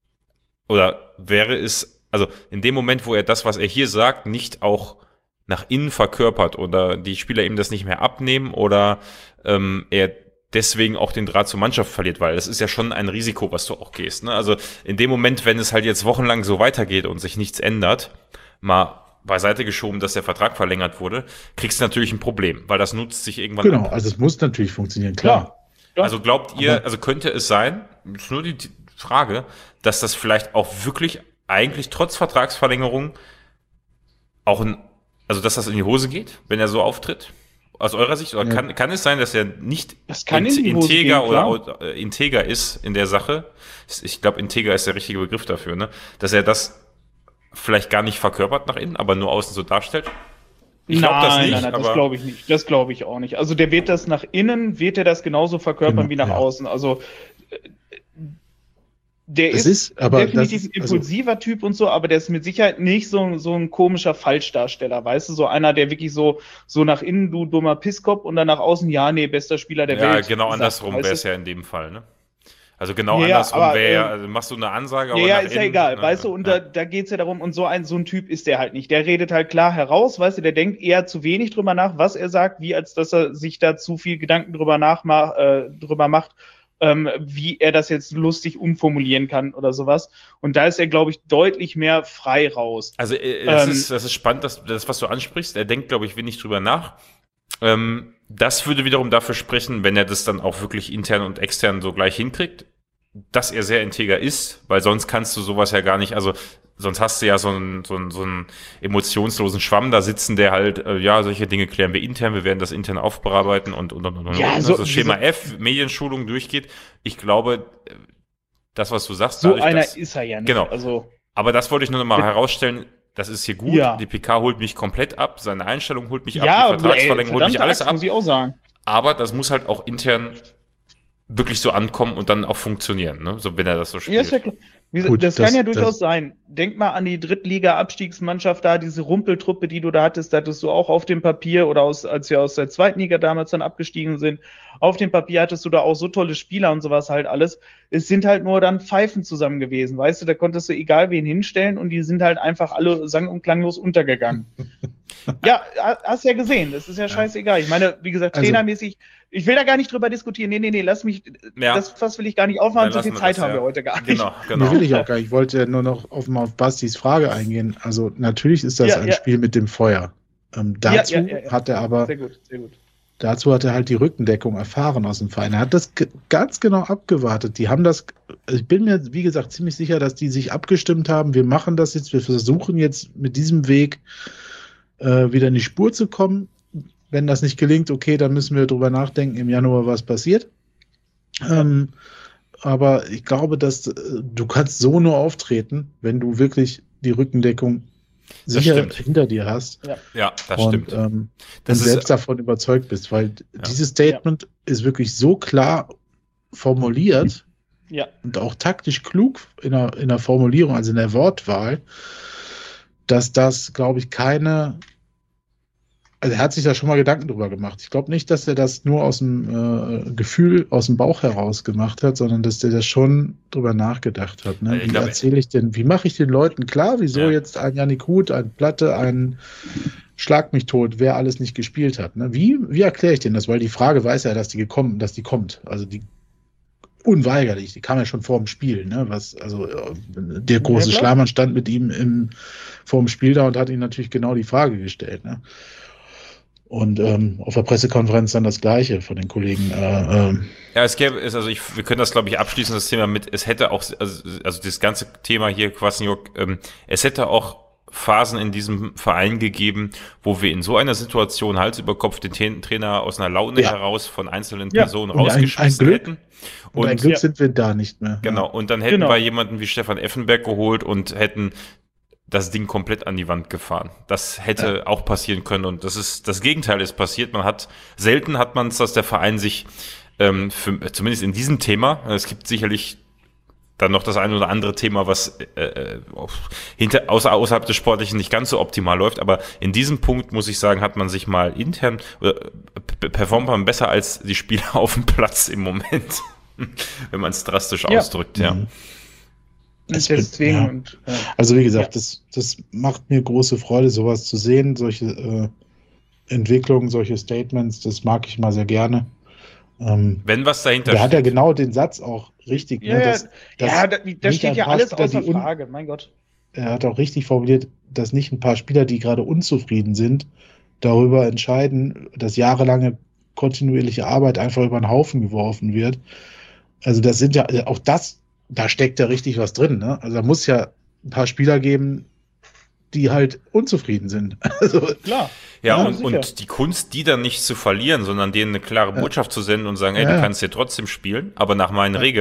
oder wäre es, also in dem Moment, wo er das, was er hier sagt, nicht auch nach innen verkörpert oder die Spieler ihm das nicht mehr abnehmen oder ähm, er deswegen auch den Draht zur Mannschaft verliert, weil das ist ja schon ein Risiko, was du auch gehst. Ne? Also in dem Moment, wenn es halt jetzt wochenlang so weitergeht und sich nichts ändert, mal beiseite geschoben, dass der Vertrag verlängert wurde, kriegst du natürlich ein Problem, weil das nutzt sich irgendwann Genau, ab. also es muss natürlich funktionieren, klar. Ja. Also glaubt ihr, also könnte es sein, das ist nur die Frage, dass das vielleicht auch wirklich eigentlich trotz Vertragsverlängerung auch ein, also dass das in die Hose geht, wenn er so auftritt? Aus eurer Sicht? Oder ja. kann, kann es sein, dass er nicht in in integer gehen, oder äh, integer ist in der Sache? Ich glaube, integer ist der richtige Begriff dafür, ne? Dass er das vielleicht gar nicht verkörpert nach innen, aber nur außen so darstellt? Ich glaube das nicht. Nein, nein, das glaube ich nicht. Das glaube ich auch nicht. Also der wird das nach innen, wird er das genauso verkörpern genau, wie nach ja. außen. Also Der Das ist, ist, aber definitiv das ist, ein also- impulsiver Typ und so, aber der ist mit Sicherheit nicht so, so ein komischer Falschdarsteller, weißt du? So einer, der wirklich so, so nach innen, du dummer Pisskopf, und dann nach außen, ja, nee, bester Spieler der Ja, Welt. genau sagt, andersrum weißt wäre du? es ja in dem Fall, ne? Also genau Ja, andersrum aber, wäre ja, äh, also machst du eine Ansage, aber Ja, ja, nach ist ja innen, egal, ne? weißt du, und Ja. da, da geht's ja darum, und so ein, so ein Typ ist der halt nicht. Der redet halt klar heraus, weißt du, der denkt eher zu wenig drüber nach, was er sagt, wie als dass er sich da zu viel Gedanken drüber nachmacht, äh, drüber macht, ähm, wie er das jetzt lustig umformulieren kann oder sowas. Und da ist er, glaube ich, deutlich mehr frei raus. Also äh, das, Ähm, ist, das ist spannend, dass, das, was du ansprichst. Er denkt, glaube ich, wenig drüber nach. Ähm, das würde wiederum dafür sprechen, wenn er das dann auch wirklich intern und extern so gleich hinkriegt, dass er sehr integer ist, weil sonst kannst du sowas ja gar nicht, also sonst hast du ja so einen, so einen, so einen emotionslosen Schwamm da sitzen, der halt, äh, ja, solche Dinge klären wir intern, wir werden das intern aufbearbeiten und, und, und, und, Ja, und so- das Schema F, Medienschulung durchgeht. Ich glaube, äh, das, was du sagst, So dadurch, einer dass, ist er ja nicht. Genau. Also, aber das wollte ich nur noch mal Mit- herausstellen, das ist hier gut, Ja. die P K holt mich komplett ab, seine Einstellung holt mich ja, ab, die ey, Vertragsverlängerung holt mich verdammte alles Axt, ab, muss ich auch sagen. aber das muss halt auch intern wirklich so ankommen und dann auch funktionieren, ne? So, wenn er das so spielt. Ja, ist ja klar. Wie, Gut, das, das- kann ja durchaus das- sein. Denk mal an die Drittliga-Abstiegsmannschaft da, diese Rumpeltruppe, die du da hattest, da hattest du auch auf dem Papier, oder aus, als wir aus der zweiten Liga damals dann abgestiegen sind, auf dem Papier hattest du da auch so tolle Spieler und sowas halt alles. Es sind halt nur dann Pfeifen zusammen gewesen, weißt du, da konntest du egal wen hinstellen und die sind halt einfach alle sang- und klanglos untergegangen. Ja, ha- hast ja gesehen, das ist ja scheißegal. Ich meine, wie gesagt, Also- trainermäßig, ich will da gar nicht drüber diskutieren. Nee, nee, nee, lass mich, Ja. das Fass will ich gar nicht aufmachen, Dann so viel lassen wir Zeit das, haben ja. wir heute gar nicht. Genau, Nee, genau. will ich auch gar nicht. Ich wollte ja nur noch auf, mal auf Bastis Frage eingehen. Also natürlich ist das Ja, ein ja. Spiel mit dem Feuer. Ähm, dazu Ja, ja, ja, ja. hat er aber, Sehr gut, sehr gut. dazu hat er halt die Rückendeckung erfahren aus dem Verein. Er hat das ge- ganz genau abgewartet. Die haben das, ich bin mir, wie gesagt, ziemlich sicher, dass die sich abgestimmt haben. Wir machen das jetzt, wir versuchen jetzt mit diesem Weg äh, wieder in die Spur zu kommen. Wenn das nicht gelingt, okay, dann müssen wir drüber nachdenken im Januar, was passiert. Ähm, aber ich glaube, dass äh, du kannst so nur auftreten, wenn du wirklich die Rückendeckung Das sicher stimmt. hinter dir hast Ja, das und, stimmt. ähm, Das und ist- selbst davon überzeugt bist, weil dieses Statement ist wirklich so klar formuliert Ja, und auch taktisch klug in der, in der Formulierung, also in der Wortwahl, dass das, glaube ich, keine. Also er hat sich da schon mal Gedanken drüber gemacht. Ich glaube nicht, dass er das nur aus dem äh, Gefühl, aus dem Bauch heraus gemacht hat, sondern dass der das schon drüber nachgedacht hat. Ne? Also ich Wie glaube- erzähle ich denn, wie mache ich den Leuten klar, wieso Ja. jetzt ein Janik Huth, ein Platte, ein Schlag mich tot, wer alles nicht gespielt hat. Ne? Wie, wie erkläre ich denen das? Weil die Frage weiß ja, dass die gekommen, dass die kommt. Also die unweigerlich, die kam ja schon vor dem Spiel, ne? Was, also äh, der große Ja, klar. Schlamann stand mit ihm im, vor dem Spiel da und hat ihm natürlich genau die Frage gestellt. Ne? Und ähm, auf der Pressekonferenz dann das Gleiche von den Kollegen. Äh, ähm, Ja, es gäbe, es, also ich, wir können das, glaube ich, abschließen, das Thema mit, es hätte auch, also, also das ganze Thema hier, Kwasniok, ähm, es hätte auch Phasen in diesem Verein gegeben, wo wir in so einer Situation Hals über Kopf den Tra- Trainer aus einer Laune Ja. heraus von einzelnen Ja. Personen Und ein- ein rausgeschmissen Glück. hätten. und ein Und Glück ja. sind wir da nicht mehr. genau, und dann hätten Genau. wir jemanden wie Stefan Effenberg geholt und hätten das Ding komplett an die Wand gefahren. Das hätte auch passieren können und das ist, das Gegenteil ist passiert. Man hat, selten hat man es, dass der Verein sich, ähm, für, zumindest in diesem Thema, es gibt sicherlich dann noch das eine oder andere Thema, was äh, auf- hinter, außer, außerhalb des Sportlichen nicht ganz so optimal läuft, aber in diesem Punkt, muss ich sagen, hat man sich mal intern, oder p- performt man besser als die Spieler auf dem Platz im Moment, wenn man es drastisch Ja. ausdrückt, ja. Mhm. und Es wird- deswegen, ja. und, ja. Also wie gesagt, das, das macht mir große Freude, sowas zu sehen, solche äh, Entwicklungen, solche Statements, das mag ich mal sehr gerne. Ähm, Wenn was dahinter da hat er steht. genau den Satz auch richtig. Ja, ne, ja, dass, dass ja, da, da nicht steht ein ja paar alles Spieler, außer die un- Frage, mein Gott. Er hat auch richtig formuliert, dass nicht ein paar Spieler, die gerade unzufrieden sind, darüber entscheiden, dass jahrelange kontinuierliche Arbeit einfach über den Haufen geworfen wird. Also das sind ja, also auch das, da steckt ja richtig was drin. Ne? Also da muss ja ein paar Spieler geben, die halt unzufrieden sind. Also, Klar. Ja, Ja, und, sicher. und die Kunst, die dann nicht zu verlieren, sondern denen eine klare Ja. Botschaft zu senden und sagen, ey, Ja, du ja. kannst hier trotzdem spielen, aber nach meinen Ja. Regeln,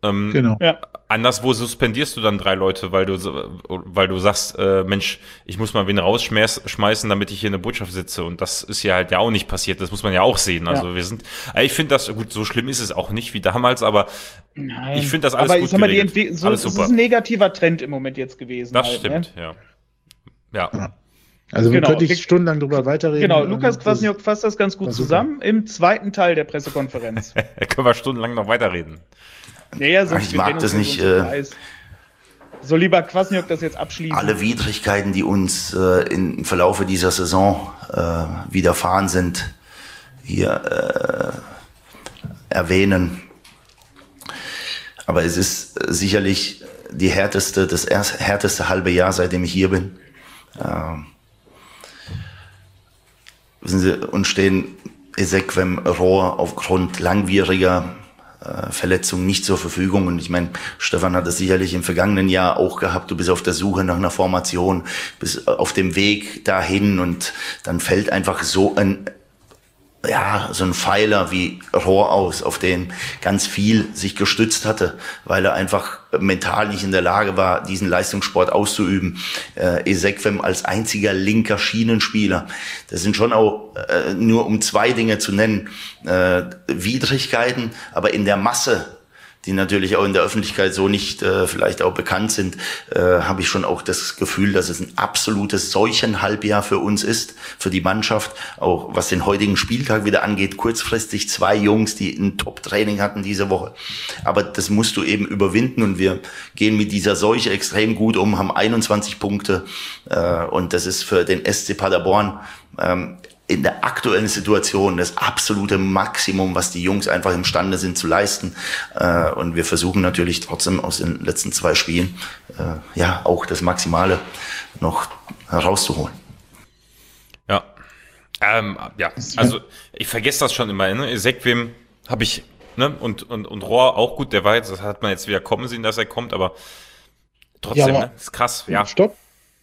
Ähm, Genau. Ja. Anderswo suspendierst du dann drei Leute, weil du, weil du sagst, äh, Mensch, ich muss mal wen rausschmeißen, damit ich hier in der Botschaft sitze. Und das ist ja halt ja auch nicht passiert. Das muss man ja auch sehen. Also Ja. wir sind, ich finde das, gut, so schlimm ist es auch nicht wie damals, aber Nein. ich finde das alles Aber gut ich sag mal, die geregelt. Entwi- so, Alles es super. ist ein negativer Trend im Moment jetzt gewesen. Das halt, stimmt, ne? ja. Ja. Ja. Also Genau. könnte ich stundenlang drüber weiterreden. Genau, Ähm, Lukas das- Kwasniok fasst das ganz gut war super. zusammen im zweiten Teil der Pressekonferenz. Da können wir stundenlang noch weiterreden. Naja, sonst Ich mag wenn uns das so nicht, so äh, weiß. So, lieber Kwasniok, das jetzt abschließen. Alle Widrigkeiten, die uns äh, im Verlaufe dieser Saison äh, widerfahren sind, hier äh, erwähnen. Aber es ist äh, sicherlich die härteste, das erst, härteste halbe Jahr, seitdem ich hier bin. Ähm, wissen Sie, uns stehen Ezequem Rohr aufgrund langwieriger äh, Verletzungen nicht zur Verfügung. Und ich meine, Stefan hat das sicherlich im vergangenen Jahr auch gehabt. Du bist auf der Suche nach einer Formation, bist auf dem Weg dahin und dann fällt einfach so ein ja, so ein Pfeiler wie Rohr aus, auf den ganz viel sich gestützt hatte, weil er einfach mental nicht in der Lage war, diesen Leistungssport auszuüben. Äh, Ezequem als einziger linker Schienenspieler. Das sind schon auch, äh, nur um zwei Dinge zu nennen, äh, Widrigkeiten, aber in der Masse, die natürlich auch in der Öffentlichkeit so nicht äh, vielleicht auch bekannt sind, äh, habe ich schon auch das Gefühl, dass es ein absolutes Seuchenhalbjahr für uns ist, für die Mannschaft, auch was den heutigen Spieltag wieder angeht, kurzfristig zwei Jungs, die ein Top-Training hatten diese Woche. Aber das musst du eben überwinden und wir gehen mit dieser Seuche extrem gut um, haben einundzwanzig Punkte äh, und das ist für den S C Paderborn ähm, in der aktuellen Situation das absolute Maximum, was die Jungs einfach imstande sind zu leisten. Äh, und wir versuchen natürlich trotzdem aus den letzten zwei Spielen äh, ja auch das Maximale noch herauszuholen. Ja. Ähm, ja, also ich vergesse das schon immer. Ne? Ezequem habe ich, ne, und, und, und Rohr auch gut, der war jetzt, das hat man jetzt wieder kommen sehen, dass er kommt, aber trotzdem, Ja, aber- ne? Ist krass, ja. Stopp.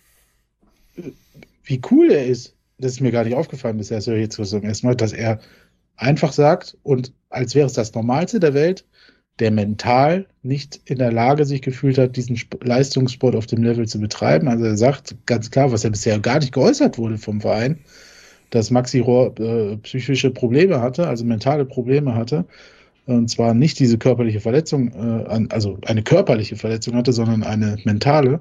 Wie cool er ist. Das ist mir gar nicht aufgefallen bisher, das höre ich jetzt so zum ersten Mal, dass er einfach sagt und als wäre es das Normalste der Welt, der mental nicht in der Lage sich gefühlt hat, diesen Sp- Leistungssport auf dem Level zu betreiben. Also er sagt ganz klar, was ja bisher gar nicht geäußert wurde vom Verein, dass Maxi Rohr äh, psychische Probleme hatte, also mentale Probleme hatte. Und zwar nicht diese körperliche Verletzung, äh, an, also eine körperliche Verletzung hatte, sondern eine mentale.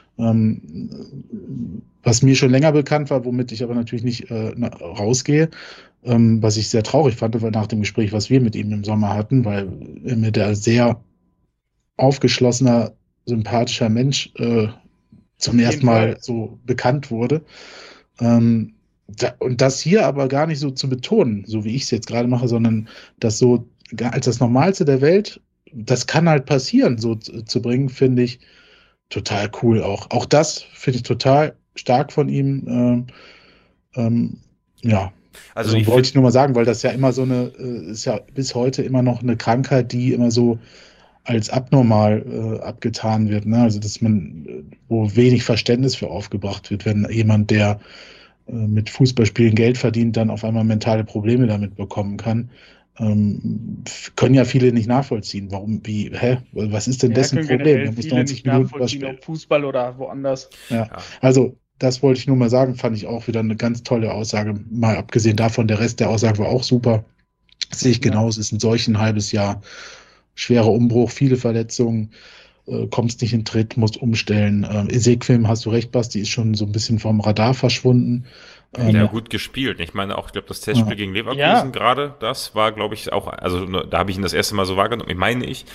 Ähm, was mir schon länger bekannt war, womit ich aber natürlich nicht äh, na, rausgehe, ähm, was ich sehr traurig fand, weil nach dem Gespräch, was wir mit ihm im Sommer hatten, weil er mir der sehr aufgeschlossener, sympathischer Mensch äh, zum jeden ersten Mal Fall. so bekannt wurde. Ähm, da, und das hier aber gar nicht so zu betonen, so wie ich es jetzt gerade mache, sondern das so gar- als das Normalste der Welt, das kann halt passieren, so zu, zu bringen, finde ich total cool auch. Auch das finde ich total stark von ihm. Ähm, ähm, ja, Also also ich wollte find, ich nur mal sagen, weil das ja immer so eine, äh, ist ja bis heute immer noch eine Krankheit, die immer so als abnormal äh, abgetan wird. Ne? Also dass man, äh, wo wenig Verständnis für aufgebracht wird, wenn jemand, der äh, mit Fußballspielen Geld verdient, dann auf einmal mentale Probleme damit bekommen kann. Ähm, f- können ja viele nicht nachvollziehen. Warum, wie, hä? Was ist denn Ja, dessen können Problem? generell Er muss viele neunzig nicht Minuten was nachvollziehen, spielen. ob Fußball oder woanders. Ja. Ja. Also, das wollte ich nur mal sagen, fand ich auch wieder eine ganz tolle Aussage. Mal abgesehen davon, der Rest der Aussage war auch super. Das sehe ich Ja. genau, es ist ein solch ein halbes Jahr. Schwerer Umbruch, viele Verletzungen, äh, kommst nicht in Tritt, musst umstellen. Ähm, Ezequem, hast du recht, Basti, ist schon so ein bisschen vom Radar verschwunden. Ähm, der hat gut gespielt. Ich meine auch, ich glaube, das Testspiel Ja. gegen Leverkusen Ja. gerade, das war, glaube ich, auch, also nur- da habe ich ihn das erste Mal so wahrgenommen, ich meine ich.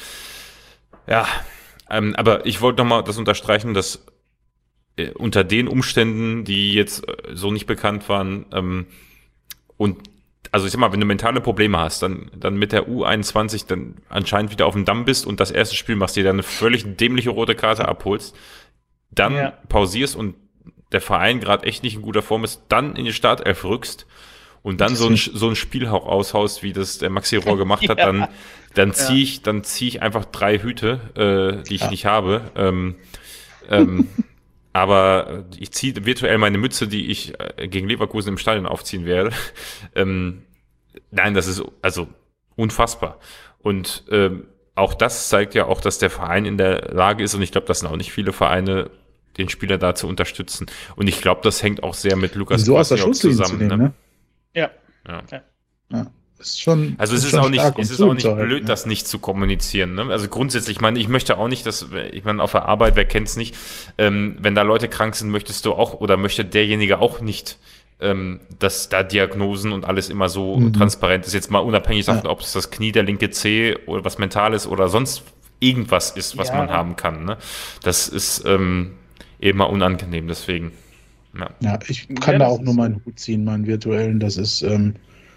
Ja, ähm, aber ich wollte nochmal das unterstreichen, dass äh, unter den Umständen, die jetzt äh, so nicht bekannt waren, ähm, und also ich sag mal, wenn du mentale Probleme hast, dann, dann mit der U einundzwanzig dann anscheinend wieder auf dem Damm bist und das erste Spiel machst, dir dann eine völlig dämliche rote Karte abholst, dann Ja. pausierst und der Verein gerade echt nicht in guter Form ist, dann in die Startelf rückst und dann so ein, so ein Spielhauch aushaust, wie das der Maxi Rohr gemacht hat, Ja. dann, dann Ja. ziehe ich, dann ziehe ich einfach drei Hüte, äh, die ich Ja. nicht habe. Ähm, ähm, aber ich ziehe virtuell meine Mütze, die ich äh, gegen Leverkusen im Stadion aufziehen werde. Ähm, nein, das ist also unfassbar. Und ähm, auch das zeigt ja auch, dass der Verein in der Lage ist, und ich glaube, das sind auch nicht viele Vereine, den Spieler da zu unterstützen. Und ich glaube, das hängt auch sehr mit Lukas so aus der Kwasniok Schusslinie zusammen. zu nehmen, Ne? ne? Ja. Ja. Ja. Ja. Ist schon, Also es ist, schon auch nicht, stark es und ist auch nicht zuzuhalten, blöd, ja. das nicht zu kommunizieren. Ne? Also grundsätzlich, ich meine, ich möchte auch nicht, dass, ich meine, auf der Arbeit, wer kennt's nicht, ähm, wenn da Leute krank sind, möchtest du auch, oder möchte derjenige auch nicht, ähm, dass da Diagnosen und alles immer so Mhm. transparent ist. Jetzt mal unabhängig davon, Ja. ob es das Knie, der linke Zeh oder was Mentales oder sonst irgendwas ist, was Ja. man haben kann. Ne? Das ist ähm, eben mal unangenehm, deswegen. Ja. Ja, ich kann Ja, da das auch ist nur so. meinen Hut ziehen, meinen virtuellen. Das ist ähm,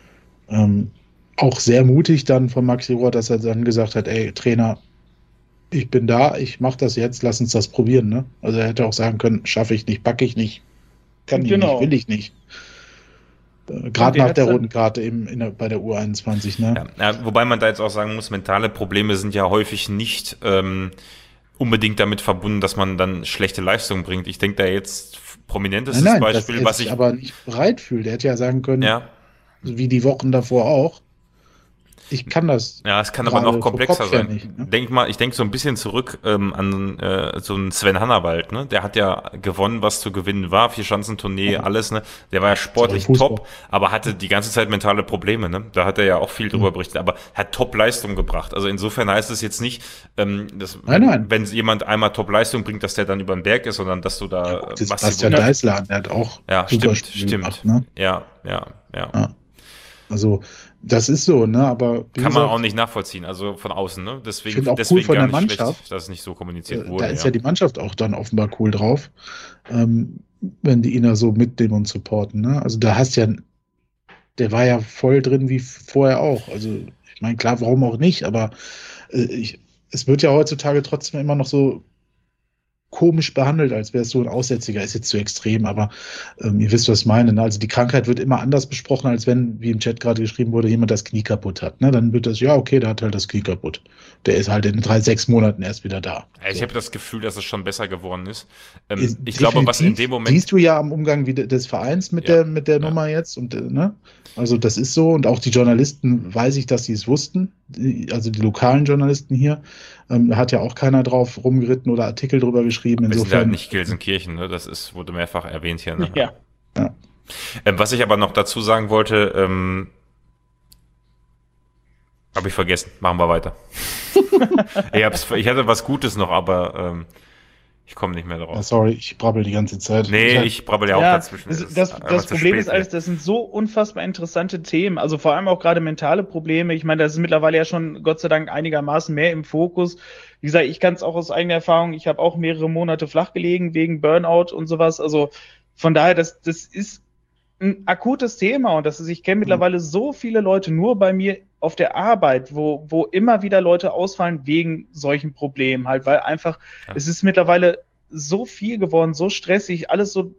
ähm, auch sehr mutig dann von Maxi Rohr, dass er dann gesagt hat, ey, Trainer, ich bin da, ich mach das jetzt, lass uns das probieren. Ne? Also er hätte auch sagen können, schaffe ich nicht, packe ich nicht, kann ich Genau. nicht, will ich nicht. Äh, Und Gerade der nach hat's der dann- roten Karte eben in der, bei der U einundzwanzig. Ne? Ja, ja, wobei man da jetzt auch sagen muss, mentale Probleme sind ja häufig nicht ähm, unbedingt damit verbunden, dass man dann schlechte Leistungen bringt. Ich denke da jetzt prominentestes Nein, nein, Beispiel, dass er was sich ich aber nicht bereit fühlt. Er hätte ja sagen können, ja, wie die Wochen davor auch, ich kann das. ja, es kann aber gerade noch vom komplexer Kopf her sein. nicht, ne? Denk mal, ich denke so ein bisschen zurück ähm, an äh, so einen Sven Hannawald, ne? Der hat ja gewonnen, was zu gewinnen war, Vier-Schanzentournee, Ja. alles, ne? Der war ja sportlich Fußball. top, aber hatte die ganze Zeit mentale Probleme, ne? Da hat er ja auch viel drüber Mhm. berichtet, aber hat Top-Leistung gebracht. Also insofern heißt es jetzt nicht, ähm, dass Nein, nein. wenn jemand einmal Top-Leistung bringt, dass der dann über den Berg ist, sondern dass du da äh, Das ist massiv- Bastian Deißler, der hat auch Ja, super stimmt, Spiele stimmt. gemacht, ne? Ja, ja, ja. Ja. Also, das ist so, ne? Aber wie Kann man gesagt, auch nicht nachvollziehen, also von außen, ne? Deswegen, Ich finde auch cool deswegen von gar der nicht Mannschaft. schlecht, dass es nicht so kommuniziert äh, wurde. da ist ja. die Mannschaft auch dann offenbar cool drauf, ähm, wenn die ihn da so mitnehmen und supporten, ne? Also da hast ja, der war ja voll drin wie vorher auch. Also ich meine, klar, warum auch nicht, aber äh, ich, es wird ja heutzutage trotzdem immer noch so komisch behandelt, als wäre es so ein Aussätziger, ist jetzt zu extrem, aber ähm, ihr wisst, was ich meine. Ne? Also die Krankheit wird immer anders besprochen, als wenn, wie im Chat gerade geschrieben wurde, jemand das Knie kaputt hat. Ne? Dann wird das, ja, okay, der hat halt das Knie kaputt. Der ist halt in drei, sechs Monaten erst wieder da. Ja, ich So. habe das Gefühl, dass es schon besser geworden ist. Ähm, Ist ich glaube, was in definitiv, dem Moment. siehst du ja am Umgang wie de- des Vereins mit Ja, der mit der ja. Nummer jetzt und äh, ne, also das ist so und auch die Journalisten weiß ich, dass sie es wussten, die, also die lokalen Journalisten hier, ähm, da hat ja auch keiner drauf rumgeritten oder Artikel drüber geschrieben. Wir sind ja Insofern nicht Gelsenkirchen, ne? Das ist, wurde mehrfach erwähnt hier. Ne? Ja. Ähm, was ich aber noch dazu sagen wollte, ähm, habe ich vergessen. Machen wir weiter. ich, hab's, ich hatte was Gutes noch, aber ähm, ich komme nicht mehr ja, drauf. sorry, ich brabbel die ganze Zeit. Nee, hab- ich brabbel ja auch Ja, dazwischen. das, Es das, einfach das zu Problem spät ist alles, hier. das sind so unfassbar interessante Themen. Also vor allem auch gerade mentale Probleme. Ich meine, das ist mittlerweile ja schon Gott sei Dank einigermaßen mehr im Fokus. Wie gesagt, ich kann es auch aus eigener Erfahrung. Ich habe auch mehrere Monate flach gelegen wegen Burnout und sowas. Also von daher, das, das ist ein akutes Thema und das ist, ich kenne mittlerweile so viele Leute nur bei mir auf der Arbeit, wo, wo immer wieder Leute ausfallen wegen solchen Problemen halt, weil einfach, Ja. es ist mittlerweile so viel geworden, so stressig, alles so,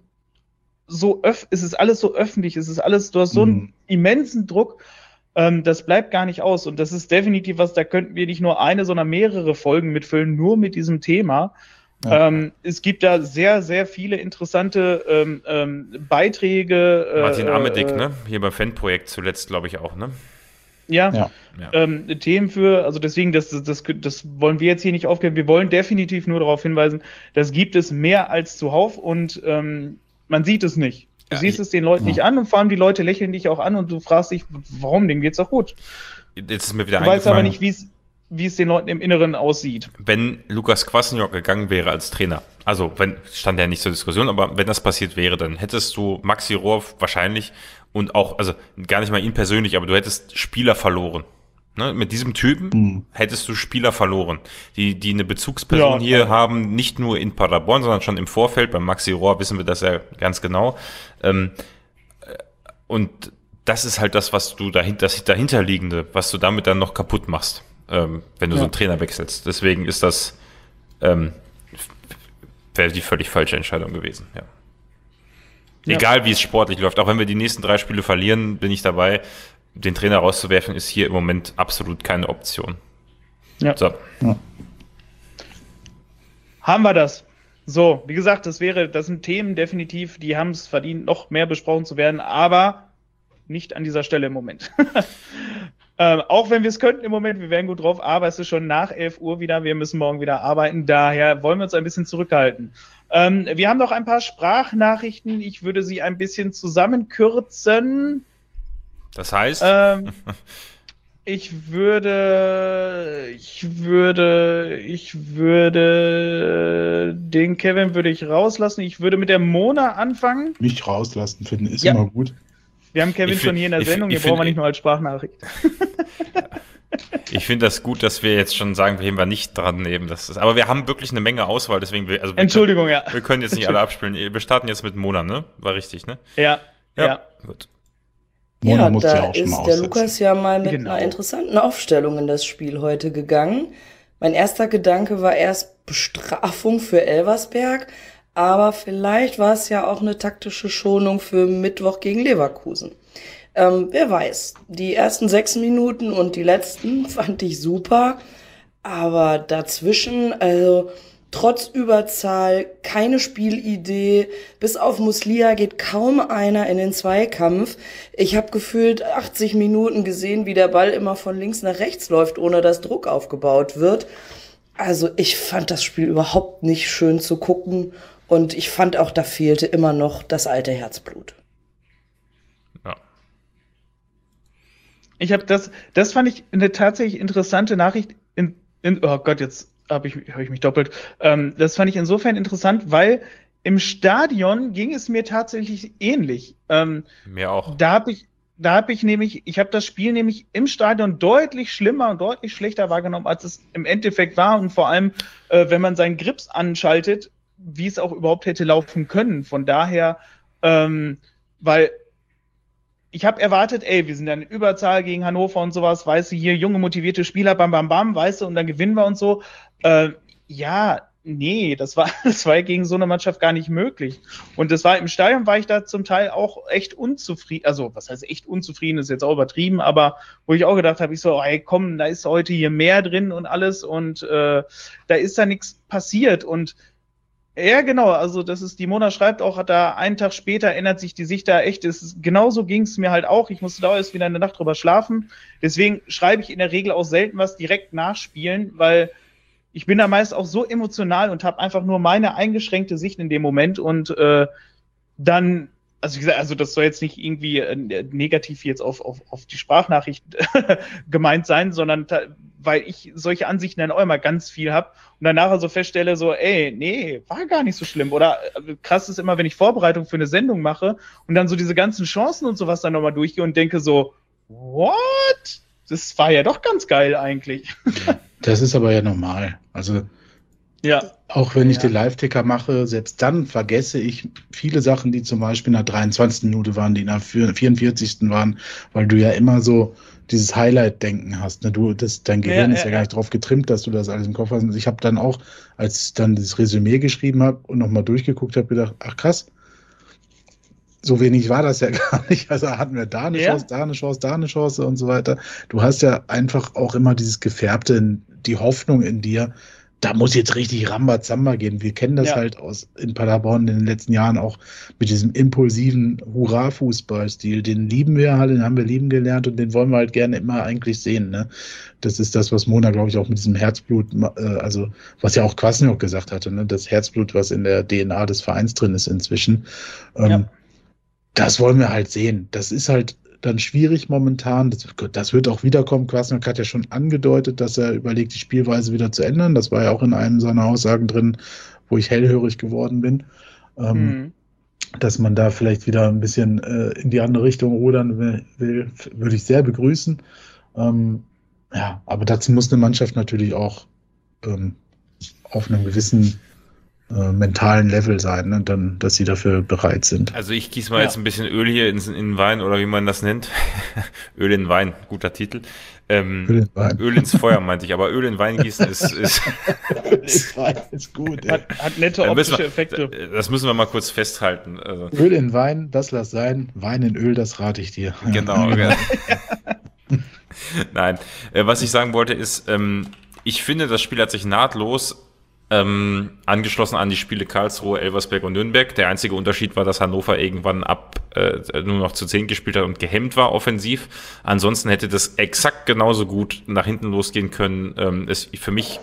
so öff, es ist alles so öffentlich, es ist alles, du hast so einen Mhm. immensen Druck, ähm, das bleibt gar nicht aus und das ist definitiv was, da könnten wir nicht nur eine, sondern mehrere Folgen mitfüllen, nur mit diesem Thema. Ja. Ähm, es gibt da sehr, sehr viele interessante ähm, ähm, Beiträge. Äh, Martin Amedick, äh, ne? Hier beim Fanprojekt zuletzt, glaube ich, auch, ne? Ja, Ja. Ja. Ähm, Themen für, also deswegen, das, das, das, das wollen wir jetzt hier nicht aufgeben. Wir wollen definitiv nur darauf hinweisen, das gibt es mehr als zuhauf und ähm, man sieht es nicht. Du Ja, siehst ich- es den Leuten Ja. nicht an und vor allem die Leute lächeln dich auch an und du fragst dich, warum, denen geht's doch gut. Jetzt ist mir wieder Du weißt aber eingefallen, nicht, wie es wie es den Leuten im Inneren aussieht. wenn Lukas Kwasniok gegangen wäre als Trainer, also wenn, stand ja nicht zur Diskussion, aber wenn das passiert wäre, dann hättest du Maxi Rohr wahrscheinlich und auch, also gar nicht mal ihn persönlich, aber du hättest Spieler verloren. Ne? Mit diesem Typen Mhm. hättest du Spieler verloren, die, die eine Bezugsperson Ja, hier klar. haben, nicht nur in Paderborn, sondern schon im Vorfeld. Beim Maxi Rohr wissen wir das ja ganz genau. Ähm, äh, und das ist halt das, was du dahinter, das dahinterliegende, was du damit dann noch kaputt machst, ähm, wenn du Ja. so einen Trainer wechselst. Deswegen ist das, ähm, wäre die völlig falsche Entscheidung gewesen, ja. Ja. Egal wie es sportlich läuft, auch wenn wir die nächsten drei Spiele verlieren, bin ich dabei. Den Trainer rauszuwerfen, ist hier im Moment absolut keine Option. Ja. So. Ja. Haben wir das. So, wie gesagt, das wäre, das sind Themen definitiv, die haben es verdient, noch mehr besprochen zu werden, aber nicht an dieser Stelle im Moment. Ähm, auch wenn wir es könnten im Moment, wir wären gut drauf, aber es ist schon nach elf Uhr wieder, wir müssen morgen wieder arbeiten, daher wollen wir uns ein bisschen zurückhalten. Ähm, wir haben noch ein paar Sprachnachrichten, ich würde sie ein bisschen zusammenkürzen. Das heißt? Ähm, ich würde, ich würde, ich würde, den Kevin würde ich rauslassen, ich würde mit der Mona anfangen. Nicht rauslassen finden ist Ja. immer gut. Wir haben Kevin Ich find- schon hier in der ich- Sendung, ich hier brauchen wir find- nicht nur als Sprachnachricht. Ich finde das gut, dass wir jetzt schon sagen, wir heben wir nicht dran nehmen. Das ist, aber wir haben wirklich eine Menge Auswahl, deswegen wir, also wir Entschuldigung, ja. Können, wir können jetzt nicht alle abspielen. Wir starten jetzt mit Mona, ne? War richtig, ne? Ja, ja. Gut. Mona Ja, muss da ja auch schon mal ist der aussetzen. Lukas ja mal mit Genau. einer interessanten Aufstellung in das Spiel heute gegangen. Mein erster Gedanke war erst Bestrafung für Elversberg, aber vielleicht war es ja auch eine taktische Schonung für Mittwoch gegen Leverkusen. Ähm, wer weiß. Die ersten sechs Minuten und die letzten fand ich super, aber dazwischen, also trotz Überzahl, keine Spielidee, bis auf Muslia geht kaum einer in den Zweikampf. Ich habe gefühlt achtzig Minuten gesehen, wie der Ball immer von links nach rechts läuft, ohne dass Druck aufgebaut wird. Also ich fand das Spiel überhaupt nicht schön zu gucken und ich fand auch, da fehlte immer noch das alte Herzblut. Ja. Ich habe das, das fand ich eine tatsächlich interessante Nachricht. In, in, oh Gott, jetzt habe ich, hab ich mich doppelt. Ähm, das fand ich insofern interessant, weil im Stadion ging es mir tatsächlich ähnlich. Ähm, Mir auch. da habe ich, da habe ich nämlich, ich habe das Spiel nämlich im Stadion deutlich schlimmer und deutlich schlechter wahrgenommen, als es im Endeffekt war. Und vor allem, äh, wenn man seinen Grips anschaltet, wie es auch überhaupt hätte laufen können. Von daher, ähm, weil ich habe erwartet, ey, wir sind dann in Überzahl gegen Hannover und sowas, weißt du, hier junge, motivierte Spieler, bam, bam, bam, weißt du, und dann gewinnen wir und so. Äh, ja, nee, das war, das war gegen so eine Mannschaft gar nicht möglich. Und das war im Stadion, war ich da zum Teil auch echt unzufrieden, also was heißt echt unzufrieden, ist jetzt auch übertrieben, aber wo ich auch gedacht habe, ich so, ey, komm, da ist heute hier mehr drin und alles und äh, da ist da nichts passiert und ja, genau, also das ist, die Mona schreibt auch, hat da einen Tag später ändert sich die Sicht da echt, ist, genauso ging es mir halt auch, ich musste da erst wieder eine Nacht drüber schlafen, deswegen schreibe ich in der Regel auch selten was direkt nachspielen, weil ich bin da meist auch so emotional und habe einfach nur meine eingeschränkte Sicht in dem Moment und äh, dann, also wie gesagt, also das soll jetzt nicht irgendwie äh, negativ jetzt auf, auf, auf die Sprachnachricht gemeint sein, sondern ta- weil ich solche Ansichten dann auch immer ganz viel habe und dann nachher so feststelle, so, ey, nee, war gar nicht so schlimm. Oder äh, krass ist immer, wenn ich Vorbereitung für eine Sendung mache und dann so diese ganzen Chancen und sowas dann nochmal durchgehe und denke so, what? Das war ja doch ganz geil eigentlich. Das ist aber ja normal. Also Ja. auch wenn ich Ja. den Live-Ticker mache, selbst dann vergesse ich viele Sachen, die zum Beispiel in der dreiundzwanzigsten Minute waren, die in der vierundvierzigsten waren, weil du ja immer so dieses Highlight-Denken hast. Ne? Du, das, dein Gehirn Ja, ist ja, ja gar ja. nicht drauf getrimmt, dass du das alles im Kopf hast. Und ich habe dann auch, als ich dann das Resümee geschrieben habe und nochmal durchgeguckt habe, gedacht, ach krass, so wenig war das ja gar nicht. Also hatten wir da eine Ja. Chance, da eine Chance, da eine Chance und so weiter. Du hast ja einfach auch immer dieses Gefärbte, die Hoffnung in dir, da muss jetzt richtig Rambazamba gehen. Wir kennen das Ja. halt aus in Paderborn in den letzten Jahren auch mit diesem impulsiven Hurra-Fußballstil. Den lieben wir halt, den haben wir lieben gelernt und den wollen wir halt gerne immer eigentlich sehen. Ne? Das ist das, was Mona, glaube ich, auch mit diesem Herzblut, äh, also was ja auch Kwasniok gesagt hatte, ne? Das Herzblut, was in der D N A des Vereins drin ist inzwischen. Ähm, Ja. Das wollen wir halt sehen. Das ist halt dann schwierig momentan. Das, das wird auch wiederkommen. Kwasniok hat ja schon angedeutet, dass er überlegt, die Spielweise wieder zu ändern. Das war ja auch in einem seiner Aussagen drin, wo ich hellhörig geworden bin. Ähm, Mhm. Dass man da vielleicht wieder ein bisschen äh, in die andere Richtung rudern will, will würde ich sehr begrüßen. Ähm, ja, aber dazu muss eine Mannschaft natürlich auch ähm, auf einem gewissen äh, mentalen Level sein, ne? Dann, dass sie dafür bereit sind. Also ich gieße mal Ja. jetzt ein bisschen Öl hier in, in den Wein oder wie man das nennt. Öl in Wein, guter Titel. Ähm, Öl in Wein. Öl ins Feuer meinte ich, aber Öl in Wein gießen ist, ist ist gut. Ja. Hat, hat nette Da müssen optische wir, Effekte. das müssen wir mal kurz festhalten. Also, Öl in Wein, das lass sein. Wein in Öl, das rate ich dir. Ja. genau. Ja. Nein, äh, was ich sagen wollte ist, ähm, ich finde, das Spiel hat sich nahtlos ähm, angeschlossen an die Spiele Karlsruhe, Elversberg und Nürnberg. Der einzige Unterschied war, dass Hannover irgendwann ab äh, nur noch zu zehn gespielt hat und gehemmt war offensiv. Ansonsten hätte das exakt genauso gut nach hinten losgehen können. Ähm, ist für mich,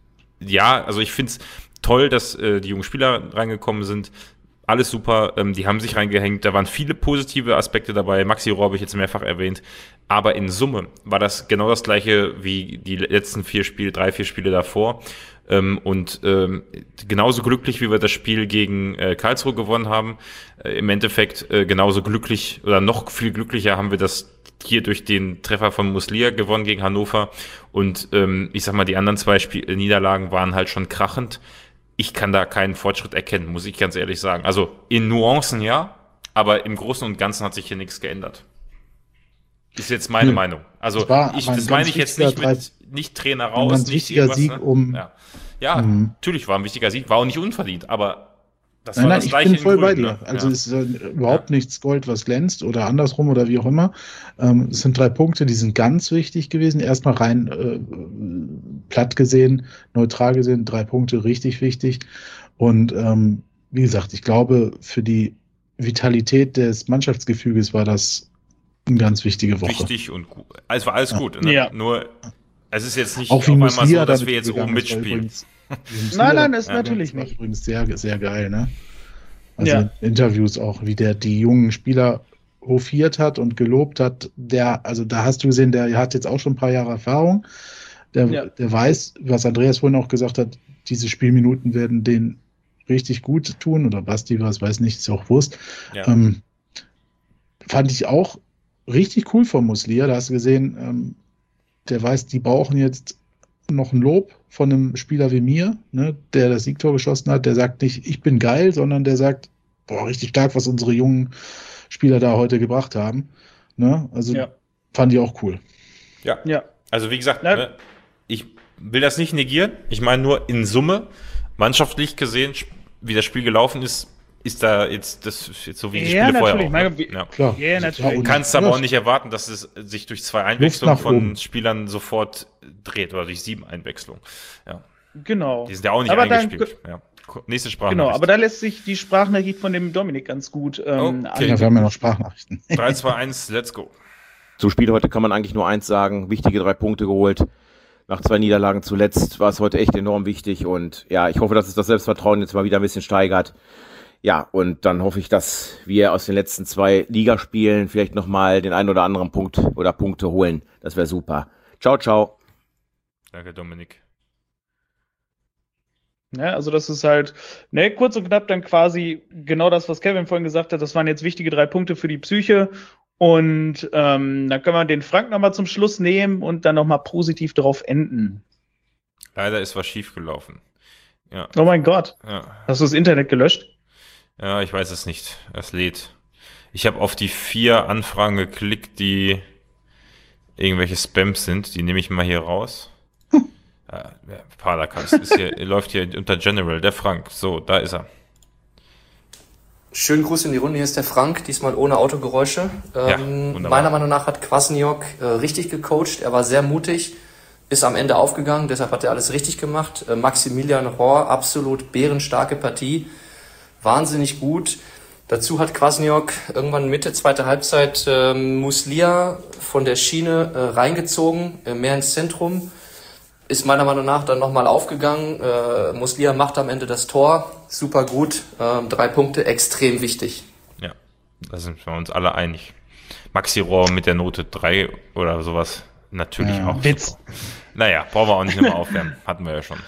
ja, also ich finde es toll, dass äh, die jungen Spieler reingekommen sind. Alles super, ähm, die haben sich reingehängt, da waren viele positive Aspekte dabei, Maxi Rohr habe ich jetzt mehrfach erwähnt, aber in Summe war das genau das gleiche wie die letzten vier Spiele, drei, vier Spiele davor ähm, und ähm, genauso glücklich, wie wir das Spiel gegen äh, Karlsruhe gewonnen haben, äh, im Endeffekt äh, genauso glücklich oder noch viel glücklicher haben wir das hier durch den Treffer von Muslia gewonnen gegen Hannover und ähm, ich sag mal, die anderen zwei Spiel- Niederlagen waren halt schon krachend. Ich kann da keinen Fortschritt erkennen, muss ich ganz ehrlich sagen. Also in Nuancen ja, aber im Großen und Ganzen hat sich hier nichts geändert. Ist jetzt meine hm. Meinung. Also das, ich, das meine ich jetzt nicht drei, mit nicht Trainer raus. Ein wichtiger Sieg ne? um. Ja, ja mhm. natürlich war ein wichtiger Sieg, war auch nicht unverdient, aber das nein, war nein, das ich Gleiche bin voll Grün, bei dir. Ne? Also ja. es ist äh, überhaupt ja. nichts Gold, was glänzt oder andersrum oder wie auch immer. Ähm, es sind drei Punkte, die sind ganz wichtig gewesen. Erstmal rein äh, platt gesehen, neutral gesehen, drei Punkte richtig wichtig. Und ähm, wie gesagt, ich glaube, für die Vitalität des Mannschaftsgefüges war das eine ganz wichtige Woche. Wichtig und gut. Es war alles ja. gut. Ne? Ja. Nur, es ist jetzt nicht auch auf einmal so, Muslia dass wir jetzt oben mitspielen. Nein, nein, ist ja, natürlich das war nicht. Übrigens sehr, sehr geil, ne? Also Ja. in Interviews auch, wie der die jungen Spieler hofiert hat und gelobt hat. Der, also da hast du gesehen, der hat jetzt auch schon ein paar Jahre Erfahrung. Der, Ja. der weiß, was Andreas vorhin auch gesagt hat, diese Spielminuten werden den richtig gut tun, oder Basti was, weiß nicht, ist auch Wurst. Ja. Ähm, fand ich auch richtig cool von Muslia. Da hast du gesehen, ähm, der weiß, die brauchen jetzt noch ein Lob von einem Spieler wie mir, ne, der das Siegtor geschossen hat. Der sagt nicht, ich bin geil, sondern der sagt, boah, richtig stark, was unsere jungen Spieler da heute gebracht haben. Ne? Also Ja. fand ich auch cool. Ja. Ja. Also wie gesagt, Na, ne, ich will das nicht negieren. Ich meine nur in Summe, mannschaftlich gesehen, wie das Spiel gelaufen ist, ist da jetzt das ist jetzt so wie die Ja, Spiele vorher natürlich. auch. Meine, Ne? wie- Ja. Klar. Ja, Also, natürlich. und- Du kannst aber ja, auch nicht erwarten, dass es sich durch zwei nach Einwechslungen von oben. Spielern sofort dreht oder durch sieben Einwechslungen. Ja. Genau. Die sind ja auch nicht Aber dann- eingespielt. Ja. Nächste Sprache. Genau, aber da lässt sich die Sprachnachricht von dem Dominik ganz gut ähm, Okay. Ja, wir haben ja noch Sprachnachrichten. drei, zwei, eins, let's go. Zum Spiel heute kann man eigentlich nur eins sagen, wichtige drei Punkte geholt. Nach zwei Niederlagen zuletzt war es heute echt enorm wichtig und ja, ich hoffe, dass es das Selbstvertrauen jetzt mal wieder ein bisschen steigert. Ja, und dann hoffe ich, dass wir aus den letzten zwei Ligaspielen vielleicht nochmal den einen oder anderen Punkt oder Punkte holen. Das wäre super. Ciao, ciao. Danke, Dominik. Ja, also das ist halt, ne, kurz und knapp dann quasi genau das, was Kevin vorhin gesagt hat. Das waren jetzt wichtige drei Punkte für die Psyche. Und ähm, dann können wir den Frank nochmal zum Schluss nehmen und dann nochmal positiv darauf enden. Leider ist was schiefgelaufen. Ja. Oh mein Gott. Ja. Hast du das Internet gelöscht? Ja, ich weiß es nicht. Es lädt. Ich habe auf die vier Anfragen geklickt, die irgendwelche Spams sind. Die nehme ich mal hier raus. äh, Padercast ist hier, läuft hier unter General. Der Frank. So, da ist er. Schönen Gruß in die Runde, hier ist der Frank, diesmal ohne Autogeräusche. Ja, Ähm, wunderbar. meiner Meinung nach hat Kwasniok äh, richtig gecoacht, er war sehr mutig, ist am Ende aufgegangen, deshalb hat er alles richtig gemacht. Äh, Maximilian Rohr, absolut bärenstarke Partie, wahnsinnig gut. Dazu hat Kwasniok irgendwann Mitte, zweite Halbzeit äh, Muslia von der Schiene äh, reingezogen, äh, mehr ins Zentrum. Ist meiner Meinung nach dann nochmal aufgegangen. Äh, Muslia macht am Ende das Tor. Super gut. Ähm, drei Punkte, extrem wichtig. Ja, da sind wir uns alle einig. Maxi Rohr mit der Note drei oder sowas. Natürlich Ja, auch. Witz. Super. Naja, brauchen wir auch nicht nochmal aufwärmen. Hatten wir ja schon.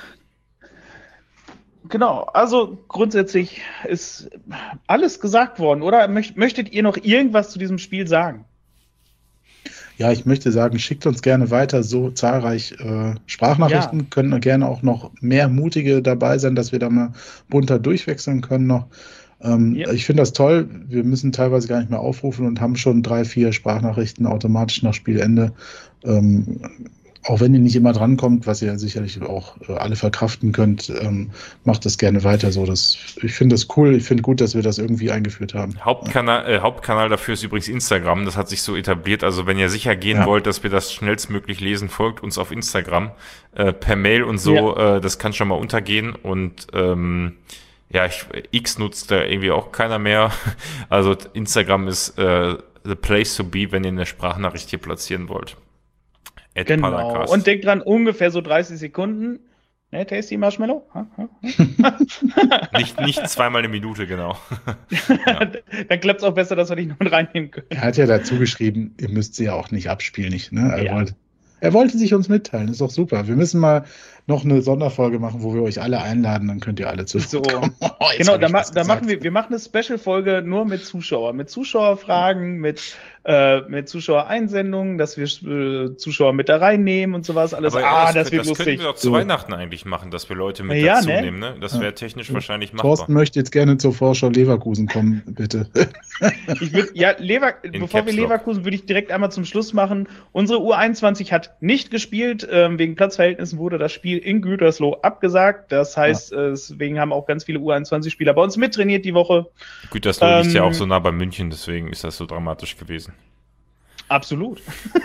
Genau, also grundsätzlich ist alles gesagt worden, oder? Möcht, möchtet ihr noch irgendwas zu diesem Spiel sagen? Ja, ich möchte sagen, schickt uns gerne weiter so zahlreich äh, Sprachnachrichten. Ja. Können gerne auch noch mehr mutige dabei sein, dass wir da mal bunter durchwechseln können noch. Ähm, Ja. Ich finde das toll. Wir müssen teilweise gar nicht mehr aufrufen und haben schon drei, vier Sprachnachrichten automatisch nach Spielende. Ähm, auch wenn ihr nicht immer drankommt, was ihr sicherlich auch äh, alle verkraften könnt, ähm, macht das gerne weiter so. Das, ich finde das cool, ich finde gut, dass wir das irgendwie eingeführt haben. Hauptkanal, äh, Hauptkanal dafür ist übrigens Instagram, das hat sich so etabliert. Also wenn ihr sicher gehen Ja. wollt, dass wir das schnellstmöglich lesen, folgt uns auf Instagram. Äh, per Mail und so, äh, das kann schon mal untergehen. Und ähm, ja, ich, X nutzt da irgendwie auch keiner mehr. Also Instagram ist äh, the place to be, wenn ihr eine Sprachnachricht hier platzieren wollt. At Genau. Paracast. Und denkt dran, ungefähr so dreißig Sekunden. Ne, Tasty Marshmallow? Ha, ha, ha. Nicht, nicht zweimal eine Minute, genau. Dann klappt es auch besser, dass wir dich noch mit reinnehmen können. Er hat ja dazu geschrieben, ihr müsst sie ja auch nicht abspielen, nicht, ne? Er, Ja. wollte, er wollte sich uns mitteilen, ist doch super. Wir müssen mal noch eine Sonderfolge machen, wo wir euch alle einladen, dann könnt ihr alle zu So. Wort kommen. Oh, jetzt Genau, hab da, ich ma was da gesagt. machen wir, wir machen eine Special-Folge nur mit Zuschauern, mit Zuschauerfragen, mit, äh, mit Zuschauereinsendungen, dass wir äh, Zuschauer mit da reinnehmen und sowas alles. Aber ah, das, das wird das lustig. könnten wir doch zu So. Weihnachten eigentlich machen, dass wir Leute mit Ja, dazu ne? nehmen, ne? Das wäre technisch wahrscheinlich machbar. Thorsten möchte jetzt gerne zur Vorschau Leverkusen kommen, bitte. Ich würd, ja, Lever In bevor wir Caps Lock. Leverkusen, würde ich direkt einmal zum Schluss machen. Unsere U einundzwanzig hat nicht gespielt. Ähm, wegen Platzverhältnissen wurde das Spiel in Gütersloh abgesagt. Das heißt, äh, deswegen haben auch ganz viele U einundzwanzig-Spieler bei uns mittrainiert die Woche. Gütersloh ähm, liegt ja Ähm, auch so nah bei München, deswegen ist das so dramatisch gewesen. Absolut.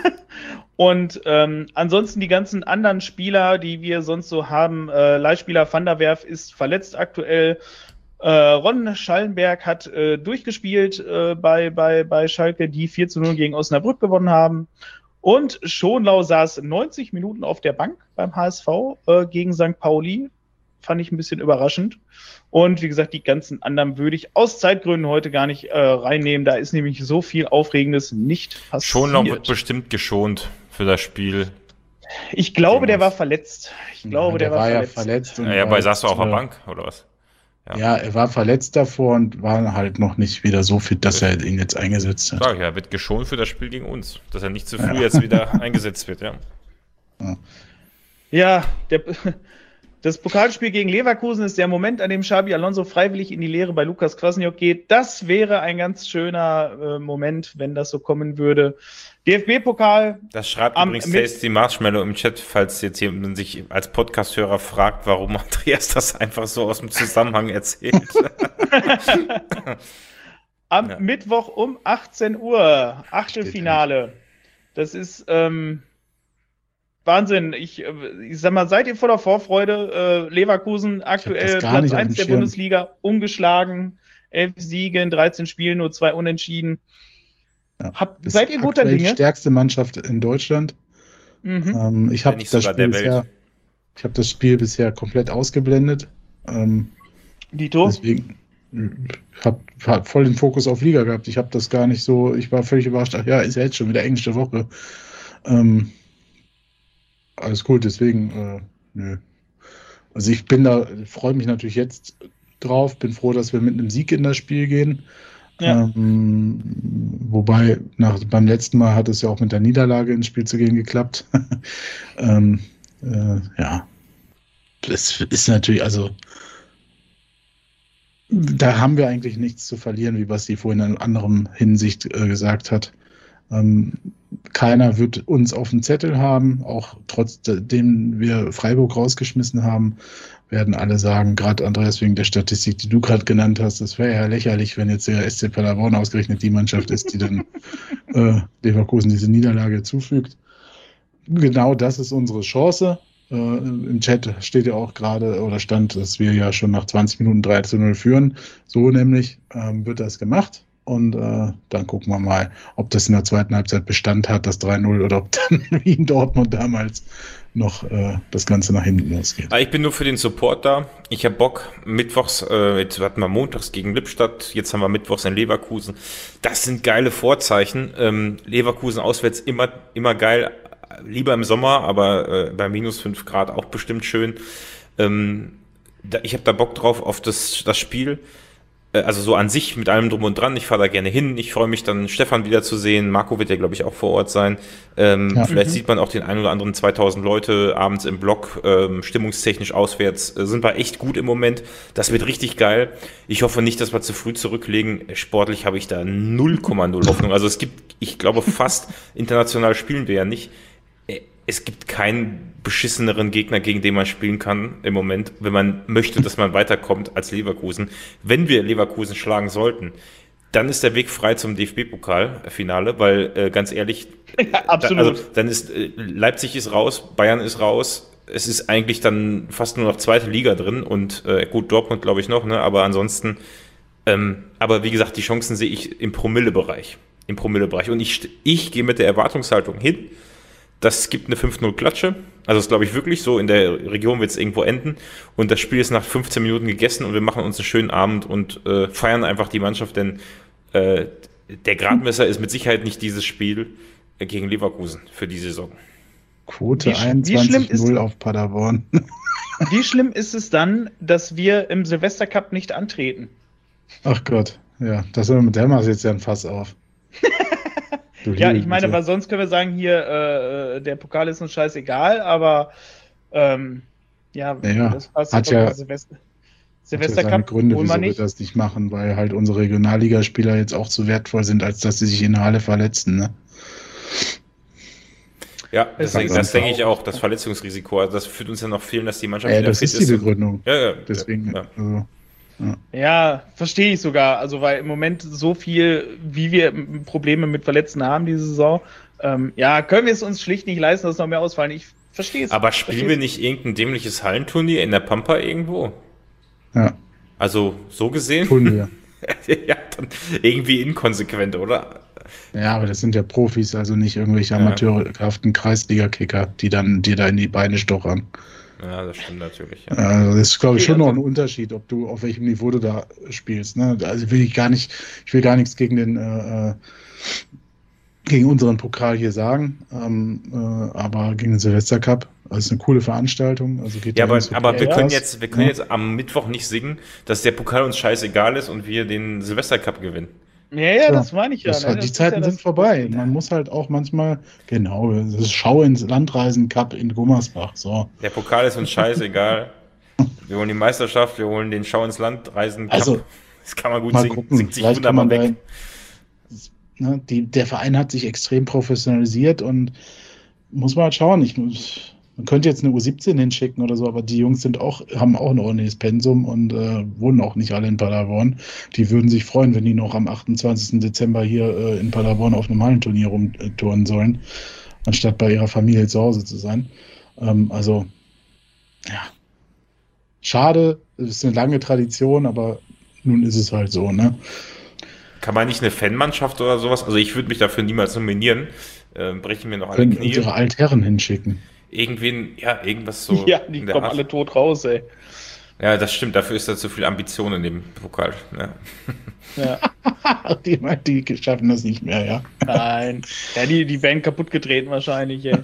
Und ähm, ansonsten die ganzen anderen Spieler, die wir sonst so haben, äh, Leihspieler Van der Werf ist verletzt aktuell. Äh, Ron Schallenberg hat äh, durchgespielt äh, bei, bei, bei Schalke, die vier zu null gegen Osnabrück gewonnen haben. Und Schonlau saß neunzig Minuten auf der Bank beim H S V äh, gegen Sankt Pauli. Fand ich ein bisschen überraschend. Und wie gesagt, die ganzen anderen würde ich aus Zeitgründen heute gar nicht äh, reinnehmen. Da ist nämlich so viel Aufregendes nicht passiert. Schonlau wird bestimmt geschont für das Spiel. Ich glaube, der war verletzt. Ich glaube, Ja, der, war, ja verletzt. verletzt. und Ja, ja, war bei saß du jetzt, auf der äh, Bank, oder was? Ja, er war verletzt davor und war halt noch nicht wieder so fit, dass er ihn jetzt eingesetzt hat. Sag ich ja, wird geschont für das Spiel gegen uns. Dass er nicht zu früh jetzt wieder eingesetzt wird, ja. Ja, der, das Pokalspiel gegen Leverkusen ist der Moment, an dem Xabi Alonso freiwillig in die Lehre bei Lukas Kwasniok geht. Das wäre ein ganz schöner äh, Moment, wenn das so kommen würde. D F B-Pokal. Das schreibt Am übrigens mit- Tasty Marshmallow im Chat, falls jetzt jemand sich als Podcast-Hörer fragt, warum Andreas das einfach so aus dem Zusammenhang erzählt. Am Ja. Mittwoch um achtzehn Uhr, Achtelfinale. Das ist ähm, Wahnsinn. Ich, äh, ich sag mal, seid ihr voller Vorfreude? Äh, Leverkusen aktuell das gar Platz nicht auf eins dem der Schirm. Bundesliga, ungeschlagen, elf Siege in dreizehn Spielen, nur zwei Unentschieden. Ja. Habt, Ist seid ihr guter aktuell Dinge? Die stärkste Mannschaft in Deutschland. Mhm. Ähm, ich Wenn habe nicht das, sogar Spiel der bisher- Welt. ich hab das Spiel bisher komplett ausgeblendet. Ähm, Dito? Deswegen habe hab voll den Fokus auf Liga gehabt. Ich habe das gar nicht so, ich war völlig überrascht. Ach ja, ist ja jetzt schon wieder englische Woche. Ähm, alles gut, deswegen, äh, nö. Also ich bin da, freue mich natürlich jetzt drauf, bin froh, dass wir mit einem Sieg in das Spiel gehen. Ja. Ähm, wobei nach, beim letzten Mal hat es ja auch mit der Niederlage ins Spiel zu gehen geklappt. ähm, äh, ja, das ist natürlich, also da haben wir eigentlich nichts zu verlieren, wie Basti vorhin in anderem Hinsicht äh, gesagt hat. Ähm, keiner wird uns auf dem Zettel haben, auch trotzdem wir Freiburg rausgeschmissen haben, werden alle sagen, gerade Andreas wegen der Statistik, die du gerade genannt hast, das wäre ja lächerlich, wenn jetzt der S C Paderborn ausgerechnet die Mannschaft ist, die dann äh, Leverkusen diese Niederlage zufügt. Genau das ist unsere Chance. Äh, Im Chat steht ja auch gerade, oder stand, dass wir ja schon nach zwanzig Minuten drei zu null führen. So nämlich ähm, wird das gemacht. Und äh, dann gucken wir mal, ob das in der zweiten Halbzeit Bestand hat, das drei null, oder ob dann wie in Dortmund damals noch äh, das Ganze nach hinten losgeht. Ah, ich bin nur für den Support da. Ich habe Bock. Mittwochs, äh, jetzt hatten wir montags gegen Lippstadt, jetzt haben wir Mittwochs in Leverkusen. Das sind geile Vorzeichen. Ähm, Leverkusen auswärts immer, immer geil. Lieber im Sommer, aber äh, bei minus fünf Grad auch bestimmt schön. Ähm, da, ich habe da Bock drauf auf das, das Spiel. Äh, also so an sich mit allem drum und dran. Ich fahre da gerne hin. Ich freue mich dann, Stefan wiederzusehen. Marco wird ja, glaube ich, auch vor Ort sein. Ähm, Ja. vielleicht Mhm. sieht man auch den ein oder anderen zweitausend Leute abends im Block, ähm, stimmungstechnisch auswärts. Äh, sind wir echt gut im Moment. Das wird richtig geil. Ich hoffe nicht, dass wir zu früh zurücklegen. Sportlich habe ich da null Komma null Hoffnung. Also es gibt, ich glaube fast, international spielen wir ja nicht. es gibt keinen beschisseneren Gegner, gegen den man spielen kann im Moment, wenn man möchte, dass man weiterkommt als Leverkusen. Wenn wir Leverkusen schlagen sollten, dann ist der Weg frei zum D F B-Pokal-Finale, weil äh, ganz ehrlich, Ja, absolut. Da, also dann ist äh, Leipzig ist raus, Bayern ist raus. Es ist eigentlich dann fast nur noch zweite Liga drin und äh, gut, Dortmund glaube ich noch, ne? Aber ansonsten, ähm, aber wie gesagt, die Chancen sehe ich im Promille-Bereich. Im Promille-Bereich. Und ich, ich gehe mit der Erwartungshaltung hin, das gibt eine fünf null Klatsche. Also das glaube ich wirklich so. In der Region wird es irgendwo enden. Und das Spiel ist nach fünfzehn Minuten gegessen und wir machen uns einen schönen Abend und äh, feiern einfach die Mannschaft, denn äh, der Gradmesser ist mit Sicherheit nicht dieses Spiel äh, gegen Leverkusen für die Saison. Quote Wie sch- wie einundzwanzig schlimm null ist- auf Paderborn. Wie schlimm ist es dann, dass wir im Silvestercup nicht antreten? Ach Gott, ja, das der macht jetzt ja ein Fass auf. Du Ja, liebe ich meine, Güte. weil sonst können wir sagen, hier, äh, der Pokal ist uns scheißegal, aber ähm, ja, Ja, das passt hat doch ja- mit Silvester. Hat ja seine Silvestercup Gründe, holen wieso wir wir nicht. das nicht machen, weil halt unsere Regionalligaspieler jetzt auch zu wertvoll sind, als dass sie sich in der Halle verletzen. Ne? Ja, deswegen, das ganz denke ich auch, das Verletzungsrisiko. Also das führt uns ja noch fehlen, dass die Mannschaft Ja, wieder das fit ist die und- Begründung. Ja, ja. Deswegen, Ja. also, Ja, verstehe ich sogar. Also, weil im Moment so viel, wie wir m- Probleme mit Verletzten haben diese Saison, ähm, ja, können wir es uns schlicht nicht leisten, dass noch mehr ausfallen. Ich verstehe es. Aber spielen Versteh's. wir nicht irgendein dämliches Hallenturnier in der Pampa irgendwo? ja, Also so gesehen? tun wir. Ja, dann irgendwie inkonsequent, oder? Ja, aber das sind ja Profis, also nicht irgendwelche amateurhaften Kreisliga-Kicker, die dann dir da in die Beine stochern. Ja, das stimmt natürlich. Ja. Also das ist, glaube ich, Okay, schon noch also- ein Unterschied, ob du auf welchem Niveau du da spielst. Ne? Also will ich gar nicht, ich will gar nichts gegen den äh, äh, gegen unseren Pokal hier sagen, ähm, äh, aber gegen den Silvestercup, das ist eine coole Veranstaltung. Also geht Ja, da aber, ins aber wir Hotel können was, jetzt, wir können ne? jetzt am Mittwoch nicht singen, dass der Pokal uns scheißegal ist und wir den Silvestercup gewinnen. Ja, ja, Ja, das meine ich ja. Das ne? halt, Das die ist Zeiten ja das- sind vorbei. Man muss halt auch manchmal, genau, das ist Schau ins Landreisen-Cup in Gummersbach. So. Der Pokal ist uns scheißegal. Wir holen die Meisterschaft, wir holen den Schau ins Land Reisen Cup. Also, Das kann man gut Mal singen. gucken, Singt sich vielleicht kann wunderbar man weg. da, ne, die, der Verein hat sich extrem professionalisiert und muss man halt schauen. Ich, man könnte jetzt eine U siebzehn hinschicken oder so, aber die Jungs sind auch, haben auch ein ordentliches Pensum und äh, wohnen auch nicht alle in Paderborn. Die würden sich freuen, wenn die noch am achtundzwanzigsten Dezember hier äh, in Paderborn auf einem Hallenturnier rumtouren sollen, anstatt bei ihrer Familie zu Hause zu sein. Ähm, also, ja. Schade, es ist eine lange Tradition, aber nun ist es halt so, ne? Kann man nicht eine Fanmannschaft oder sowas? Also ich würde mich dafür niemals nominieren. Äh, brechen mir noch alle Können Knie. unsere Altherren hinschicken. Irgendwen, ja, irgendwas so. Ja, die in der kommen Art. alle tot raus, ey. Ja, das stimmt. Dafür ist da zu viel Ambition in dem Pokal. Ja. Ja. Die, die schaffen das nicht mehr, ja. Nein. Ja, die, die werden kaputt getreten wahrscheinlich, ey.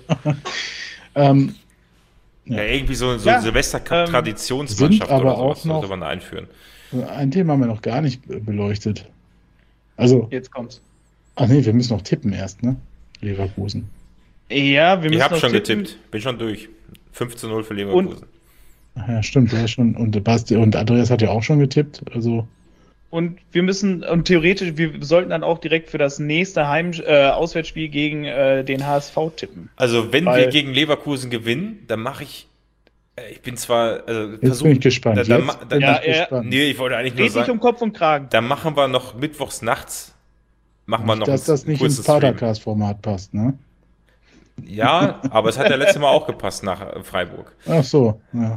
Ähm, Ja, Ja. irgendwie so, so Ja, ein Silvestercup-Traditionsmannschaft sind aber oder sowas auch noch- sollte man einführen. ein Thema haben wir noch gar nicht be- beleuchtet. Also, Jetzt kommt's. ach nee, wir müssen noch tippen erst, ne? Leverkusen. Ja, wir müssen Ich habe noch schon tippen. getippt. Bin schon durch. fünf zu null für Leverkusen. Ach ja, stimmt, du hast schon. Und Basti und Andreas hat ja auch schon getippt. Also, Und wir müssen, und theoretisch, wir sollten dann auch direkt für das nächste Heim äh, Auswärtsspiel gegen äh, den H S V tippen. Also wenn Weil- wir gegen Leverkusen gewinnen, dann mache ich, äh, ich bin zwar, also jetzt versuch- bin ich gespannt. Da, da, jetzt ma- bin Ja, ich ja, gespannt. nee, ich wollte eigentlich nur Dreht sich um sagen, Kopf und Kragen. dann machen wir noch mittwochs nachts, machen wir noch Dass ein das nicht ins kurzes Stream. Padercast-Format passt, ne? Ja, aber es hat ja letztes Mal auch gepasst nach äh, Freiburg. Ach so, ja.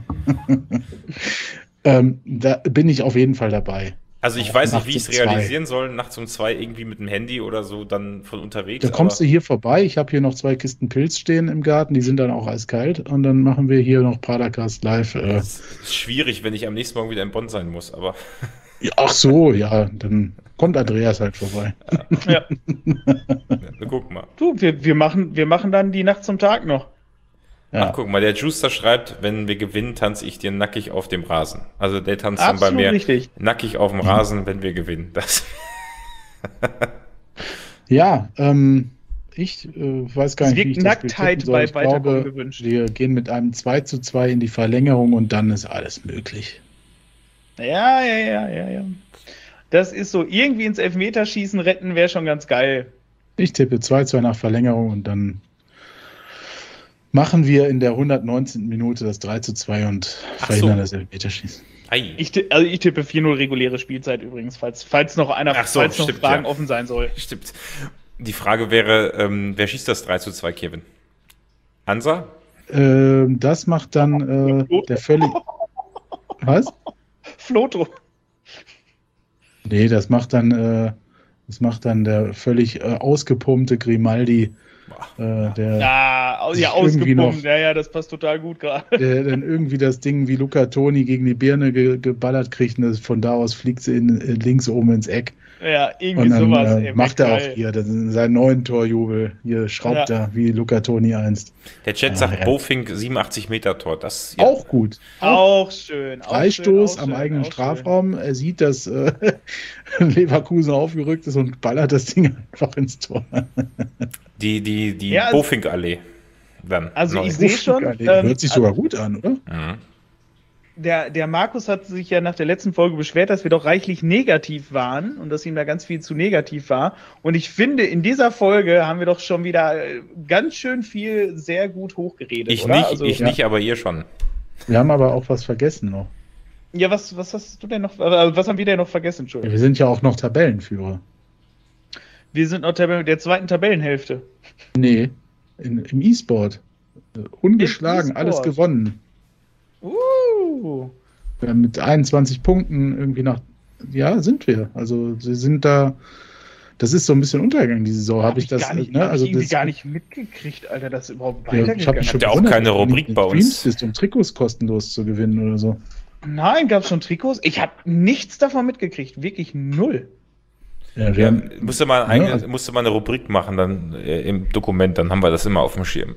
ähm, da bin ich auf jeden Fall dabei. Also ich weiß nicht, Nachts wie ich es um zwei. realisieren soll, nachts um zwei irgendwie mit dem Handy oder so dann von unterwegs. Da kommst du aber hier vorbei. Ich habe hier noch zwei Kisten Pilz stehen im Garten, die sind dann auch eiskalt. Und dann machen wir hier noch Padercast live. Äh, es ist schwierig, wenn ich am nächsten Morgen wieder in Bonn sein muss, aber ja, ach so, ja, dann kommt Andreas halt vorbei. Ja. ja, wir gucken mal. Du, wir, wir, machen, wir machen dann die Nacht zum Tag noch. Ja. Ach, guck mal, der Juicer schreibt, wenn wir gewinnen, tanze ich dir nackig auf dem Rasen. Also der tanzt dann bei Absolut mir richtig. nackig auf dem Rasen, wenn wir gewinnen. Das Ja, ähm, ich äh, weiß gar Es nicht, wie wirkt ich das Spiel Nacktheit tippen soll. bei Ich Weiterkommen glaube, gewünscht. wir gehen mit einem zwei zu zwei in die Verlängerung und dann ist alles möglich. Ja, ja, ja, ja, ja. Das ist so, irgendwie ins Elfmeterschießen retten wäre schon ganz geil. Ich tippe zwei zu zwei nach Verlängerung und dann machen wir in der hundertneunzehnten Minute das drei zu zwei und Ach verhindern so. das Elfmeterschießen. Ei. Ich, ti- also ich tippe vier null reguläre Spielzeit übrigens, falls, falls noch einer, Ach so, falls noch stimmt, Fragen ja. offen sein soll. Stimmt. Die Frage wäre, ähm, wer schießt das drei zu zwei, Kevin? Hansa? Ähm, das macht dann äh, der völlig. Was? Floto. Nee, das macht dann, äh, das macht dann der völlig äh, ausgepumpte Grimaldi. Äh, der, Ja, au- sich ja irgendwie ausgepumpt. noch- Ja, ja, das passt total gut gerade. der dann irgendwie das Ding wie Luca Toni gegen die Birne ge geballert kriegt und das, von da aus fliegt sie in, äh, links oben ins Eck. Ja, irgendwie Und dann sowas. äh, ey, macht er auch geil. hier das ist seinen neuen Torjubel. Hier schraubt Ja. er wie Luca Toni einst. Der Chat Ah, sagt ja. Bofink siebenundachtzig Meter Tor. Das, ja. Auch gut. Auch schön. auch Freistoß schön, auch am schön, eigenen auch schön. Strafraum. Er sieht, dass äh, Leverkusen aufgerückt ist und ballert das Ding einfach ins Tor. Die, die, die Ja, also- Bofink-Allee. Dann. Also neu. ich sehe schon, Hört ähm, sich sogar gut an, oder? Mhm. Der, der Markus hat sich ja nach der letzten Folge beschwert, dass wir doch reichlich negativ waren und dass ihm da ganz viel zu negativ war. Und ich finde, in dieser Folge haben wir doch schon wieder äh, ganz schön viel sehr gut hochgeredet. Ich oder? nicht, Also, ich ja. nicht, aber ihr schon. Wir haben aber auch was vergessen noch. Ja, was, was hast du denn noch, äh, was haben wir denn noch vergessen, Ja, Entschuldigung? wir sind ja auch noch Tabellenführer. Wir sind noch Tabellen, der zweiten Tabellenhälfte. Nee, in, im E-Sport. Äh, Ungeschlagen, Im alles E-Sport. gewonnen. Uh. Wir haben mit einundzwanzig Punkten irgendwie nach. Ja, sind wir. Also, sie sind da. Das ist so ein bisschen Untergang, die Saison. Habe ich das. gar nicht, ne? hab Also ich irgendwie das, gar nicht mitgekriegt, Alter, dass überhaupt Ja, ich habe weitergegangen mich ist. schon ja auch gewundert, keine dass du Rubrik nicht bei uns. gestreamt bist, um Trikots kostenlos zu gewinnen oder so. Nein, gab es schon Trikots? Ich habe nichts davon mitgekriegt, wirklich null. Ja, wir Ja, haben, musste mal, eine, Ja, also- musste mal eine Rubrik machen dann äh, im Dokument, dann haben wir das immer auf dem Schirm.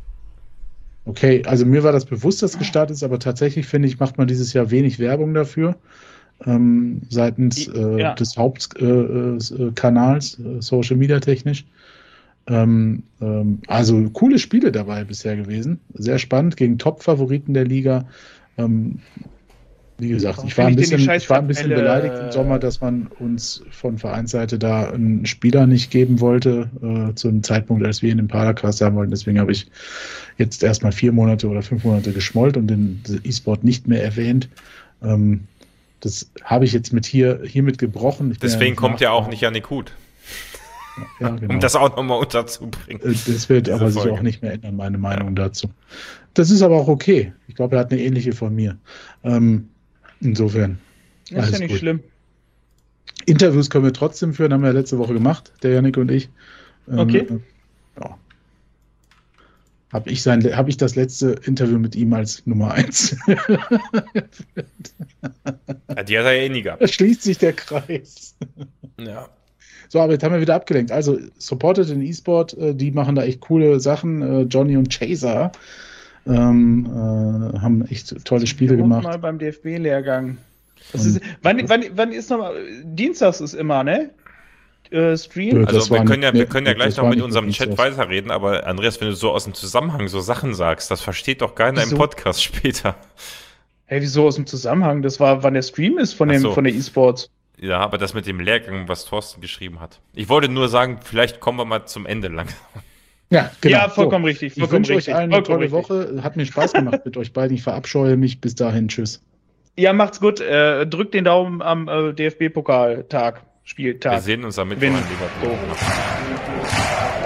okay, also mir war das bewusst, dass gestartet ist, aber tatsächlich finde ich, macht man dieses Jahr wenig Werbung dafür. Ähm, seitens äh, Ja. des Hauptkanals, äh, äh, Kanals, äh, Social Media technisch. Ähm, ähm, also coole Spiele dabei bisher gewesen. Sehr spannend gegen Top-Favoriten der Liga. Ähm, wie gesagt, Warum ich war, ein find ich denn die bisschen, ich war ein bisschen Scheißtabelle- beleidigt im Sommer, dass man uns von Vereinsseite da einen Spieler nicht geben wollte, äh, zu einem Zeitpunkt, als wir ihn im Paracast haben wollten. Deswegen habe ich jetzt erstmal vier Monate oder fünf Monate geschmollt und den E-Sport nicht mehr erwähnt. Ähm, das habe ich jetzt mit hier hiermit gebrochen. Ich bin Deswegen ja kommt ja auch nach- nicht Janik Hut, Ja, genau. um das auch nochmal unterzubringen. Äh, Das wird diese aber sich Folge. auch nicht mehr ändern, meine Meinung dazu. Das ist aber auch okay. Ich glaube, er hat eine ähnliche von mir. Ähm, insofern. Das ist alles ja nicht gut. schlimm. Interviews können wir trotzdem führen, haben wir ja letzte Woche gemacht, der Janik und ich. Ähm, Okay. äh, Ja. Habe ich, sein, hab ich das letzte Interview mit ihm als Nummer eins. Ja, die hat er ja eh nie gehabt. Da schließt sich der Kreis. Ja. So, aber jetzt haben wir wieder abgelenkt. Also, supportet den E-Sport, äh, die machen da echt coole Sachen. Äh, Johnny und Chaser ähm, äh, haben echt tolle Spiele Wir gemacht. mal beim D F B-Lehrgang. Das Und- ist, wann, wann, wann ist nochmal? Dienstags ist immer, ne? Äh, Stream. Ja. Also Das wir war können ja, nicht- wir können ja das gleich war noch mit nicht unserem wirklich Chat so. weiterreden, aber Andreas, wenn du so aus dem Zusammenhang so Sachen sagst, das versteht doch keiner im Wieso? Podcast später. Hey, wieso aus dem Zusammenhang? Das war, wann der Stream ist von, Ach dem, so. von der E-Sports. Ja, aber das mit dem Lehrgang, was Thorsten geschrieben hat. Ich wollte nur sagen, vielleicht kommen wir mal zum Ende lang. Ja, genau. Ja, vollkommen richtig. Ich Vollkommen wünsche euch richtig. allen eine vollkommen tolle richtig. Woche. Hat mir Spaß gemacht mit euch beiden. Ich verabscheue mich. Bis dahin. Tschüss. Ja, macht's gut. Äh, drückt den Daumen am äh, D F B-Pokaltag, Wir Spieltag. sehen uns am Mittwoch Wenn- in Liverpool. So.